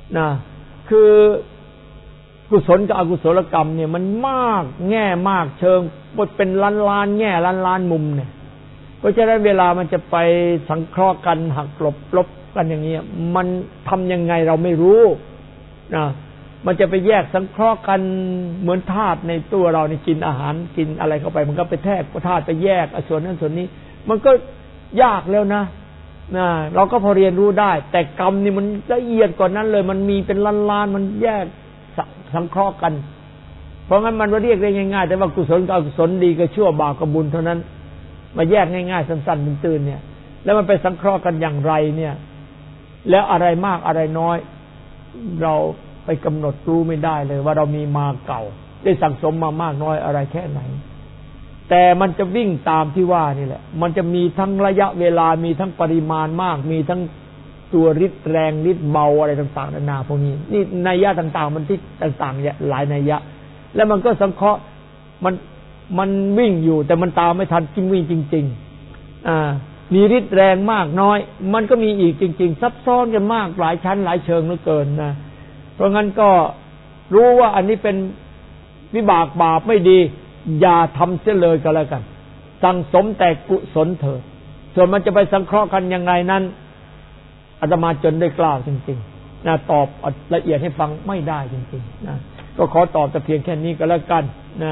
นะคือกุศลกับอกุศลกรรมเนี่ยมันมากแง่มากเชิงเป็นล้านๆแง่ล้านๆมุมเนี่ยเพราะฉะนั้นเวลามันจะไปสังเคราะห์กันหักลบกันอย่างนี้มันทำยังไงเราไม่รู้นะมันจะไปแยกสังเคราะห์กันเหมือนธาตุในตัวเรานี่กินอาหารกินอะไรเข้าไปมันก็ไปแทกธาตุไปแยกส่วนนั้นส่วนนี้มันก็ยากแล้วนะเราก็พอเรียนรู้ได้แต่กรรมนี่มันละเอียดกว่านั้นเลยมันมีเป็นล้านๆมันแยกสังเคราะห์กันเพราะงั้นมันเรียกได้ง่ายๆแต่ว่ากุศลกับอกุศลดีกับชั่วบาปกับบุญเท่านั้นมาแยกง่ายๆสั้นๆตื่นๆเนี่ยแล้วมันไปสังเคราะห์กันอย่างไรเนี่ยแล้วอะไรมากอะไรน้อยเราไปกำหนดรู้ไม่ได้เลยว่าเรามีมาเก่าได้สั่งสมมามากน้อยอะไรแค่ไหนแต่มันจะวิ่งตามที่ว่านี่แหละมันจะมีทั้งระยะเวลามีทั้งปริมาณมากมีทั้งตัวฤทธิ์แรงฤทธิ์เบาอะไรต่างๆนานาพวกนี้นี่นัยยะต่างๆมันที่ต่างๆหลายนัยยะแล้วมันก็สังเคราะห์มันวิ่งอยู่แต่มันตามไม่ทันกินวิ่งจริงๆมีฤทธิ์แรงมากน้อยมันก็มีอีกจริงๆซับซ้อนกันมากหลายชั้นหลายเชิงเหลือเกินนะเพราะงั้นก็รู้ว่าอันนี้เป็นวิบากบาปไม่ดีอย่าทำเสียเลยก็แล้วกันสั่งสมแต่กุศลเถิดส่วนมันจะไปสังเคราะห์กันยังไงนั้นอาตมาจนได้กล่าวจริงๆนะตอบละเอียดให้ฟังไม่ได้จริงๆนะก็ขอตอบแต่เพียงแค่นี้ก็แล้วกันนะ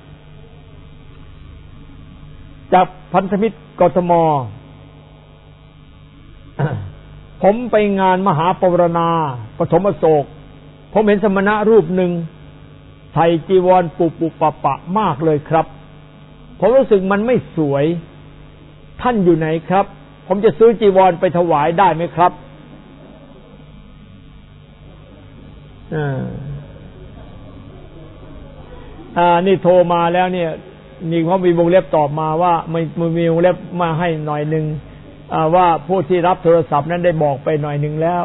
จากพันธมิตรกทม ผมไปงานมหาปวารณาปฐมโศกผมเห็นสมณะรูปหนึ่งใส่จีวรปุปะมากเลยครับผมรู้สึกมันไม่สวยท่านอยู่ไหนครับผมจะซื้อจีวรไปถวายได้ไหมครับนี่โทรมาแล้วเนี่ยนี่เขามีวงเล็บตอบมาว่ามีวงเล็บมาให้หน่อยนึงว่าผู้ที่รับโทรศัพท์นั้นได้บอกไปหน่อยนึงแล้ว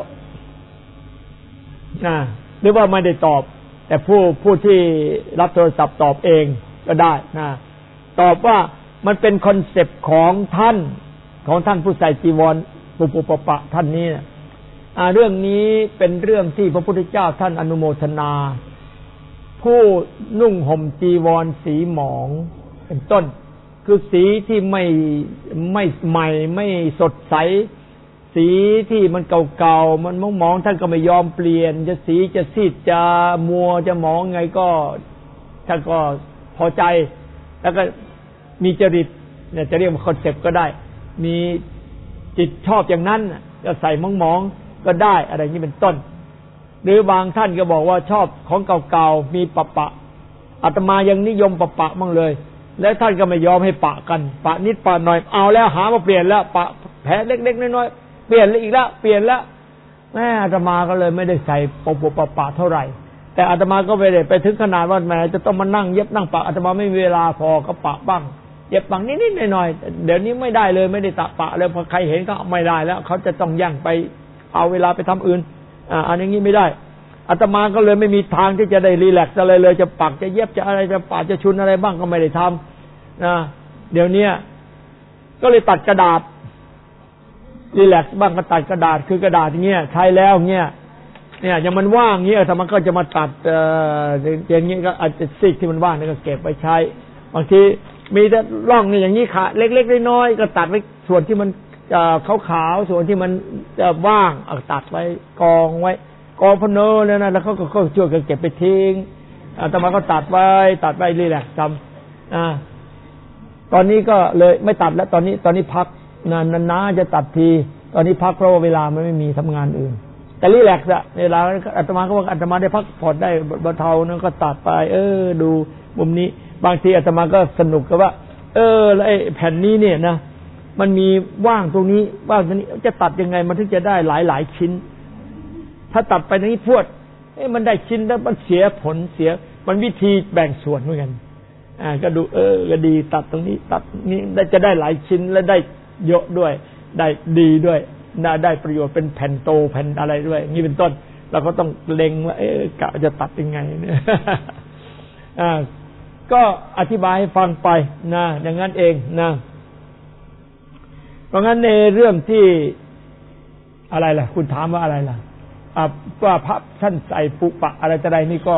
หรือว่าไม่ได้ตอบแต่ผู้ที่รับโทรศัพท์ตอบเองก็ได้นะตอบว่ามันเป็นคอนเซปต์ของท่านผู้ใส่จีวรปุปะท่านนี้นะเรื่องนี้เป็นเรื่องที่พระพุทธเจ้าท่านอนุโมทนาผู้นุ่งห่มจีวรสีหมองเป็นต้นคือสีที่ไม่ใหม่ไม่สดใสสีที่มันเก่าๆมันมองท่านก็ไม่ยอมเปลี่ยนจะสีจะซีดจะมัวจะหมองไงก็ท่านก็พอใจแล้วก็มีจริตเนี่ยจะเรียกว่าคอนเซ็ปต์ก็ได้มีจิตชอบอย่างนั้นก็ใส่มองก็ได้อะไรนี้เป็นต้นหรือบางท่านก็บอกว่าชอบของเก่าๆมีปะอาตมายังนิยมปะมั่งเลยแล้วท่านก็ไม่ยอมให้ปะกันปะนิดปะหน่อยเอาแล้วหามาเปลี่ยนแล้วปะแผลเล็กๆน้อยๆเปลี่ยนอีกแล้วเปลี่ยนแล้วแม่อาตมาก็เลยไม่ได้ใส่ปะเท่าไหร่แต่อาตมาก็ไม่ได้ไปถึงขนาดว่าแม่จะต้องมานั่งเย็บนั่งปะอาตมาไม่มีเวลาพอก็ปะบ้างเย็บบ้างนิดๆหน่อยๆเดี๋ยวนี้ไม่ได้เลยไม่ได้ตะปะเลยพอใครเห็นก็ไม่ได้แล้วเขาจะต้องย่างไปเอาเวลาไปทำอื่นอันอย่างนี้ไม่ได้อาตมาก็เลยไม่มีทางที่จะได้รีแลกซ์อะไรเลยจะปักจะเย็บจะอะไรจะปะจะชุนอะไรบ้างก็ไม่ได้ทำนะเดี๋ยวนี้ก็เลยตัดกระดาษรีแลกซ์บ้างก็ตัดกระดาษคือกระดาษอย่างเงี้ยใช้แล้วเงี้ยเนี่ยอย่างมันว่างเงี้ยอาตมาก็จะมาตัดอย่างงี้ก็อาจจะซีกที่มันว่างนี่ก็เก็บไว้ใช้บางทีมีแต่ร่องนี่อย่างนี้ขาเล็กๆน้อยๆก็ตัดไว้ส่วนที่มันขาวๆส่วนที่มันว่างตัดไว้กองไว้กองพเนอเนี่ยนะแล้วเขาก็ช่วยกันเก็บไปทิ้งอาตมาก็ตัดไว้รีแลกซ์จำตอนนี้ก็เลยไม่ตัดแล้วตอนนี้พักนานๆจะตัดทีตอนนี้พักเพราะว่าเวลามันไม่มีทำงานอื่นแต่รีแลกซ์อะเวลาอาตมาก็ว่าอาตมาได้พักผ่อนได้บรรเทานั่นก็ตัดไปดูมุมนี้บางทีอาตมาก็สนุกกับว่าแล้วไอ้แผ่นนี้เนี่ยนะมันมีว่างตรงนี้ว่างตรงนี้จะตัดยังไงมันถึงจะได้หลายชิ้นถ้าตัดไปตรงนี้พวดมันได้ชิ้นแล้วมันเสียผลเสียมันวิธีแบ่งส่วนเหมือนกันก็ดูก็ดีตัดตรงนี้ตัดนี้จะได้หลายชิ้นและได้เยอะด้วยได้ดีด้วยได้ประโยชน์เป็นแผ่นโตแผ่นอะไรด้วยนี่เป็นต้นเราก็ต้องเล็งว่ากะจะตัดยังไงเนี่ยก็อธิบายให้ฟังไปนะอย่างนั้นเองนะเพราะงั้นในเรื่องที่อะไรล่ะคุณถามว่าอะไรล่ะว่าพระท่านใส่ปุปะอะไรต่ออะไรนี่ก็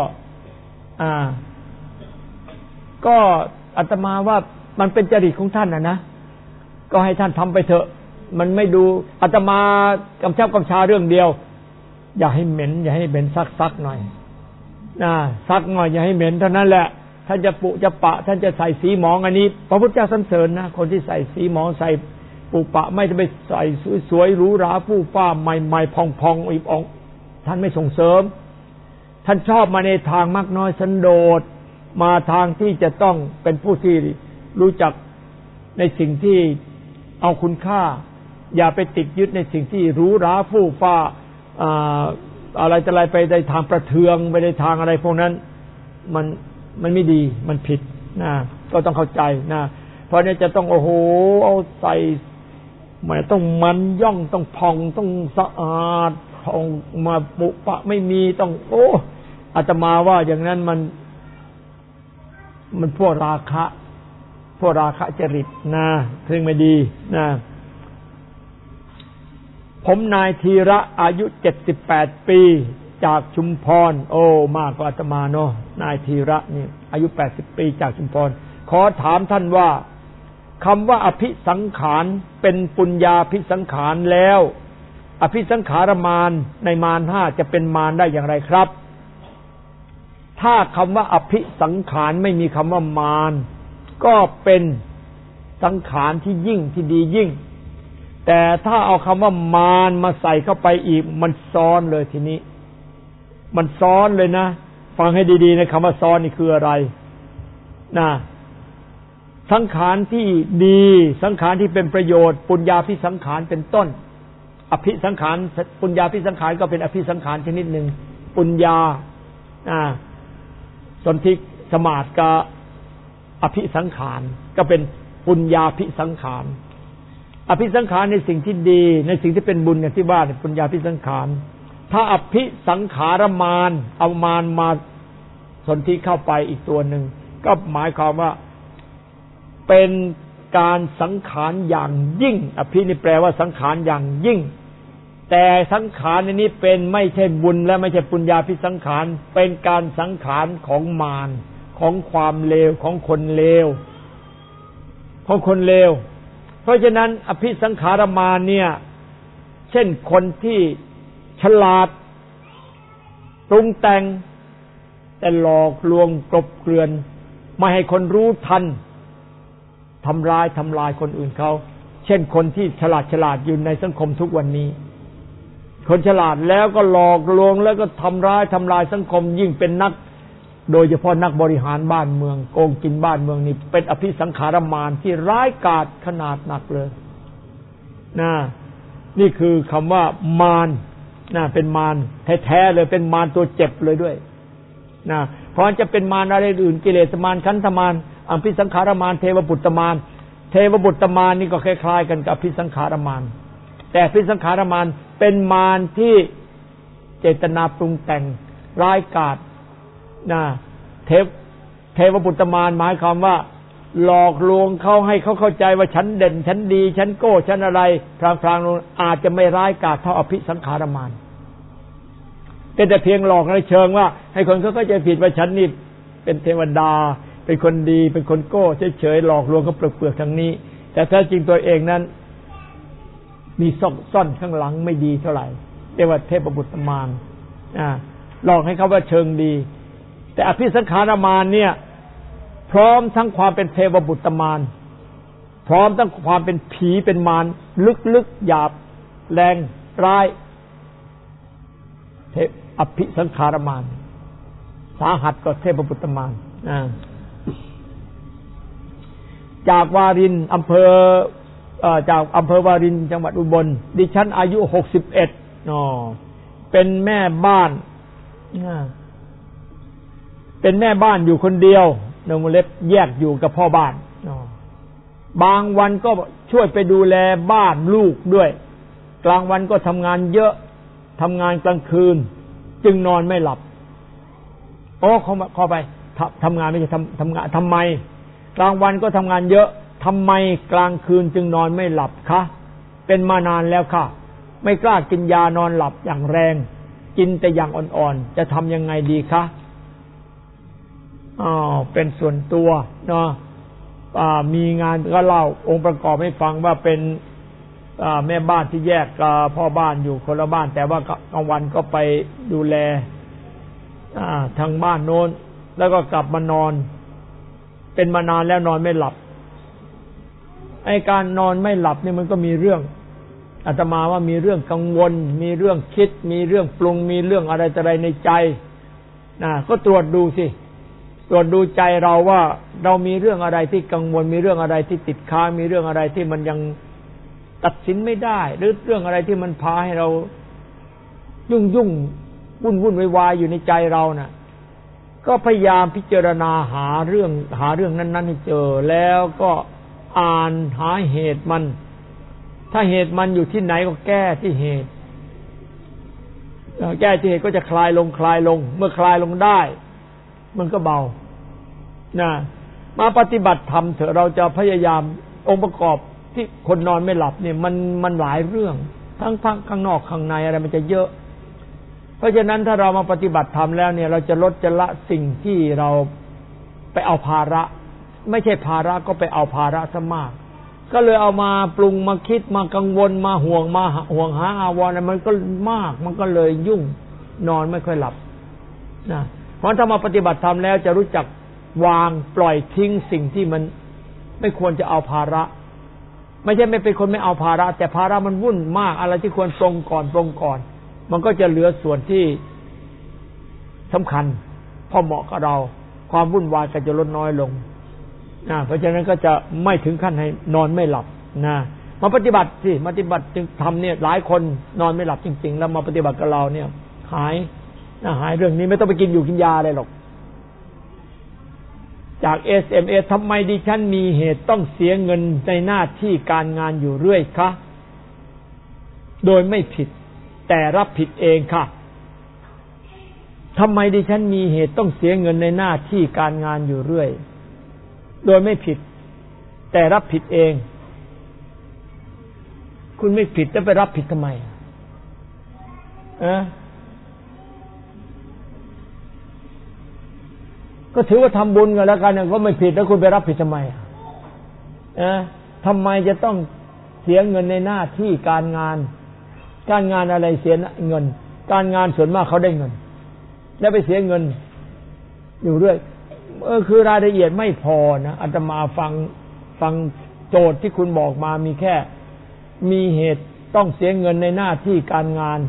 อาตมาว่ามันเป็นจริตของท่านนะก็ให้ท่านทำไปเถอะมันไม่ดูอาตมากำชาเรื่องเดียวอย่าให้เหม็นอย่าให้เหม็นซักหน่อยซักหน่อยอย่าให้เหม็นเท่านั้นแหละท่านจะปุจะปะท่านจะใส่สีหมองอันนี้พระพุทธเจ้าสรรเสริญนะคนที่ใส่สีหมองใส่ปุปะไม่จะไปใส่สวยๆหรูหราฟู่ฟ้าใหม่ๆพองๆอีกท่านไม่ส่งเสริมท่านชอบมาในทางมากน้อยสันโดษมาทางที่จะต้องเป็นผู้ที่รู้จักในสิ่งที่เอาคุณค่าอย่าไปติดยึดในสิ่งที่หรูหราฟู่ฟ้าอะไรจะอะไรไปในทางประเทืองไปในทางอะไรพวกนั้นมันไม่ดีมันผิดนะก็ต้องเข้าใจนะเพราะนี่จะต้องโอ้โหเอาใส่มันต้องมันย่องต้องพองต้องสะอาดพองมาปุปะไม่มีต้องอาตมาว่าอย่างนั้นมันพวกราคะจริตนะซึ่งไม่ดีนะผมนายธีระอายุ78ปีจากชุมพรมากกว่าอาตมาเนาะนายธีระนี่อายุ80ปีจากชุมพรขอถามท่านว่าคำว่าอภิสังขารเป็นปุญญาภิสังขารแล้วอภิสังขารมารในมาร5จะเป็นมารได้อย่างไรครับถ้าคำว่าอภิสังขารไม่มีคำว่ามารก็เป็นสังขารที่ยิ่งที่ดียิ่งแต่ถ้าเอาคำว่ามารมาใส่เข้าไปอีกมันซ้อนเลยทีนี้มันซ้อนเลยนะฟังให้ดีๆนะคำว่าซ้อนนี่คืออะไรนะสังขารที่ดีสังขารที่เป็นประโยชน์ปุญญาภิสังขารเป็นต้นอภิสังขารปุญญาภิสังขารก็เป็นอภิสังขารชนิดหนึ่งปุญญาสนธิสมาธิกับอภิสังขารก็เป็นปุญญาภิสังขารอภิสังขารในสิ่งที่ดีในสิ่งที่เป็นบุญอย่างที่ว่าปุญญาภิสังขารถ้าอภิสังขารมารเอามารมาสนธิเข้าไปอีกตัวหนึ่งก็หมายความว่าเป็นการสังขารอย่างยิ่งอภินี่แปลว่าสังขารอย่างยิ่งแต่สังขารในนี้เป็นไม่ใช่บุญและไม่ใช่ปุญญาภิสังขารเป็นการสังขารของมารของความเลวของคนเลวเพราะฉะนั้นอภิสังขารมารเนี่ยเช่นคนที่ฉลาดปรุงแต่งแต่หลอกลวงกลบเกลื่อนไม่ให้คนรู้ทันทำลายคนอื่นเขาเช่นคนที่ฉลาดอยู่ในสังคมทุกวันนี้คนฉลาดแล้วก็หลอกลวงแล้วก็ทำลายสังคมยิ่งเป็นนักโดยเฉพาะนักบริหารบ้านเมืองโกงกินบ้านเมืองนี่เป็นอภิสังขารมารที่ร้ายกาจขนาดหนักเลยนี่คือคำว่ามารเป็นมารแท้ๆเลยเป็นมารตัวเจ็บเลยด้วยเพราะจะเป็นมารอะไรอื่นกิเลสมารขันธมารอภิสังขารมารเทวบุตรมารนี่ก็คล้ายๆกันกับอภิสังขารมารแต่อภิสังขารมารเป็นมารที่เจตนาปรุงแต่งร้ายกาจเทวบุตรมารหมายความว่าหลอกลวงเขาให้เขาเข้าใจว่าฉันเด่นฉันดีฉันโก้ฉันอะไรพลางๆอาจจะไม่ร้ายกาจเท่าอภิสังขารมารแต่เพียงหลอกในเชิงว่าให้คนเขาเข้าใจผิดว่าฉันนี่เป็นเทวดาเป็นคนดีเป็นคนโก้เฉยๆหลอกลวงเขาเปลือกๆทางนี้แต่แท้จริงตัวเองนั้นมีซ่อนข้างหลังไม่ดีเท่าไหร่เรียกว่าเทพบุตรมารหลอกให้เขาว่าเชิงดีแต่อภิสังขารมารเนี่ยพร้อมทั้งความเป็นเทวบุตรมารพร้อมทั้งความเป็นผีเป็นมารลึกๆหยาบแรงร้ายอภิสังขารมารสาหัสกว่าเทพบุตรมารจากวารินอำเภอวารินจังหวัดอุบลดิฉันอายุ61เป็นแม่บ้านอยู่คนเดียวนงเล็บแยกอยู่กับพ่อบ้านบางวันก็ช่วยไปดูแลบ้านลูกด้วยกลางวันก็ทำงานเยอะทำงานกลางคืนจึงนอนไม่หลับเข้าไปทำงานไม่ใช่ทำงานทำไมกลางวันก็ทำงานเยอะทำไมกลางคืนจึงนอนไม่หลับคะเป็นมานานแล้วค่ะไม่กล้ากินยานอนหลับอย่างแรงกินแต่อย่างอ่อนๆจะทำยังไงดีคะเป็นส่วนตัวเนาะมีงานก็เล่าองค์ประกอบให้ฟังว่าเป็นแม่บ้านที่แยกกับพ่อบ้านอยู่คนละบ้านแต่ว่ากลางวันก็ไปดูแลทางบ้านโน้นแล้วก็กลับมานอนเป็นมานานแล้วนอนไม่หลับไอ้การนอนไม่หลับนี่มันก็มีเรื่องอาตมาว่ามีเรื่องกังวลมีเรื่องคิดมีเรื่องปรุงมีเรื่องอะไรในใจก็ตรวจดูสิตรวจดูใจเราว่าเรามีเรื่องอะไรที่กังวลมีเรื่องอะไรที่ติดค้างมีเรื่องอะไรที่มันยังตัดสินไม่ได้หรือเรื่องอะไรที่มันพาให้เรายุ่งวุ่นวายอยู่ในใจเราน่ะก็พยายามพิจารณาหาเรื่องนั้นๆให้เจอแล้วก็อ่านหาเหตุมันถ้าเหตุมันอยู่ที่ไหนก็แก้ที่เหตุแก้ที่เหตุก็จะคลายลงเมื่อคลายลงได้มันก็เบามาปฏิบัติธรรมเถอะเราจะพยายามองค์ประกอบที่คนนอนไม่หลับเนี่ยมันหลายเรื่องทั้งข้างนอกข้างในอะไรมันจะเยอะเพราะฉะนั้นถ้าเรามาปฏิบัติธรรมแล้วเนี่ยเราจะลดจะละสิ่งที่เราไปเอาภาระไม่ใช่ภาระก็ไปเอาภาระซะมากก็เลยเอามาปรุงมาคิดมากังวลมาห่วงหาอาวรณ์มันก็มากมันก็เลยยุ่งนอนไม่ค่อยหลับเพราะถ้ามาปฏิบัติธรรมแล้วจะรู้จักวางปล่อยทิ้งสิ่งที่มันไม่ควรจะเอาภาระไม่ใช่ไม่เป็นคนไม่เอาภาระแต่ภาระมันวุ่นมากอะไรที่ควรปรงก่อนมันก็จะเหลือส่วนที่สำคัญพอเหมาะกับเราความวุ่นวายก็จะลดน้อยลงเพราะฉะนั้นก็จะไม่ถึงขั้นให้นอนไม่หลับมาปฏิบัติสิปฏิบัติจึงทำเนี่ยหลายคนนอนไม่หลับจริงๆแล้วมาปฏิบัติกับเราเนี่ยหายเรื่องนี้ไม่ต้องไปกินยาอะไรหรอกจาก SMS ทำไมดิฉันมีเหตุต้องเสียเงินในหน้าที่การงานอยู่เรื่อยคะโดยไม่ผิดแต่รับผิดเองค่ะทำไมดิฉันมีเหตุต้องเสียเงินในหน้าที่การงานอยู่เรื่อยโดยไม่ผิดแต่รับผิดเองคุณไม่ผิดแล้วไปรับผิดทำไมก็ถือว่าทำบุญกันแล้วกันก็ไม่ผิดแล้วคุณไปรับผิดทำไมทำไมจะต้องเสียเงินในหน้าที่การงานอะไรเสียเงินการงานส่วนมากเขาได้เงินแล้วไปเสียเงินอยู่เรื่อยคือรายละเอียดไม่พอนะอาตมาฟังโจทย์ที่คุณบอกมามีแค่มีเหตุต้องเสียเงินในหน้าที่การงาน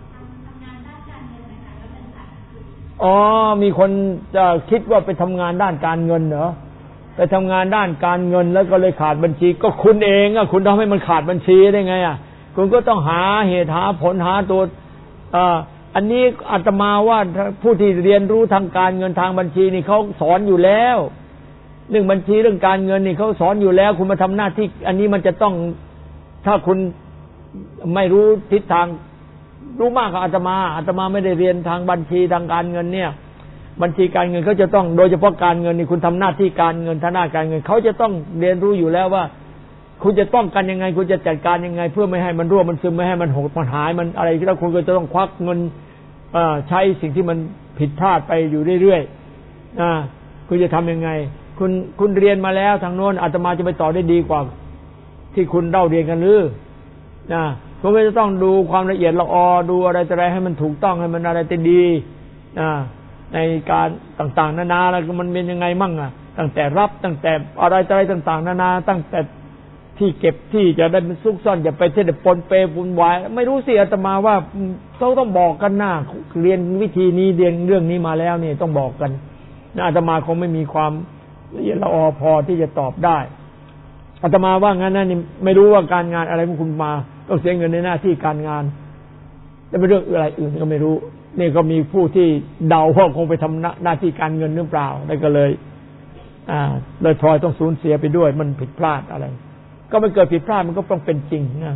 มีคนจะคิดว่าไปทำงานด้านการเงินเหรอไปทำงานด้านการเงินแล้วก็เลยขาดบัญชีก็คุณเองคุณทำให้มันขาดบัญชีได้ไงคุณก็ต้องหาเหตุหาผลหาตัวอันนี้อาตมาว่าผู้ที่เรียนรู้ทางการเงินทางบัญชีนี่เขาสอนอยู่แล้วเรื่องบัญชีเรื่องการเงินนี่เขาสอนอยู่แล้วคุณมาทำหน้าที่อันนี้มันจะต้องถ้าคุณไม่รู้ทิศทางรู้มากกว่าอาตมาไม่ได้เรียนทางบัญชีทางการเงินเนี่ยบัญชีการเงินเขาจะต้องโดยเฉพาะการเงินนี่คุณทำหน้าที่การเงินทางด้านการเงินเขาจะต้องเรียนรู้อยู่แล้วว่าคุณจะป้องกันยังไงคุณจะจัดการยังไงเพื่อไม่ให้มันรั่วมันซึมไม่ให้มันหดมันหายมันอะไรที่แล้วคุณก็จะต้องควักเงินใช้สิ่งที่มันผิดพลาดไปอยู่เรื่อยๆคุณจะทำยังไงคุณเรียนมาแล้วทางโน้นอาตมาจะไปต่อได้ดีกว่าที่คุณเล่าเรียนกันหรือคุณก็จะต้องดูความละเอียดละออดูอะไรให้มันถูกต้องให้มันอะไรจะดีในการต่างๆนานาแล้วมันเป็นยังไงมั่งตั้งแต่รับตั้งแต่อะไรต่างๆนานาตั้งแต่ที่เก็บที่จะได้มันซุกซ่อนอย่าไปเทปนเปวุ่นวายไม่รู้สิอาตมาว่าต้องบอกกันนะเรียนวิธีนี้เรียนเรื่องนี้มาแล้วนี่ต้องบอกกันอาตมาคงไม่มีความละเอียดละออพอที่จะตอบได้อาตมาว่างั้นนี่ไม่รู้ว่าการงานอะไรของคุณมาต้องเสียเงินในหน้าที่การงานแต่เป็นเรื่องอะไรอื่นก็ไม่รู้นี่ก็มีผู้ที่เดาว่าคงไปทำหน้าที่การเงินหรือเปล่าแล้วก็เลยพลอยต้องสูญเสียไปด้วยมันผิดพลาดอะไรก็มันเกิดผิดพลาดมันก็ต้องเป็นจริงนะ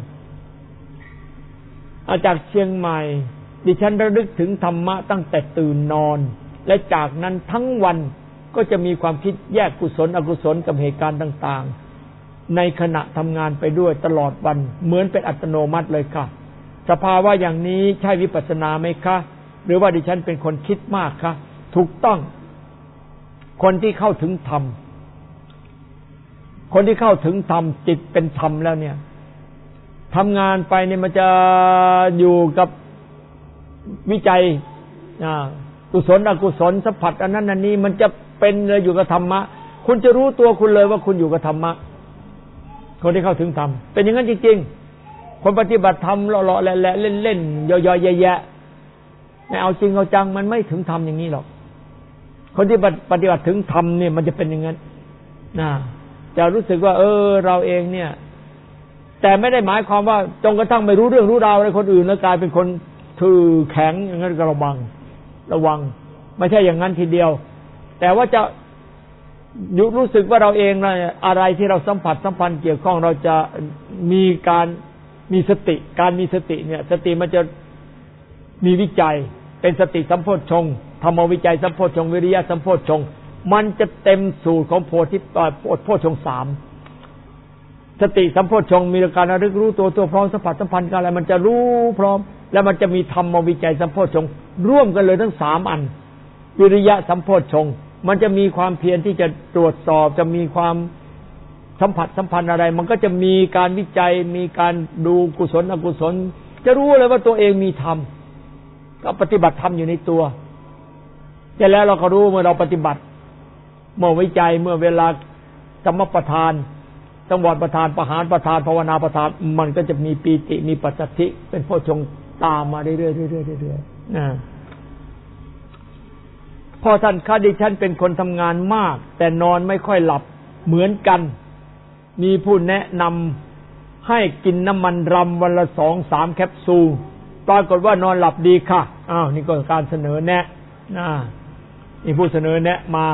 จากเชียงใหม่ดิฉันระลึกถึงธรรมะตั้งแต่ตื่นนอนและจากนั้นทั้งวันก็จะมีความคิดแยกกุศลอกุศลกับเหตุการณ์ต่างๆในขณะทำงานไปด้วยตลอดวันเหมือนเป็นอัตโนมัติเลยค่ะสภาวะอย่างนี้ใช่วิปัสสนาไหมคะหรือว่าดิฉันเป็นคนคิดมากคะถูกต้องคนที่เข้าถึงธรรมคนที่เข้าถึงธรรมจิตเป็นธรรมแล้วเนี่ยทำงานไปเนี่ยมันจะอยู่กับวิจัยกุศลอกุศลสัมผัสอันนั้นอันนี้มันจะเป็นเลยอยู่กับธรรมะคุณจะรู้ตัวคุณเลยว่าคุณอยู่กับธรรมะคนที่เข้าถึงธรรมเป็นอย่างนั้นจริงๆคนปฏิบัติธรรมเลาะๆแหละเล่นๆย่อยๆแยะๆไม่เอาจริงเอาจังมันไม่ถึงธรรมอย่างนี้หรอกคนที่ปฏิบัติถึงธรรมเนี่ยมันจะเป็นอย่างนั้นจะรู้สึกว่าเราเองเนี่ยแต่ไม่ได้หมายความว่าจงกระทั่งไม่รู้เรื่องรู้ราวอะไรคนอื่นแล้วกลายเป็นคนถือแข็งอย่างนั้นก็ระวังไม่ใช่อย่างนั้นทีเดียวแต่ว่าจะรู้สึกว่าเราเองอะไรที่เราสัมผัสสัมพันธ์เกี่ยวข้องเราจะมีสติการมีสติเนี่ยสติมันจะมีวิจัยเป็นสติสัมโพชฌงค์ธรรมวิจัยสัมโพชฌงค์วิริยะสัมโพชฌงค์มันจะเต็มสูตรของโพชฌงค์3สติสัมโพชฌงค์มีการระลึกรู้ตัวพร้อมสัมผัสสัมพันธ์กันอะไรมันจะรู้พร้อมแล้วมันจะมีธรรมวิจัยสัมโพชฌงค์ร่วมกันเลยทั้ง3อันวิริยะสัมโพชฌงค์มันจะมีความเพียรที่จะตรวจสอบจะมีความสัมผัสสัมพันธ์อะไรมันก็จะมีการวิจัยมีการดูกุศลอกุศลจะรู้เลยว่าตัวเองมีธรรมก็ปฏิบัติธรรมอยู่ในตัวแต่แล้วเราก็รู้เมื่อเราปฏิบัติเมื่อวิจัยเมื่อเวลาสมประทานสังวรประทานประหารประทานภาวนาประทานมันก็จะมีปีติมีปัสสัทธิเป็นโพชฌงค์ตามมาเรื่อยๆพ่อท่านข้าดิฉันเป็นคนทำงานมากแต่นอนไม่ค่อยหลับเหมือนกันมีผู้แนะนำให้กินน้ำมันรำวันละ 2-3 แคปซูลปรากฏว่านอนหลับดีค่ะนี่ก็การเสนอแนะนี่ผู้เสนอแนะมา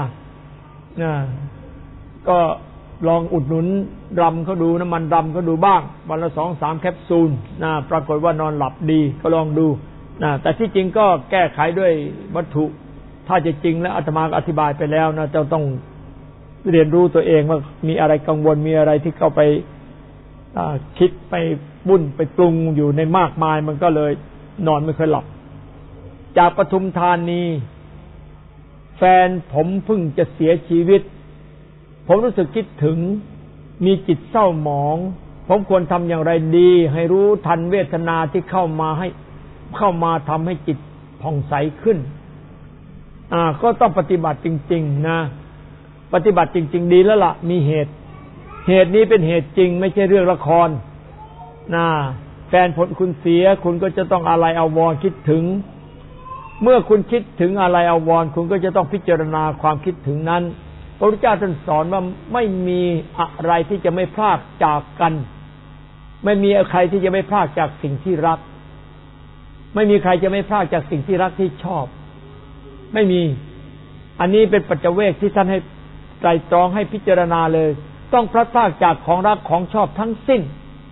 ก็ลองอุดหนุนรำเขาดูน้ำมันรำเขาดูบ้างวันละ 2-3 แคปซูลปรากฏว่านอนหลับดีก็ลองดูแต่ที่จริงก็แก้ไขด้วยวัตถุถ้าจะจริงแล้วอาตมาอธิบายไปแล้วนะจะต้องเรียนรู้ตัวเองว่ามีอะไรกังวลมีอะไรที่เข้าไปคิดไปบุ่นไปปรุงอยู่ในมากมายมันก็เลยนอนไม่ค่อยหลับจากปทุมธานีแฟนผมเพิ่งจะเสียชีวิตผมรู้สึกคิดถึงมีจิตเศร้าหมองผมควรทำอย่างไรดีให้รู้ทันเวทนาที่เข้ามาทำให้จิตผ่องใสขึ้นก็ต้องปฏิบัติจริงๆนะปฏิบัติจริงๆดีแล้วล่ะมีเหตุนี้เป็นเหตุจริงไม่ใช่เรื่องละครแฟนคุณเสียคุณก็จะต้องอาลัยอาวรณ์คิดถึงเมื่อคุณคิดถึงอาลัยอาวรณ์คุณก็จะต้องพิจารณาความคิดถึงนั้นพระพุทธเจ้าท่านสอนว่าไม่มีอะไรที่จะไม่พรากจากกันไม่มีใครที่จะไม่พรากจากสิ่งที่รักไม่มีใครจะไม่พรากจากสิ่งที่รักที่ชอบไม่มีอันนี้เป็นปัจเจเวกที่ท่านให้ไตรตรองให้พิจารณาเลยต้องพลัดพรากจากของรักของชอบทั้งสิ้น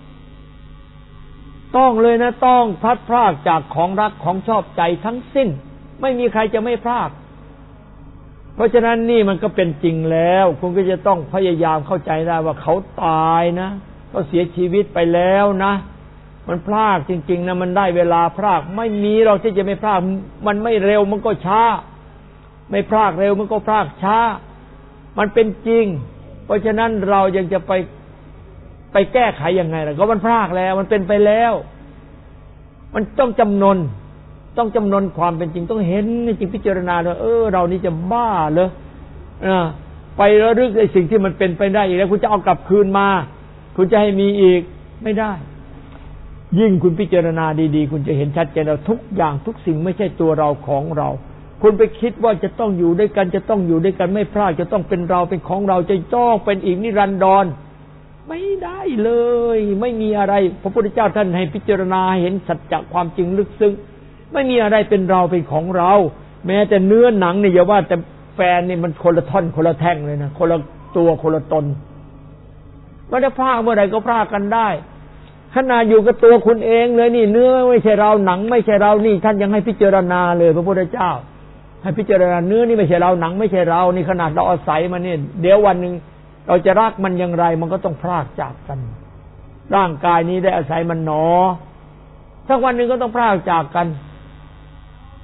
ต้องเลยนะต้องพลัดพรากจากของรักของชอบใจทั้งสิ้นไม่มีใครจะไม่พรากเพราะฉะนั้นนี่มันก็เป็นจริงแล้วคุณก็จะต้องพยายามเข้าใจได้ว่าเขาตายนะเขาเสียชีวิตไปแล้วนะมันพรากจริงๆนะมันได้เวลาพรากไม่มีเราที่จะไม่พรากมันไม่เร็วมันก็ช้าไม่พรากเร็วมันก็พรากช้ามันเป็นจริงเพราะฉะนั้นเรายังจะไปแก้ไขยังไงล่ะก็มันพรากแล้วมันเป็นไปแล้วมันต้องจำนนความเป็นจริงต้องเห็นจริงพิจารณาว่าเรานี่จะบ้าเหรอไประลึกในสิ่งที่มันเป็นไปได้อีกแล้วคุณจะเอากลับคืนมาคุณจะให้มีอีกไม่ได้ยิ่งคุณพิจารณาดีๆคุณจะเห็นชัดเจนว่าทุกอย่างทุกสิ่งไม่ใช่ตัวเราของเราคุณไปคิดว่าจะต้องอยู่ด้วยกันจะต้องอยู่ด้วยกันไม่พลาดจะต้องเป็นเราเป็นของเราจะต้องเป็นอีกนิรันดรไม่ได้เลยไม่มีอะไรพระพุทธเจ้าท่านให้พิจารณาเห็นสัจจะความจริงลึกซึ้งไม่มีอะไรเป็นเราเป็นของเราแม้แต่เนื้อหนังนี่อย่าว่าแต่แฟนนี่มันคนละท่อนคนละแท่งเลยนะคนละตัวคนละตนมันจะพลาดเมื่อไหร่ก็พลาดกันได้ขนาดอยู่กับตัวคุณเองเลยนี่เนื้อไม่ใช่เราหนังไม่ใช่เรานี่ท่านยังให้พิจารณาเลยพระพุทธเจ้าให้พิจารณาเนื้อนี่ไม่ใช่เราหนังไม่ใช่เรานี่ขนาดเราอาศัยมันนี่เดี๋ยววันหนึ่งเราจะรักมันอย่างไรมันก็ต้องพลากจากกันร่างกายนี้ได้อาศัยมันหนอสักวันหนึ่งก็ต้องพลากจากกัน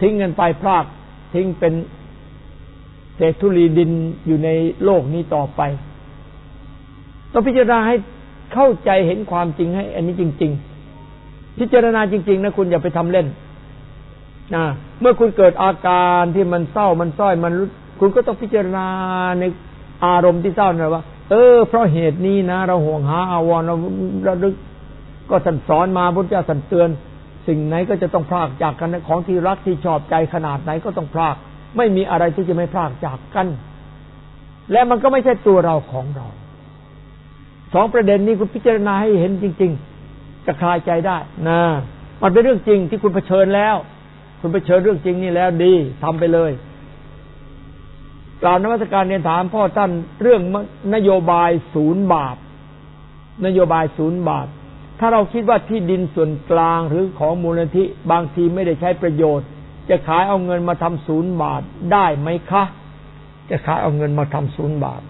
ทิ้งกันไปพรากทิ้งเป็นเศษธุลีดินอยู่ในโลกนี้ต่อไปต้องพิจารณาให้เข้าใจเห็นความจริงให้อันนี้จริงๆพิจารณาจริงๆนะคุณอย่าไปทำเล่นเมื่อคุณเกิดอาการที่มันเศร้ามันส้อยมันคุณก็ต้องพิจารณาในอารมณ์ที่เศร้านะว่าเพราะเหตุนี้นะเราห่วงหาอาวรณ์เราระลึกก็สั่นสอนมาพุทธเจ้าสั่นเตือนสิ่งไหนก็จะต้องพรากจากกันของที่รักที่ชอบใจขนาดไหนก็ต้องพรากไม่มีอะไรที่จะไม่พรากจากกันและมันก็ไม่ใช่ตัวเราของเราสองประเด็นนี้คุณพิจารณาให้เห็นจริงๆจะคลายใจได้นะมันเป็นเรื่องจริงที่คุณเผชิญแล้วคุณเผชิญเรื่องจริงนี่แล้วดีทำไปเลยกล่าวนมัสการเรียนถามพ่อท่านเรื่องนโยบาย0 บาทนโยบาย0 บาทถ้าเราคิดว่าที่ดินส่วนกลางหรือของมูลนิธิบางทีไม่ได้ใช้ประโยชน์จะขายเอาเงินมาทำ0 บาทได้ไหมคะจะขายเอาเงินมาทำ0 บาท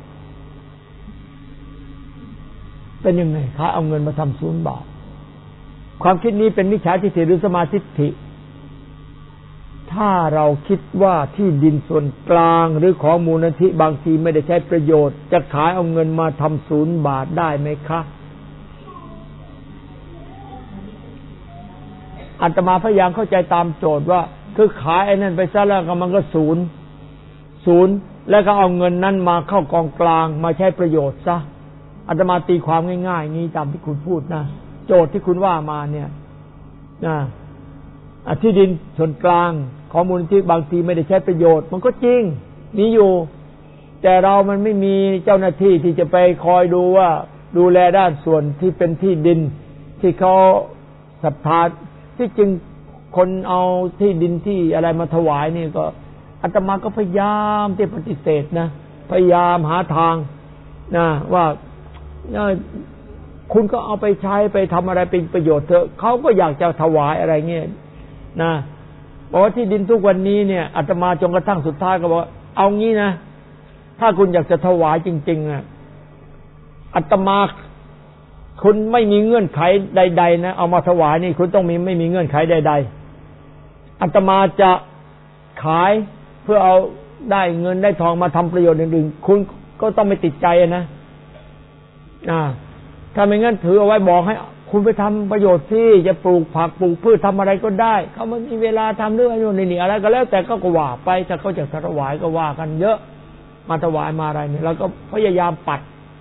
เป็นยังไงขายเอาเงินมาทำ0 บาทความคิดนี้เป็นมิจฉาทิฏฐิหรือสมาทิฏฐิถ้าเราคิดว่าที่ดินส่วนกลางหรือของมูลนิธิบางทีไม่ได้ใช้ประโยชน์จะขายเอาเงินมาทำ0 บาทได้ไหมคะอาตมาพยายามเข้าใจตามโจทย์ว่าคือขายไอ้นั่นไปซะแล้วก็มันก็ศูนย์แล้วก็เอาเงินนั้นมาเข้ากองกลางมาใช้ประโยชน์ซะอาตมาตีความง่ายๆงี้ตามที่คุณพูดนะโจทย์ที่คุณว่ามาเนี่ยที่ดินส่วนกลางของมูลนิธิบางทีไม่ได้ใช้ประโยชน์มันก็จริงมีอยู่แต่เรามันไม่มีเจ้าหน้าที่ที่จะไปคอยดูว่าดูแลด้านส่วนที่เป็นที่ดินที่เขาศรัทธาที่จริงคนเอาที่ดินที่อะไรมาถวายนี่ก็อาตมาก็พยายามที่ปฏิเสธนะพยายามหาทางนะว่าคุณก็เอาไปใช้ไปทำอะไรเป็นประโยชน์เถอะเขาก็อยากจะถวายอะไรเงี้ยนะบอกว่าที่ดินทุกวันนี้เนี่ยอาตมาจนกระทั่งสุดท้ายก็บอกเอางี้นะถ้าคุณอยากจะถวายจริงๆนะอาตมาคุณไม่มีเงื่อนไขใดๆนะเอามาถวายนี่คุณต้องไม่มีเงื่อนไขใดๆอาตมาจะขายเพื่อเอาได้เงินได้ทองมาทำประโยชน์อื่นๆคุณก็ต้องไม่ติดใจนะถ้าไม่งั้นถือเอาไว้บอกให้คุณไปทำประโยชน์ที่จะปลูกผักปลูกพืชทำอะไรก็ได้เขาไม่มีเวลาทำเรื่องนี่อะไรก็แล้วแต่ก็ว่าไปถ้าเขาจะถวายก็ว่ากันเยอะมาถวายมาอะไรเนี่ยเราก็พยายามปัด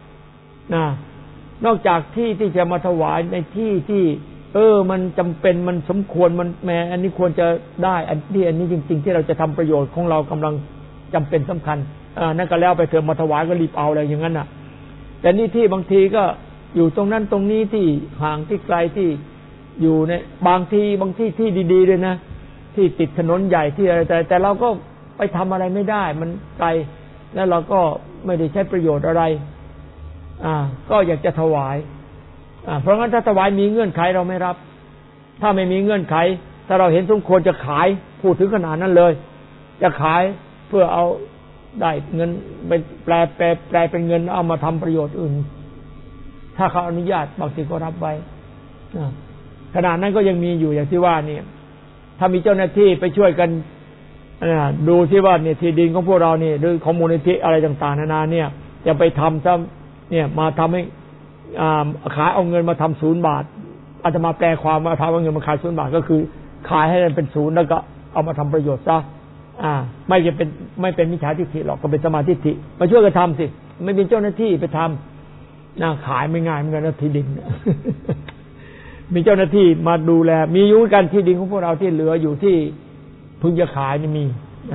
นอกจากที่จะมาถวายในที่มันจำเป็นมันสมควรมันแม้อันนี้ควรจะได้อันนี้จริงๆที่เราจะทำประโยชน์ของเรากำลังจำเป็นสำคัญนั่นก็แล้วไปเถอะมาถวายก็รีบเอาอะไรอย่างนั้นน่ะแต่นี่ที่บางทีก็อยู่ตรงนั้นตรงนี้ที่ห่างที่ไกลที่อยู่ในบางที่ที่ดีๆเลยนะที่ติดถนนใหญ่ที่อะไรแต่เราก็ไปทำอะไรไม่ได้มันไกลแล้วเราก็ไม่ได้ใช้ประโยชน์อะไรก็อยากจะถวายเพราะงั้นถ้าถวายมีเงื่อนไขเราไม่รับถ้าไม่มีเงื่อนไขถ้าเราเห็นสมควรจะขายพูดถึงขนาดนั้นเลยจะขายเพื่อเอาได้เงินเป็นแปลเป็นเงินเอามาทำประโยชน์อื่นถ้าเขาอนุญาตบางทีก็รับไว้ขนาดนั้นก็ยังมีอยู่อย่างที่ว่านี่ถ้ามีเจ้าหน้าที่ไปช่วยกันดูที่ว่าเนี่ยที่ดินของพวกเรานี่หรือของมูลนิธิอะไรต่างๆนานาเนี่ยจะไปทำซะเนี่ยมาทำให้ขายเอาเงินมาทำ0 บาทอาจจะมาแปลความว่าทำเอาเงินมาขาย0 บาทก็คือขายให้มันเป็น0แล้วก็เอามาทำประโยชน์ซะไม่เป็นมิจฉาทิฏฐิหรอกก็เป็นสมาธิทิฏฐิมาช่วยกันทำสิไม่มีเจ้าหน้าที่ไปทำขายไม่ง่ายเหมือนกันนะที่ดิน มีเจ้าหน้าที่มาดูแลมีอยู่กันที่ดินของพวกเราที่เหลืออยู่ที่พึงจะขายนี่มี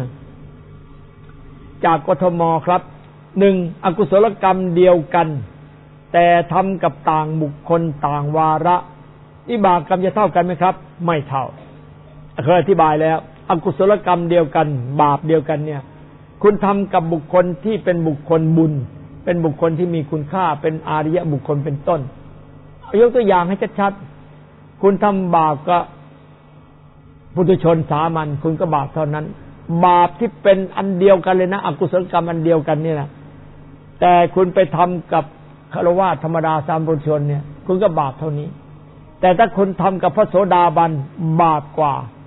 จากกทมครับ1อกุศลกรรมเดียวกันแต่ทำกับต่างบุคคลต่างวาระวิบากกรรมจะเท่ากันไหมครับไม่เท่าเคยอธิบายแล้วอกุศลกรรมเดียวกันบาปเดียวกันเนี่ยคุณทำกับบุคคลที่เป็นบุคคลบุญเป็นบุคคลที่มีคุณค่าเป็นอาริยบุคคลเป็นต้นยกตัวอย่างให้ชัดๆคุณทำบาปก็ปุถุชนสามัญคุณก็บาปเท่านั้นบาปที่เป็นอันเดียวกันเลยนะอกุศลกรรมอันเดียวกันนี่แหละแต่คุณไปทำกับฆราวาสธรรมดาสามัญชนเนี่ยคุณก็บาปเท่านี้แต่ถ้าคุณทำกับพระโสดาบันบาปกว่า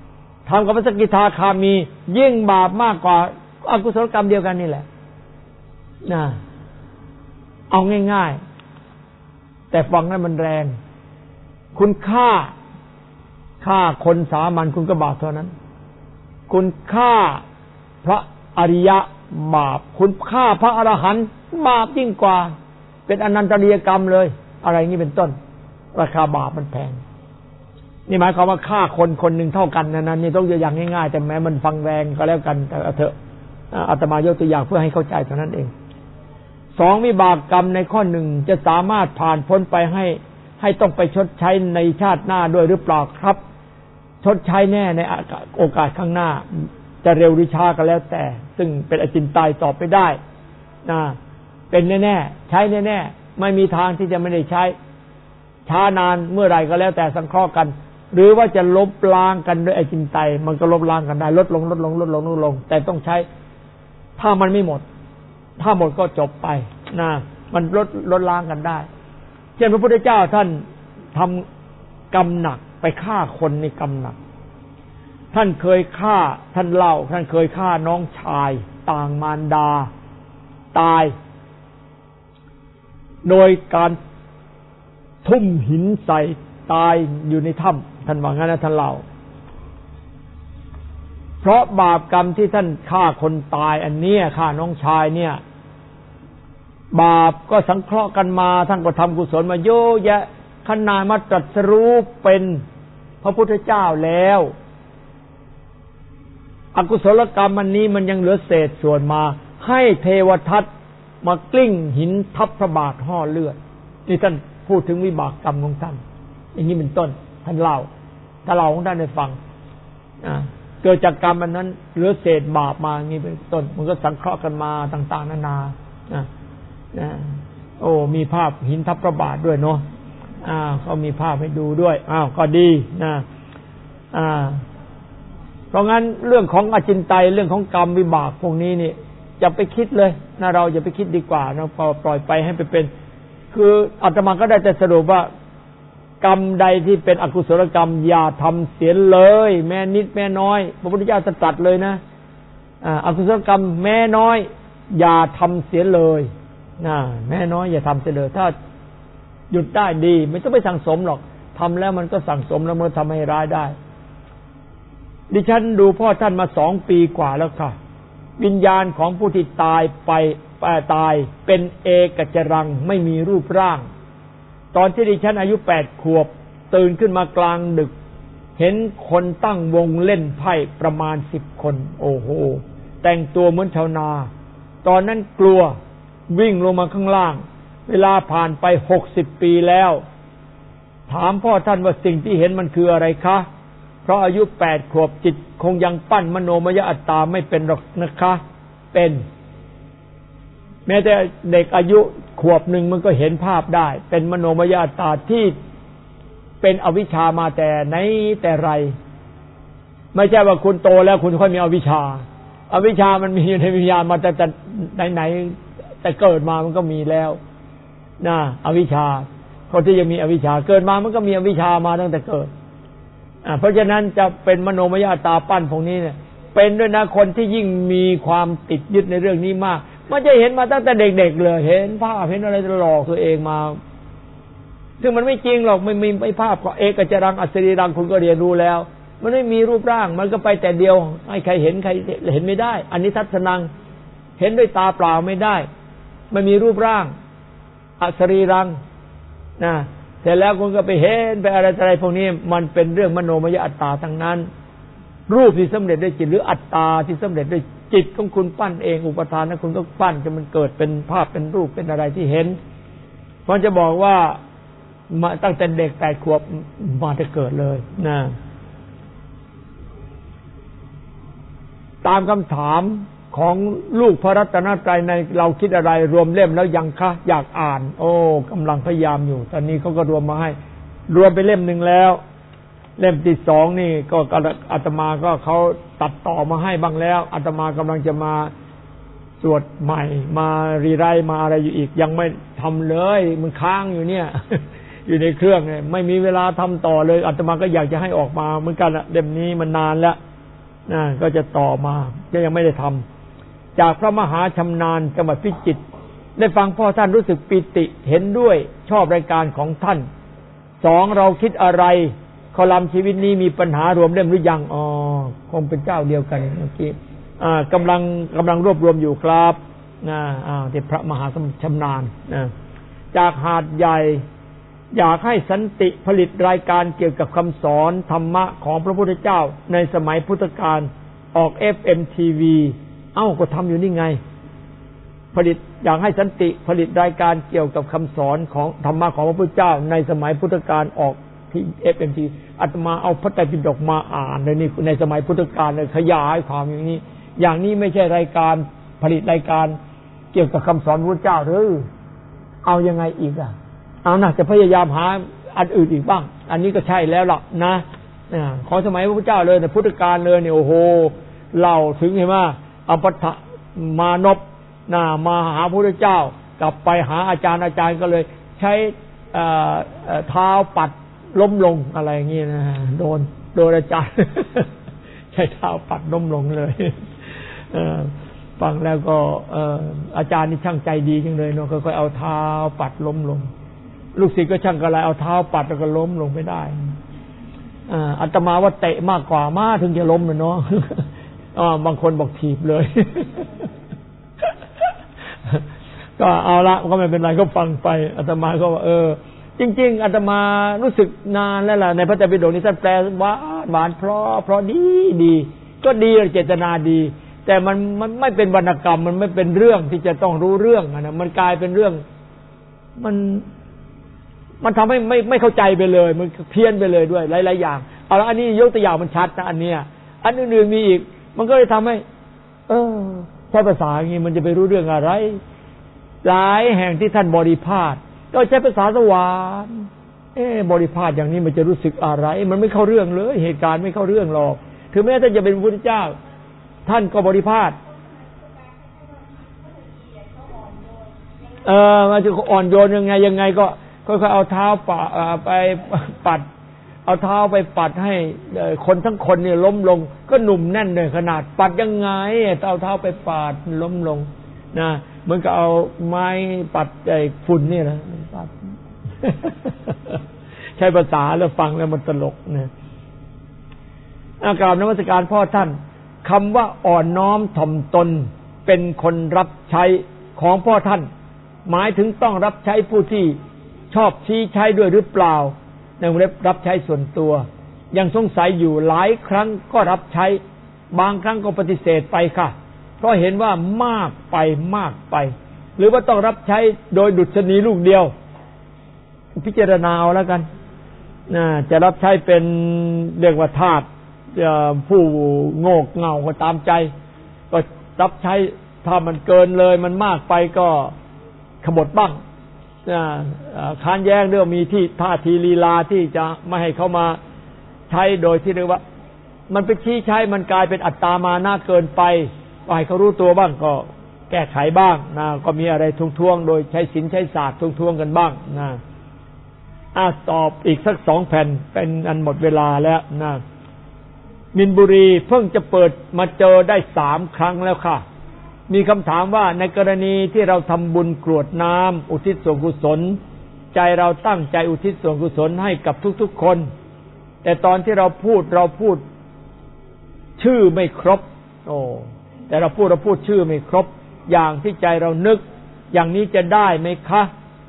ทำกับพระสกิทาคามียิ่งบาปมากกว่าอกุศลกรรมเดียวกันนี่แหละนะเอาง่ายๆแต่ฟังนั้นมันแรงคุณฆ่าคนสามัญคุณก็บาปเท่านั้นคุณฆ่าพระอริยะบาปคุณฆ่าพระอรหันต์บาปยิ่งกว่าเป็นอนันตริยกรรมเลยอะไรนี้เป็นต้นราคาบาปมันแพงนี่หมายความว่าฆ่าคนหนึ่งเท่ากันนั้นนี่ต้องอย่างง่ายๆแต่แม้มันฟังแรงก็แล้วกันแต่เถอะอาตมายกตัวอย่างเพื่อให้เข้าใจเท่านั้นเองสองวิบากกรรมในข้อหนึ่งจะสามารถผ่านพ้นไปให้ต้องไปชดใช้ในชาติหน้าด้วยหรือเปล่าครับชดใช้แน่ในโอกาสข้างหน้าจะเร็วหรือช้าก็แล้วแต่ซึ่งเป็นอจินไตยตอบไปได้นะเป็นแน่ๆใช้แน่ๆไม่มีทางที่จะไม่ได้ใช้ช้านานเมื่อไหร่ก็แล้วแต่สังเคราะห์กันหรือว่าจะลบล้างกันด้วยอจินไตยมันก็ลบล้างกันได้ลดลงแต่ต้องใช้ถ้ามันไม่หมดถ้าหมดก็จบไปนะมันลดล้างกันได้เช่นพระพุทธเจ้าท่านทำกรรมหนักไปฆ่าคนในกรรมหนักท่านเคยฆ่าท่านเล่าท่านเคยฆ่าน้องชายต่างมารดาตายโดยการทุ่มหินใส่ตายอยู่ในถ้ำท่านว่างั้นนะท่านเล่าเพราะบาปกรรมที่ท่านฆ่าคนตายอันเนี้ยฆ่าน้องชายเนี่ยบาปก็สังเคราะห์กันมาท่านก็ทำกุศลมาเยอะแยะขนาดมาตรัสรู้เป็นพระพุทธเจ้าแล้วอกุศลกรรมอันนี้มันยังเหลือเศษส่วนมาให้เทวทัตมากลิ้งหินทับพระบาทห่อเลือดนี่ท่านพูดถึงวิบากกรรมของท่านอย่างนี้เป็นต้นท่านเล่าถ้าเราของท่านได้ฟังเกิดจากกรรมอันนั้นเหลือเศษบาปมาอย่างนี้เป็นต้นมันก็สังเคราะห์กันมาต่างๆนานาโอ้มีภาพหินทับพระบาทด้วยเนาะเขามีภาพให้ดูด้วยก็ดีนะเพราะงั้นเรื่องของอจินไตยเรื่องของกรรมวิบากพวกนี้นี่อย่าไปคิดเลยนะเราอย่าไปคิดดีกว่านะพอปล่อยไปให้ไปเป็นคืออาตมาก็ได้แต่สรุปว่ากรรมใดที่เป็นอกุศลกรรมอย่าทำเสียเลยแม้นิดแม้น้อยพระพุทธเจ้าตรัสเลยนะอกุศลกรรมแม้น้อยอย่าทำเสียเลยแม่น้อยอย่าทำเสียเลยถ้าหยุดได้ดีไม่ต้องไปสั่งสมหรอกทำแล้วมันก็สั่งสมแล้วมันทำให้ร้ายได้ดิฉันดูพ่อท่านมา2 ปีกว่าแล้วค่ะวิญญาณของผู้ที่ตายไปตายเป็นเอกจรังไม่มีรูปร่างตอนที่ดิฉันอายุ8 ขวบตื่นขึ้นมากลางดึกเห็นคนตั้งวงเล่นไพ่ประมาณ10 คนโอ้โหแต่งตัวเหมือนชาวนาตอนนั้นกลัววิ่งลงมาข้างล่างเวลาผ่านไป60 ปีแล้วถามพ่อท่านว่าสิ่งที่เห็นมันคืออะไรคะเพราะอายุ8 ขวบจิตคงยังปั้นมโนมยอัตตาไม่เป็นหรอกนะคะเป็นแม้แต่เด็กอายุขวบหนึ่งมันก็เห็นภาพได้เป็นมโนมยอัตตาที่เป็นอวิชชามาแต่ไหนแต่ไรไม่ใช่ว่าคุณโตแล้วคุณค่อยมีอวิชชาอวิชชามันมีอยู่ในวิญญาณมาแต่ไหนแต่เกิดมามันก็มีแล้วนะอวิชชาคนที่ยังมีอวิชชาเกิดมามันก็มีอวิชชามาตั้งแต่เกิดเพราะฉะนั้นจะเป็นมโนมยตาปั้นพวกนี้เนี่ยเป็นด้วยนะคนที่ยิ่งมีความติดยึดในเรื่องนี้มากมันจะเห็นมาตั้งแต่เด็กๆเลยเห็นภาพเห็นอะไรหลอกตัวเองมาซึ่งมันไม่จริงหรอกไม่ภาพของเอกจรังอสรีรังคุณก็เรียนรู้แล้วมันไม่มีรูปร่างมันก็ไปแต่เดียวให้ใครเห็นไม่ได้อันนี้ทัศนังเห็นด้วยตาเปล่าไม่ได้ไม่มีรูปร่างอสรีรังนะเสร็จแล้วคุณก็ไปเห็นไปอะไรพวกนี้มันเป็นเรื่องมโนมยอัตตาทั้งนั้นรูปที่สำเร็จด้วยจิตหรืออัตตาที่สำเร็จด้วยจิตของคุณปั้นเองอุปทานนั้นคุณก็ปั้นจนมันเกิดเป็นภาพเป็นรูปเป็นอะไรที่เห็นมันจะบอกว่ามาตั้งแต่เด็ก8 ขวบมาจะเกิดเลยนะตามคำถามของลูกพระรัตนตรัยในเราคิดอะไรรวมเล่มแล้วยังคะอยากอ่านโอ้กำลังพยายามอยู่ตอนนี้เขาก็รวมมาให้รวมไปเล่ม 1แล้วเล่มที่2นี่ก็อาตมาก็เขาตัดต่อมาให้บ้างแล้วอาตมากำลังจะมาสวดใหม่มารีไรต์มาอะไรอยู่อีกยังไม่ทำเลยมันค้างอยู่เนี่ย อยู่ในเครื่องเนี่ยไม่มีเวลาทำต่อเลยอาตมาก็อยากจะให้ออกมาเหมือนกันเล่มนี้มันนานแล้วก็จะต่อมายังไม่ได้ทำจากพระมหาชำนาญจังหวัดพิจิตรได้ฟังพ่อท่านรู้สึกปิติเห็นด้วยชอบรายการของท่าน2เราคิดอะไรคอลัมน์ชีวิตนี้มีปัญหารวมเล่มหรือยังคงเป็นเจ้าเดียวกันเมื่อกี้กำลังรวบรวมอยู่ครับที่พระมหาชำนาญจากหาดใหญ่อยากให้สันติผลิตรายการเกี่ยวกับคำสอนธรรมะของพระพุทธเจ้าในสมัยพุทธกาลออก FM TV ก็ทำอยู่นี่ไงผลิตอยากให้สันติผลิตรายการเกี่ยวกับคำสอนของธรรมะของพระพุทธเจ้าในสมัยพุทธกาลออกที่ FM TV อาตมาเอาพระไตรปิฎกมาอ่านในในสมัยพุทธกาลเลยขยายความอย่างนี้ไม่ใช่รายการผลิตรายการเกี่ยวกับคำสอนพระพุทธเจ้าหรือเอายังไงอีกจะพยายามหาอันอื่นอีกบ้างอันนี้ก็ใช่แล้วล่ะนะขอสมัยพระพุทธเจ้าเลยในพุทธกาลเลยเนี่ยโอ้โหเล่าถึงเห็นไหมอภัทมานพมาหาพระพุทธเจ้ากลับไปหาอาจารย์ก็เลยใช้เท้าปัดล้มลงอะไรอย่างนี้นะโดนอาจารย์ ใช้เท้าปัดล้มลงเลยฟังแล้วก็อาจารย์นี่ช่างใจดีจังเลยเนาะค่อยๆเอาเท้าปัดล้มลงลูกศิษย์ก็ช่างกระไรเอาเท้าปัดแล้วก็ล้มลงไม่ได้อาตมาว่าเตะมากกว่ามาถึงจะล้มเนาะบางคนบอกถีบเลย ก็เอาละก็ไม่เป็นไรก็ฟังไปอาตมาก็ว่าจริงๆอาตมารู้สึกนานแล้วล่ะในพระไตรปิฎกนี้ท่านแปลหวานเพราะดีก็ดีเจตนาดีแต่มันไม่เป็นวรรณกรรมมันไม่เป็นเรื่องที่จะต้องรู้เรื่องนะมันกลายเป็นเรื่องมันทำให้ไม่เข้าใจไปเลยมันเพี้ยนไปเลยด้วยหลายๆอย่างเอาละอันนี้ยกตัวอย่างมันชัดนะอันเนี้ยอันอื่นๆมีอีกมันก็เลยทำให้ใช้ภาษาอย่างนี้มันจะไปรู้เรื่องอะไรหลายแห่งที่ท่านบริพาทก็ใช้ภาษาสวรรค์บริพาทอย่างนี้มันจะรู้สึกอะไรมันไม่เข้าเรื่องเลยเหตุการณ์ไม่เข้าเรื่องหรอกถึงแม้ท่านจะเป็นพระพุทธเจ้าท่านก็บริพาทมันจะอ่อนโยนยังไงก็ค่อยๆเอาเท้าไปปัดเอาเท้าไปปัดให้คนทั้งคนเนี่ยล้มลงก็หนุ่มแน่นเลยขนาดปัดยังไงเอาเท้าไปปัดล้มลงนะเหมือนกับเอาไม้ปัดฝุ่นนี่นะปัด ใช้ภาษาแล้วฟังแล้วมันตลกนะกราบนมัสการพ่อท่านคำว่าอ่อนน้อมถ่อมตนเป็นคนรับใช้ของพ่อท่านหมายถึงต้องรับใช้ผู้ที่ชอบชี้ใช้ด้วยหรือเปล่าในวงเล็บรับใช้ส่วนตัวยังสงสัยอยู่หลายครั้งก็รับใช้บางครั้งก็ปฏิเสธไปค่ะเพราะเห็นว่ามากไปหรือว่าต้องรับใช้โดยดุษณีลูกเดียวพิจารณาเอาแล้วกันจะรับใช้เป็นเรียกว่าทาสผู้โง่เง่าก็ตามใจก็รับใช้ถ้ามันเกินเลยมันมากไปก็ขบฏบ้างค้านแย้งเรื่องมีที่ท่าทีลีลาที่จะไม่ให้เขามาใช้โดยที่เรียกว่ามันไปชี้ใช้มันกลายเป็นอัตตามานะเกินไปก็ให้เขารู้ตัวบ้างก็แก้ไขบ้างนะก็มีอะไรทวงๆโดยใช้ศีลใช้ศาสตร์ทวงกันบ้างนะตอบอีกสัก2แผ่นเป็นอันหมดเวลาแล้วนะมินบุรีเพิ่งจะเปิดมาเจอได้3ครั้งแล้วค่ะมีคำถามว่าในกรณีที่เราทำบุญกรวดน้ำอุทิศส่วนกุศลใจเราตั้งใจอุทิศส่วนกุศลให้กับทุกๆคนแต่ตอนที่เราพูดชื่อไม่ครบแต่เราพูดชื่อไม่ครบอย่างที่ใจเรานึกอย่างนี้จะได้ไหมคะ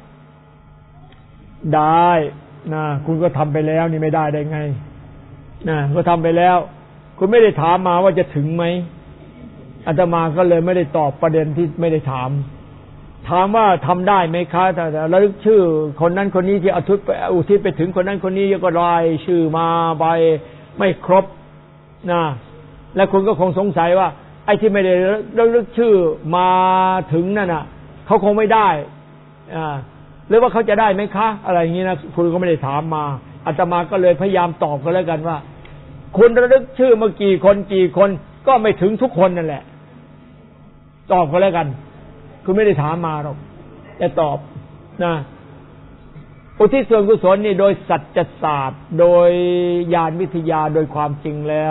ได้นะคุณก็ทำไปแล้วนี่ไม่ได้ไงนะก็ทำไปแล้วคุณไม่ได้ถามมาว่าจะถึงไหมอาตมาก็เลยไม่ได้ตอบประเด็นที่ไม่ได้ถามว่าทำได้ไหมคะแต่ระลึกชื่อคนนั้นคนนี้ที่อุทิศไปถึงคนนั้นคนนี้ก็รายชื่อมาไปไม่ครบนะและคุณก็คงสงสัยว่าไอ้ที่ไม่ได้ระลึกชื่อมาถึงนั่นน่ะเขาคงไม่ได้หรือว่าเขาจะได้ไหมคะอะไรอย่างนี้นะคุณก็ไม่ได้ถามมาอาตมาก็เลยพยายามตอบกันแล้วกันว่าคุณระลึกชื่อมากี่คนก็ไม่ถึงทุกคนนั่นแหละตอบกันแล้วกันคุณไม่ได้ถามมาหรอกแต่ตอบนะอุทิศส่วนกุศลนี่โดยสัจศาสตร์โดยญาณวิทยาโดยความจริงแล้ว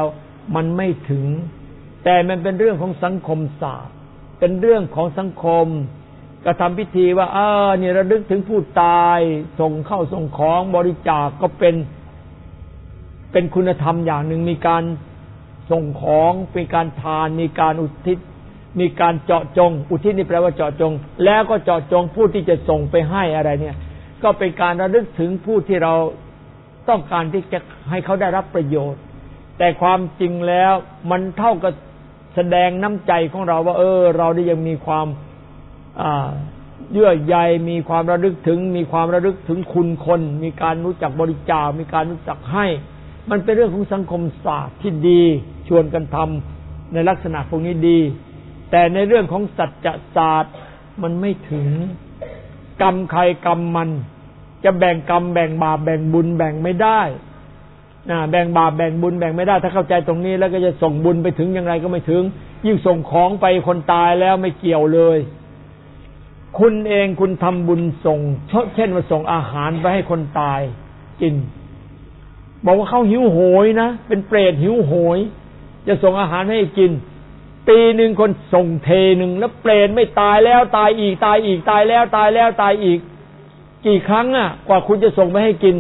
มันไม่ถึงแต่มันเป็นเรื่องของสังคมศาสตร์เป็นเรื่องของสังคมกระทำพิธีว่านี่ระลึกถึงผู้ตายส่งเข้าส่งของบริจาคก็เป็นคุณธรรมอย่างหนึ่งมีการส่งของเป็นการทานมีการอุทิศมีการเจาะจงอุทิศนี่แปลว่าเจาะจงแล้วก็เจาะจงผู้ที่จะส่งไปให้อะไรเนี่ยก็เป็นการระลึกถึงผู้ที่เราต้องการที่จะให้เขาได้รับประโยชน์แต่ความจริงแล้วมันเท่ากับแสดงน้ำใจของเราว่าเราได้ยังมีความเยื่อใยมีความระลึกถึงมีความระลึกถึงคุณคนมีการรู้จักบริจาคมีการรู้จักให้มันเป็นเรื่องของสังคมศาสตร์ที่ดีชวนกันทำในลักษณะพวกนี้ดีแต่ในเรื่องของสัจศาสตร์มันไม่ถึงกรรมใครกรรมมันจะแบ่งกรรมแบ่งบาปแบ่งบุญแบ่งไม่ได้แบ่งบาปแบ่งบุญแบ่งไม่ได้ถ้าเข้าใจตรงนี้แล้วก็จะส่งบุญไปถึงอย่างไรก็ไม่ถึงยิ่งส่งของไปคนตายแล้วไม่เกี่ยวเลยคุณเองคุณทำบุญส่งเช่นว่าส่งอาหารไปให้คนตายกินบอกว่าเขาหิวโหยนะเป็นเปรตหิวโหยจะส่งอาหารให้กินปีหนึ่งคนส่งเทหนึ่งแล้วเปรตไม่ตายแล้วตายอีกตายอีกตายแล้วตายแล้วตายอีกกี่ครั้งกว่าคุณจะส่งไปให้กิน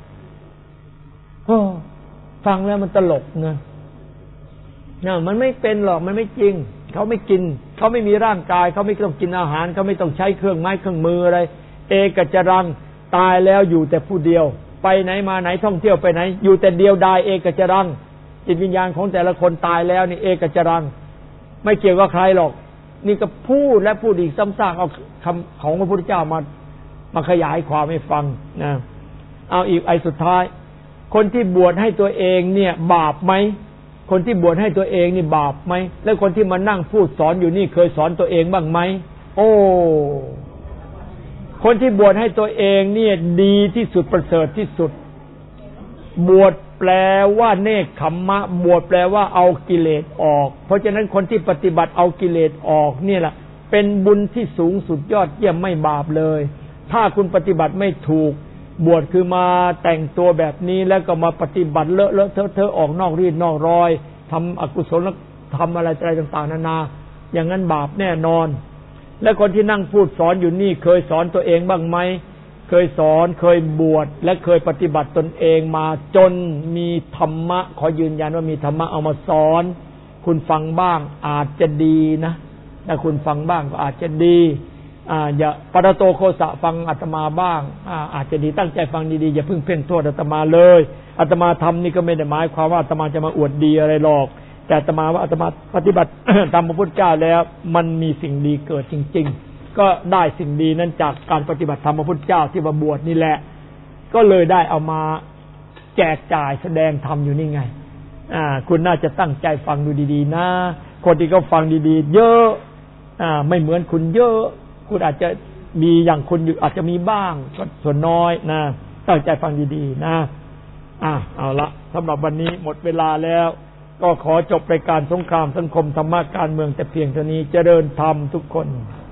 ฟังแล้วมันตลกนะมันไม่เป็นหรอกมันไม่จริงเขาไม่กินเขาไม่มีร่างกายเขาไม่ต้องกินอาหารเขาไม่ต้องใช้เครื่องไม้เครื่องมืออะไรเอกจรังตายแล้วอยู่แต่ผู้เดียวไปไหนมาไหนท่องเที่ยวไปไหนอยู่แต่เดียวดายเอกจรังจิตวิญญาณของแต่ละคนตายแล้วนี่เอกจรังไม่เกี่ยวกับใครหรอกนี่ก็พูดและพูดอีกซ้ำซากเอาคำของพระพุทธเจ้ามาขยายความให้ฟังนะเอาอีกไอ้สุดท้ายคนที่บวชให้ตัวเองเนี่ยบาปไหมคนที่บวชให้ตัวเองนี่บาปไหมแล้วคนที่มานั่งพูดสอนอยู่นี่เคยสอนตัวเองบ้างไหมคนที่บวชให้ตัวเองเนี่ยดีที่สุดประเสริฐที่สุดบวชแปลว่าเนกขัมมะบวชแปลว่าเอากิเลสออกเพราะฉะนั้นคนที่ปฏิบัติเอากิเลสออกนี่แหละเป็นบุญที่สูงสุดยอดเยี่ยมไม่บาปเลยถ้าคุณปฏิบัติไม่ถูกบวชคือมาแต่งตัวแบบนี้แล้วก็มาปฏิบัติเลอะเลอะเทอะออกนอกรีดนอกรอยทำอกุศลทำอะไรต่างๆนานาอย่างนั้นบาปแน่นอนและคนที่นั่งพูดสอนอยู่นี่เคยสอนตัวเองบ้างไหมเคยสอนเคยบวชและเคยปฏิบัติตนเองมาจนมีธรรมะขอยืนยันว่ามีธรรมะเอามาสอนคุณฟังบ้างอาจจะดีนะถ้าคุณฟังบ้างก็อาจจะดีอย่าปรโตโคสะฟังอาตมาบ้างอาจจะดีตั้งใจฟังดีๆอย่าเพิ่งเพ่งโทษอาตมาเลยอาตมาทำนี่ก็ไม่ได้หมายความว่าอาตมาจะมาอวดดีอะไรหรอกแต่อาตมาว่าอาตมาปฏิบัติ ตามพระพุทธเจ้าแล้วมันมีสิ่งดีเกิดจริงๆก็ได้สิ่งดีนั้นจากการปฏิบัติธรรมพระพุทธเจ้าที่มาบวชนี่แหละก็เลยได้เอามาแจกจ่ายแสดงธรรมอยู่นี่ไงคุณน่าจะตั้งใจฟังดูดีๆนะคนที่เขาฟังดีๆเยอะไม่เหมือนคุณเยอะคุณอาจจะมีอย่างคุณอยู่อาจจะมีบ้างก็ส่วนน้อยนะตั้งใจฟังดีๆนะเอาละสำหรับวันนี้หมดเวลาแล้วก็ขอจบรายการสงครามสังคมธรรมะการเมืองแต่เพียงเท่านี้เจริญธรรมทุกคน